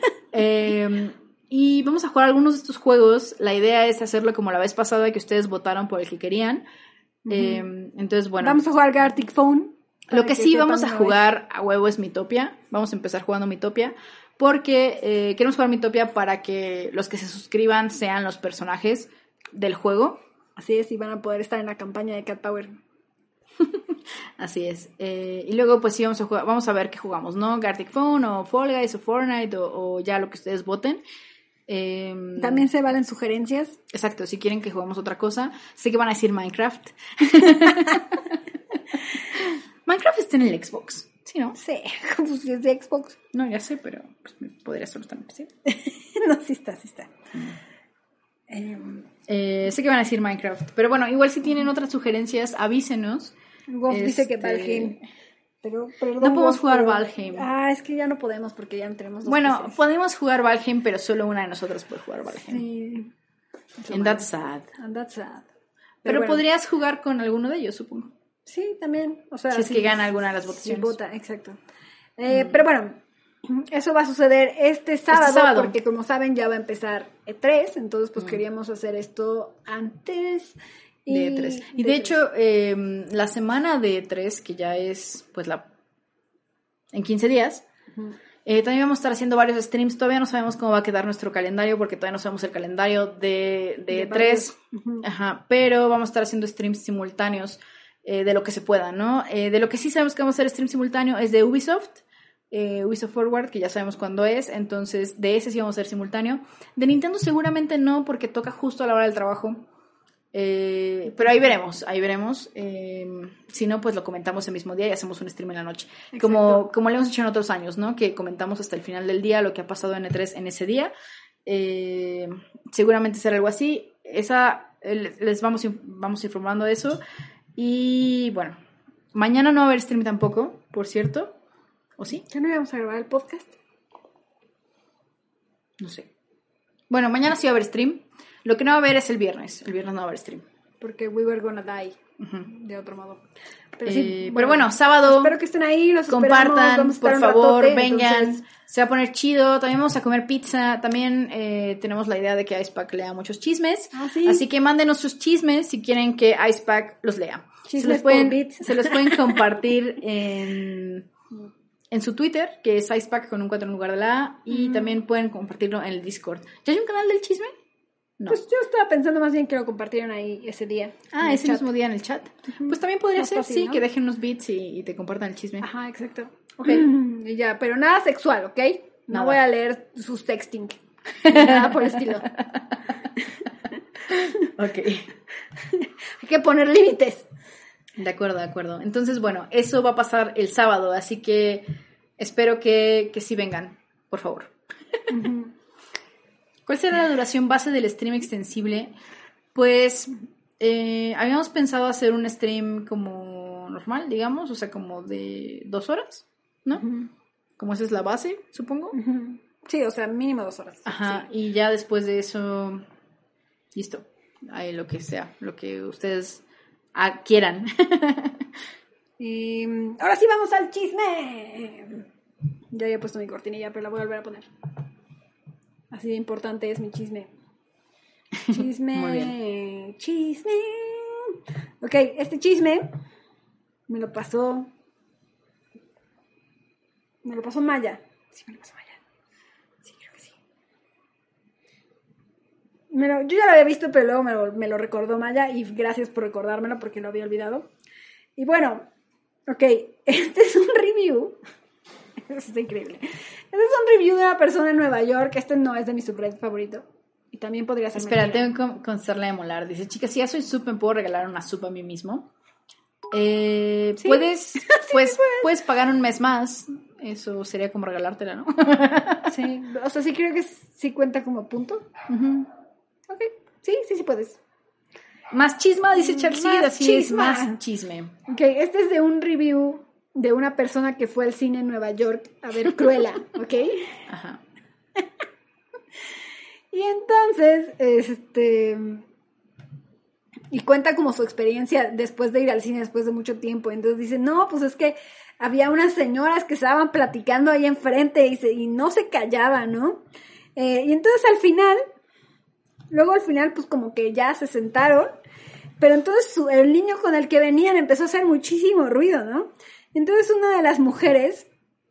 Y vamos a jugar algunos de estos juegos. La idea es hacerlo como la vez pasada, que ustedes votaron por el que querían. Entonces, bueno. Vamos a jugar Gartic Phone. Lo que sí vamos a jugar a huevo es Mitopia. Vamos a empezar jugando Mitopia. Porque queremos jugar Mitopia para que los que se suscriban sean los personajes del juego. Así es, y van a poder estar en la campaña de Cat Power. Así es. Y luego, pues sí, vamos a ver qué jugamos, ¿no? Gartic Phone, o Fall Guys, o Fortnite, o ya lo que ustedes voten. También se valen sugerencias. Exacto, si quieren que juguemos otra cosa. Sé que van a decir Minecraft. Minecraft está en el Xbox, ¿sí, no? Sí, como si es de Xbox. No, ya sé, pero pues, podría ser también, ¿sí? No, sí está. Sé que van a decir Minecraft, pero bueno, igual si tienen otras sugerencias, avísenos. Wolf dice que Valheim. Pero no podemos jugar Valheim. Es que ya no podemos porque ya no tenemos dos Bueno, PCs. podemos jugar Valheim, pero solo una de nosotros puede jugar Valheim. Sí. And that's sad. And that's sad. Pero bueno, podrías jugar con alguno de ellos, supongo. Sí, también. O sea, si es que gana alguna de las votaciones. Si vota, exacto. Pero bueno, eso va a suceder este sábado, porque como saben ya va a empezar E3, entonces pues queríamos hacer esto antes de E3. Y de hecho, la semana de E3, que ya es pues en 15 días, también vamos a estar haciendo varios streams. Todavía no sabemos cómo va a quedar nuestro calendario, porque todavía no sabemos el calendario de E3. Ajá, pero vamos a estar haciendo streams simultáneos de lo que se pueda, ¿no? De lo que sí sabemos que vamos a hacer stream simultáneo es de Ubisoft. Ubisoft Forward, que ya sabemos cuándo es, entonces de ese sí vamos a hacer simultáneo. De Nintendo seguramente no, porque toca justo a la hora del trabajo. Pero ahí veremos. Si no, pues lo comentamos el mismo día y hacemos un stream en la noche. Como lo hemos hecho en otros años, ¿no? Que comentamos hasta el final del día lo que ha pasado en E3 en ese día. Seguramente será algo así. Les vamos informando de eso. Y bueno, mañana no va a haber stream tampoco, por cierto. ¿O sí? ¿Ya no íbamos a grabar el podcast? No sé. Bueno, mañana sí va a haber stream. Lo que no va a haber es el viernes. El viernes no va a haber stream. Porque we were gonna die. De otro modo. Pero, pero bueno, sábado. Espero que estén ahí. Los compartan, por favor, ratote, vengan. Entonces... Se va a poner chido. También vamos a comer pizza. También tenemos la idea de que Icepack lea muchos chismes. ¿Sí? Así que mándenos sus chismes si quieren que Icepack los lea. Se los pueden compartir en su Twitter, que es Icepack con un 4 en lugar de la A, y también pueden compartirlo en el Discord. ¿Ya hay un canal del chisme? No. Pues yo estaba pensando más bien que lo compartieron ahí ese día. Ese mismo día en el chat. Pues también podría más ser, fácil, sí, ¿no? que dejen unos beats y te compartan el chisme. Ajá, exacto. Ok. Y ya, pero nada sexual, ¿ok? No Nada. voy a leer sus sexting. Nada por el estilo. Ok. Hay que poner límites. De acuerdo. Entonces, bueno, eso va a pasar el sábado, así que espero que sí vengan, por favor. ¿Cuál será la duración base del stream extensible? Pues habíamos pensado hacer un stream como normal, digamos, o sea, como de 2 horas, ¿no? Como esa es la base, supongo. Sí, o sea, mínimo 2 horas. Ajá, sí. y ya después de eso, listo. Ahí lo que sea, lo que ustedes quieran. Y ahora sí vamos al chisme. Ya había puesto mi cortinilla, pero la voy a volver a poner. Así de importante es mi chisme. Chisme. Muy bien. Chisme. Ok, este chisme me lo pasó Maya. Sí, me lo pasó Maya. Sí, creo que sí. Yo ya lo había visto, pero luego me lo recordó Maya y gracias por recordármelo porque lo había olvidado. Y bueno, ok, este es un review. Eso es increíble. Este es un review de una persona en Nueva York. Este no es de mi subreddit favorito. Y también podría ser Espera, mentira. tengo que contestarle de molar. Dice, chicas, si ya soy sup, ¿me puedo regalar una sup a mí mismo? ¿Sí? Puedes pagar un mes más. Eso sería como regalártela, ¿no? Sí, o sea, sí creo que sí cuenta como punto. Uh-huh. Ok, sí puedes. Más chisma, dice Charcid, así chisma. es, más chisme. Ok, este es de un review de una persona que fue al cine en Nueva York a ver Cruella, ¿ok? Ajá. Y entonces, y cuenta como su experiencia después de ir al cine, después de mucho tiempo. Entonces dice, no, pues es que había unas señoras que estaban platicando ahí enfrente y no se callaban, ¿no? Y entonces al final, pues como que ya se sentaron, pero entonces el niño con el que venían empezó a hacer muchísimo ruido, ¿no? Entonces una de las mujeres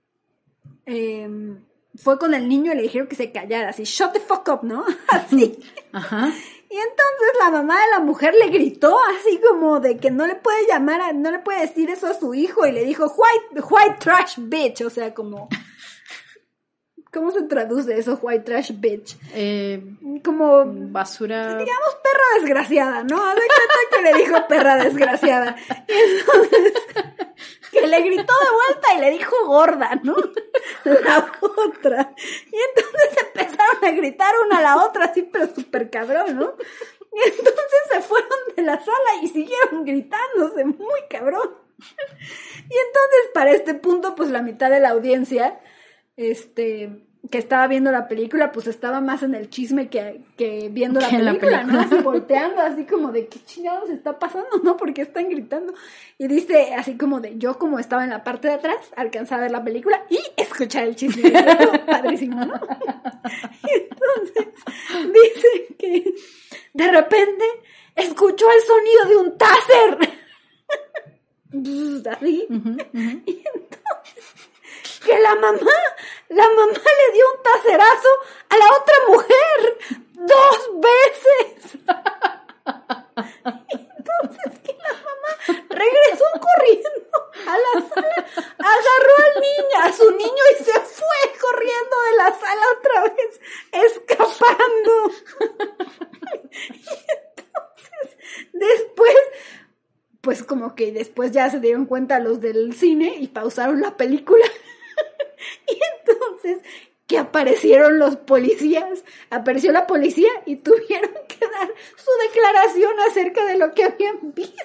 fue con el niño y le dijeron que se callara, así, shut the fuck up, ¿no? Así. Ajá. Y entonces la mamá de la mujer le gritó así como de que no le puede decir eso a su hijo y le dijo, white trash bitch, o sea, como... ¿Cómo se traduce eso, white trash bitch? Como... basura... digamos perra desgraciada, ¿no? Haz de cuenta que le dijo perra desgraciada. Y entonces... que le gritó de vuelta y le dijo gorda, ¿no? La otra. Y entonces empezaron a gritar una a la otra así, pero súper cabrón, ¿no? Y entonces se fueron de la sala y siguieron gritándose muy cabrón. Y entonces para este punto, pues la mitad de la audiencia, que estaba viendo la película, pues estaba más en el chisme que viendo la película, ¿no? Así volteando, así como de ¿qué chingados está pasando, no? ¿Por qué están gritando? Y dice así como de, yo como estaba en la parte de atrás, alcanzaba a ver la película y escuchar el chisme. Padrísimo, ¿no? Y entonces dice que de repente escuchó el sonido de un taser. Así. Y entonces que la mamá le dio un taserazo a la otra mujer 2 veces. Y entonces que la mamá regresó corriendo a la sala, agarró a su niño y se fue corriendo de la sala otra vez, escapando. Y entonces, después, pues como que después ya se dieron cuenta los del cine y pausaron la película. Y entonces que aparecieron los policías, apareció la policía y tuvieron que dar su declaración acerca de lo que habían visto.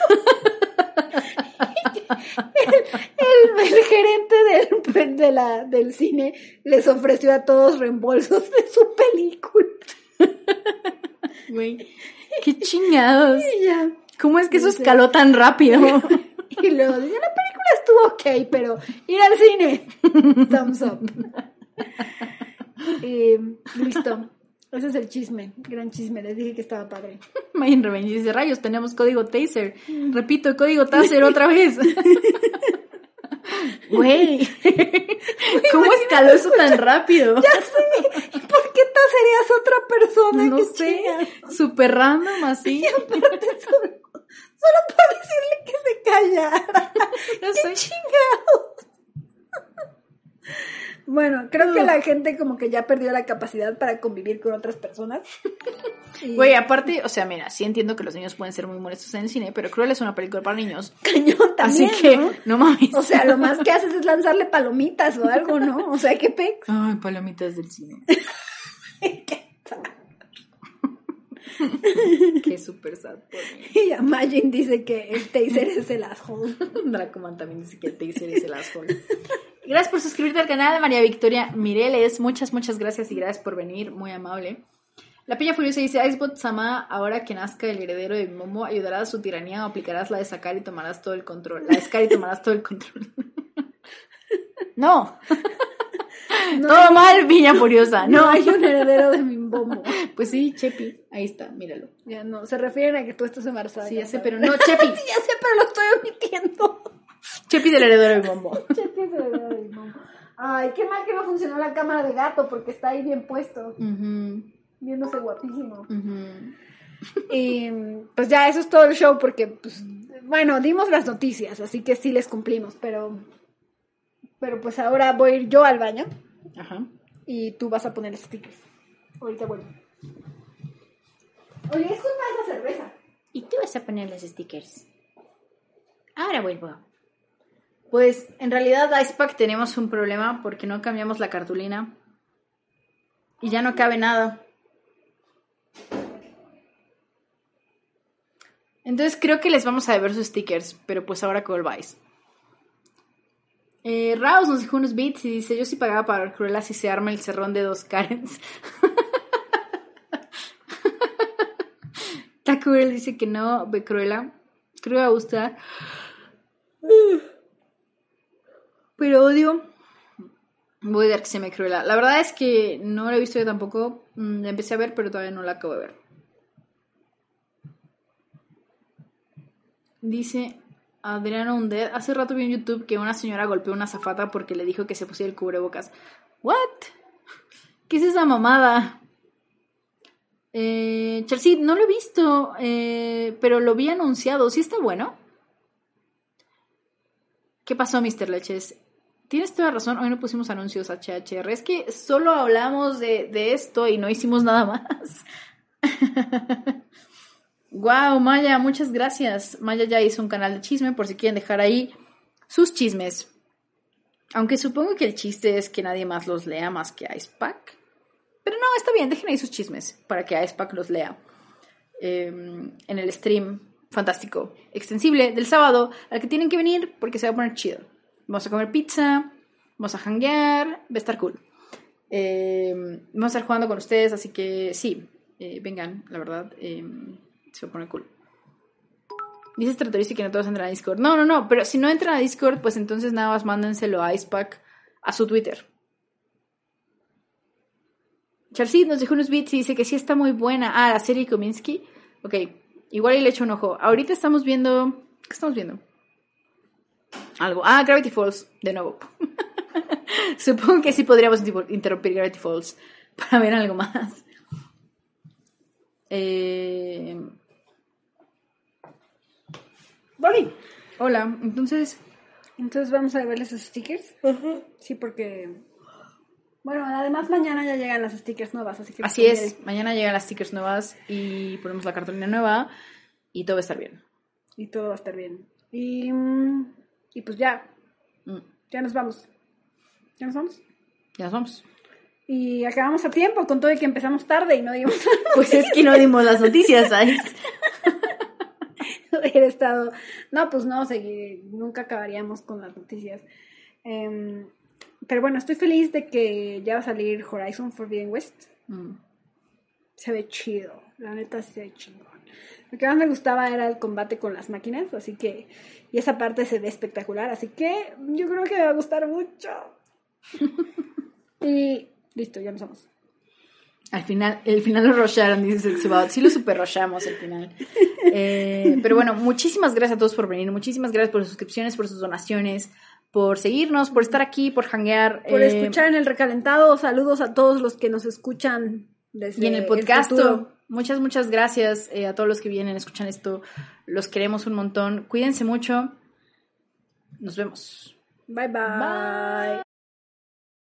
El gerente del cine les ofreció a todos reembolsos de su película. Güey, qué chingados. Y ya. ¿Cómo es que eso escaló tan rápido? Y luego dice, la película estuvo ok, pero ir al cine, thumbs up. Listo. Ese es el chisme, gran chisme. Les dije que estaba padre. Mayin Revenge dice, rayos, tenemos código taser. Repito, código taser otra vez. Güey, ¿cómo escaló eso tan rápido? Ya sé. ¿Y por qué taserías a otra persona? No sé, súper random así. Y aparte solo para decirle que se callara. ¡Qué chingados! Bueno, creo que la gente como que ya perdió la capacidad para convivir con otras personas. Güey, aparte, o sea, mira, sí entiendo que los niños pueden ser muy molestos en el cine, pero Cruella es una película para niños. Cañón también, así que, no mames. O sea, lo más que haces es lanzarle palomitas o algo, ¿no? O sea, ¿qué pex? Ay, palomitas del cine. Qué súper sad por mí. Y Imagine dice que el taser es el asshole. Dracoman también dice que el taser es el asshole. Gracias por suscribirte al canal, María Victoria Mireles. Muchas gracias y gracias por venir, muy amable. La Pilla Furiosa dice, Icebot Sama, ahora que nazca el heredero de Momo, ¿ayudarás a su tiranía o aplicarás la de sacar y tomarás todo el control? La de sacar y tomarás todo el control. No. Todo mal, Pilla Furiosa. No hay un heredero de mi Momo. Pues sí, Chepi, ahí está, míralo. Ya no, se refieren a que tú estás embarazada. Sí, ya sé, pero no, Chepi. Sí, ya sé, pero lo estoy omitiendo. Chepi del heredero de Momo. Chepi del heredero de Momo. Ay, qué mal que no funcionó la cámara de gato porque está ahí bien puesto. viéndose guapísimo. Uh-huh. Y pues ya, eso es todo el show porque, pues, bueno, dimos las noticias, así que sí les cumplimos, pero pues ahora voy a ir yo al baño. Ajá. Y tú vas a poner stickers. Ahorita vuelvo. Oye, es culpa de esa cerveza. Y tú vas a poner los stickers. Ahora vuelvo. Pues en realidad Icepack tenemos un problema porque no cambiamos la cartulina. Y ya no cabe nada. Entonces creo que les vamos a deber sus stickers, pero pues ahora call buys. Raus nos dejó unos beats y dice, yo sí pagaba para ver Cruella si se arma el cerrón de 2 Karens. Takuel dice que no ve Cruella. Creo que va a gustar. Pero odio. Voy a dar que se me Cruella. La verdad es que no la he visto yo tampoco. La empecé a ver, pero todavía no la acabo de ver. Dice Adriano Undead, hace rato vi en YouTube que una señora golpeó a una azafata porque le dijo que se pusiera el cubrebocas. ¿What? ¿Qué es esa mamada? Chelsea, no lo he visto, pero lo vi anunciado. ¿Sí está bueno? ¿Qué pasó, Mr. Leches? Tienes toda razón, hoy no pusimos anuncios a HHR. Es que solo hablamos de esto y no hicimos nada más. Wow, Maya, muchas gracias. Maya ya hizo un canal de chisme por si quieren dejar ahí sus chismes. Aunque supongo que el chiste es que nadie más los lea más que Icepack. Pero no, está bien, dejen ahí sus chismes para que Icepack los lea. En el stream fantástico, extensible del sábado, al que tienen que venir porque se va a poner chido. Vamos a comer pizza, vamos a janguear, va a estar cool. Vamos a estar jugando con ustedes, así que sí, vengan, la verdad. Se va a poner cool. Dice Stratorice que no todos entran a Discord. No, pero si no entran a Discord, pues entonces nada más mándenselo a Icepack a su Twitter. Charcid nos dejó unos beats y dice que sí está muy buena. Ah, la serie Kominsky. Ok, igual y le echo un ojo. Ahorita estamos viendo... ¿Qué estamos viendo? Algo. Ah, Gravity Falls, de nuevo. Supongo que sí podríamos interrumpir Gravity Falls para ver algo más. Boli. Hola, entonces vamos a ver esos stickers. Uh-huh. Sí, porque bueno, además mañana ya llegan las stickers nuevas, así que así es, mañana llegan las stickers nuevas y ponemos la cartulina nueva y todo va a estar bien. Y todo va a estar bien. Y pues ya nos vamos. ¿Ya nos vamos? Ya nos vamos. Y acabamos a tiempo con todo y que empezamos tarde y no dimos pues es que no dimos las noticias, ¿sabes? Hubiera estado... No, pues no, nunca acabaríamos con las noticias. Pero bueno, estoy feliz de que ya va a salir Horizon Forbidden West. Se ve chido, la neta sí se ve chido. Lo que más me gustaba era el combate con las máquinas, así que... Y esa parte se ve espectacular, así que yo creo que me va a gustar mucho. Y listo, ya nos vamos. El final lo rusharon, dice Sexubaut. Sí lo super rushamos al final. Pero bueno, muchísimas gracias a todos por venir. Muchísimas gracias por sus suscripciones, por sus donaciones, por seguirnos, por estar aquí, por hanguear. Por escuchar en el recalentado. Saludos a todos los que nos escuchan desde y en el podcast. Muchas gracias a todos los que vienen, escuchan esto. Los queremos un montón. Cuídense mucho. Nos vemos. Bye.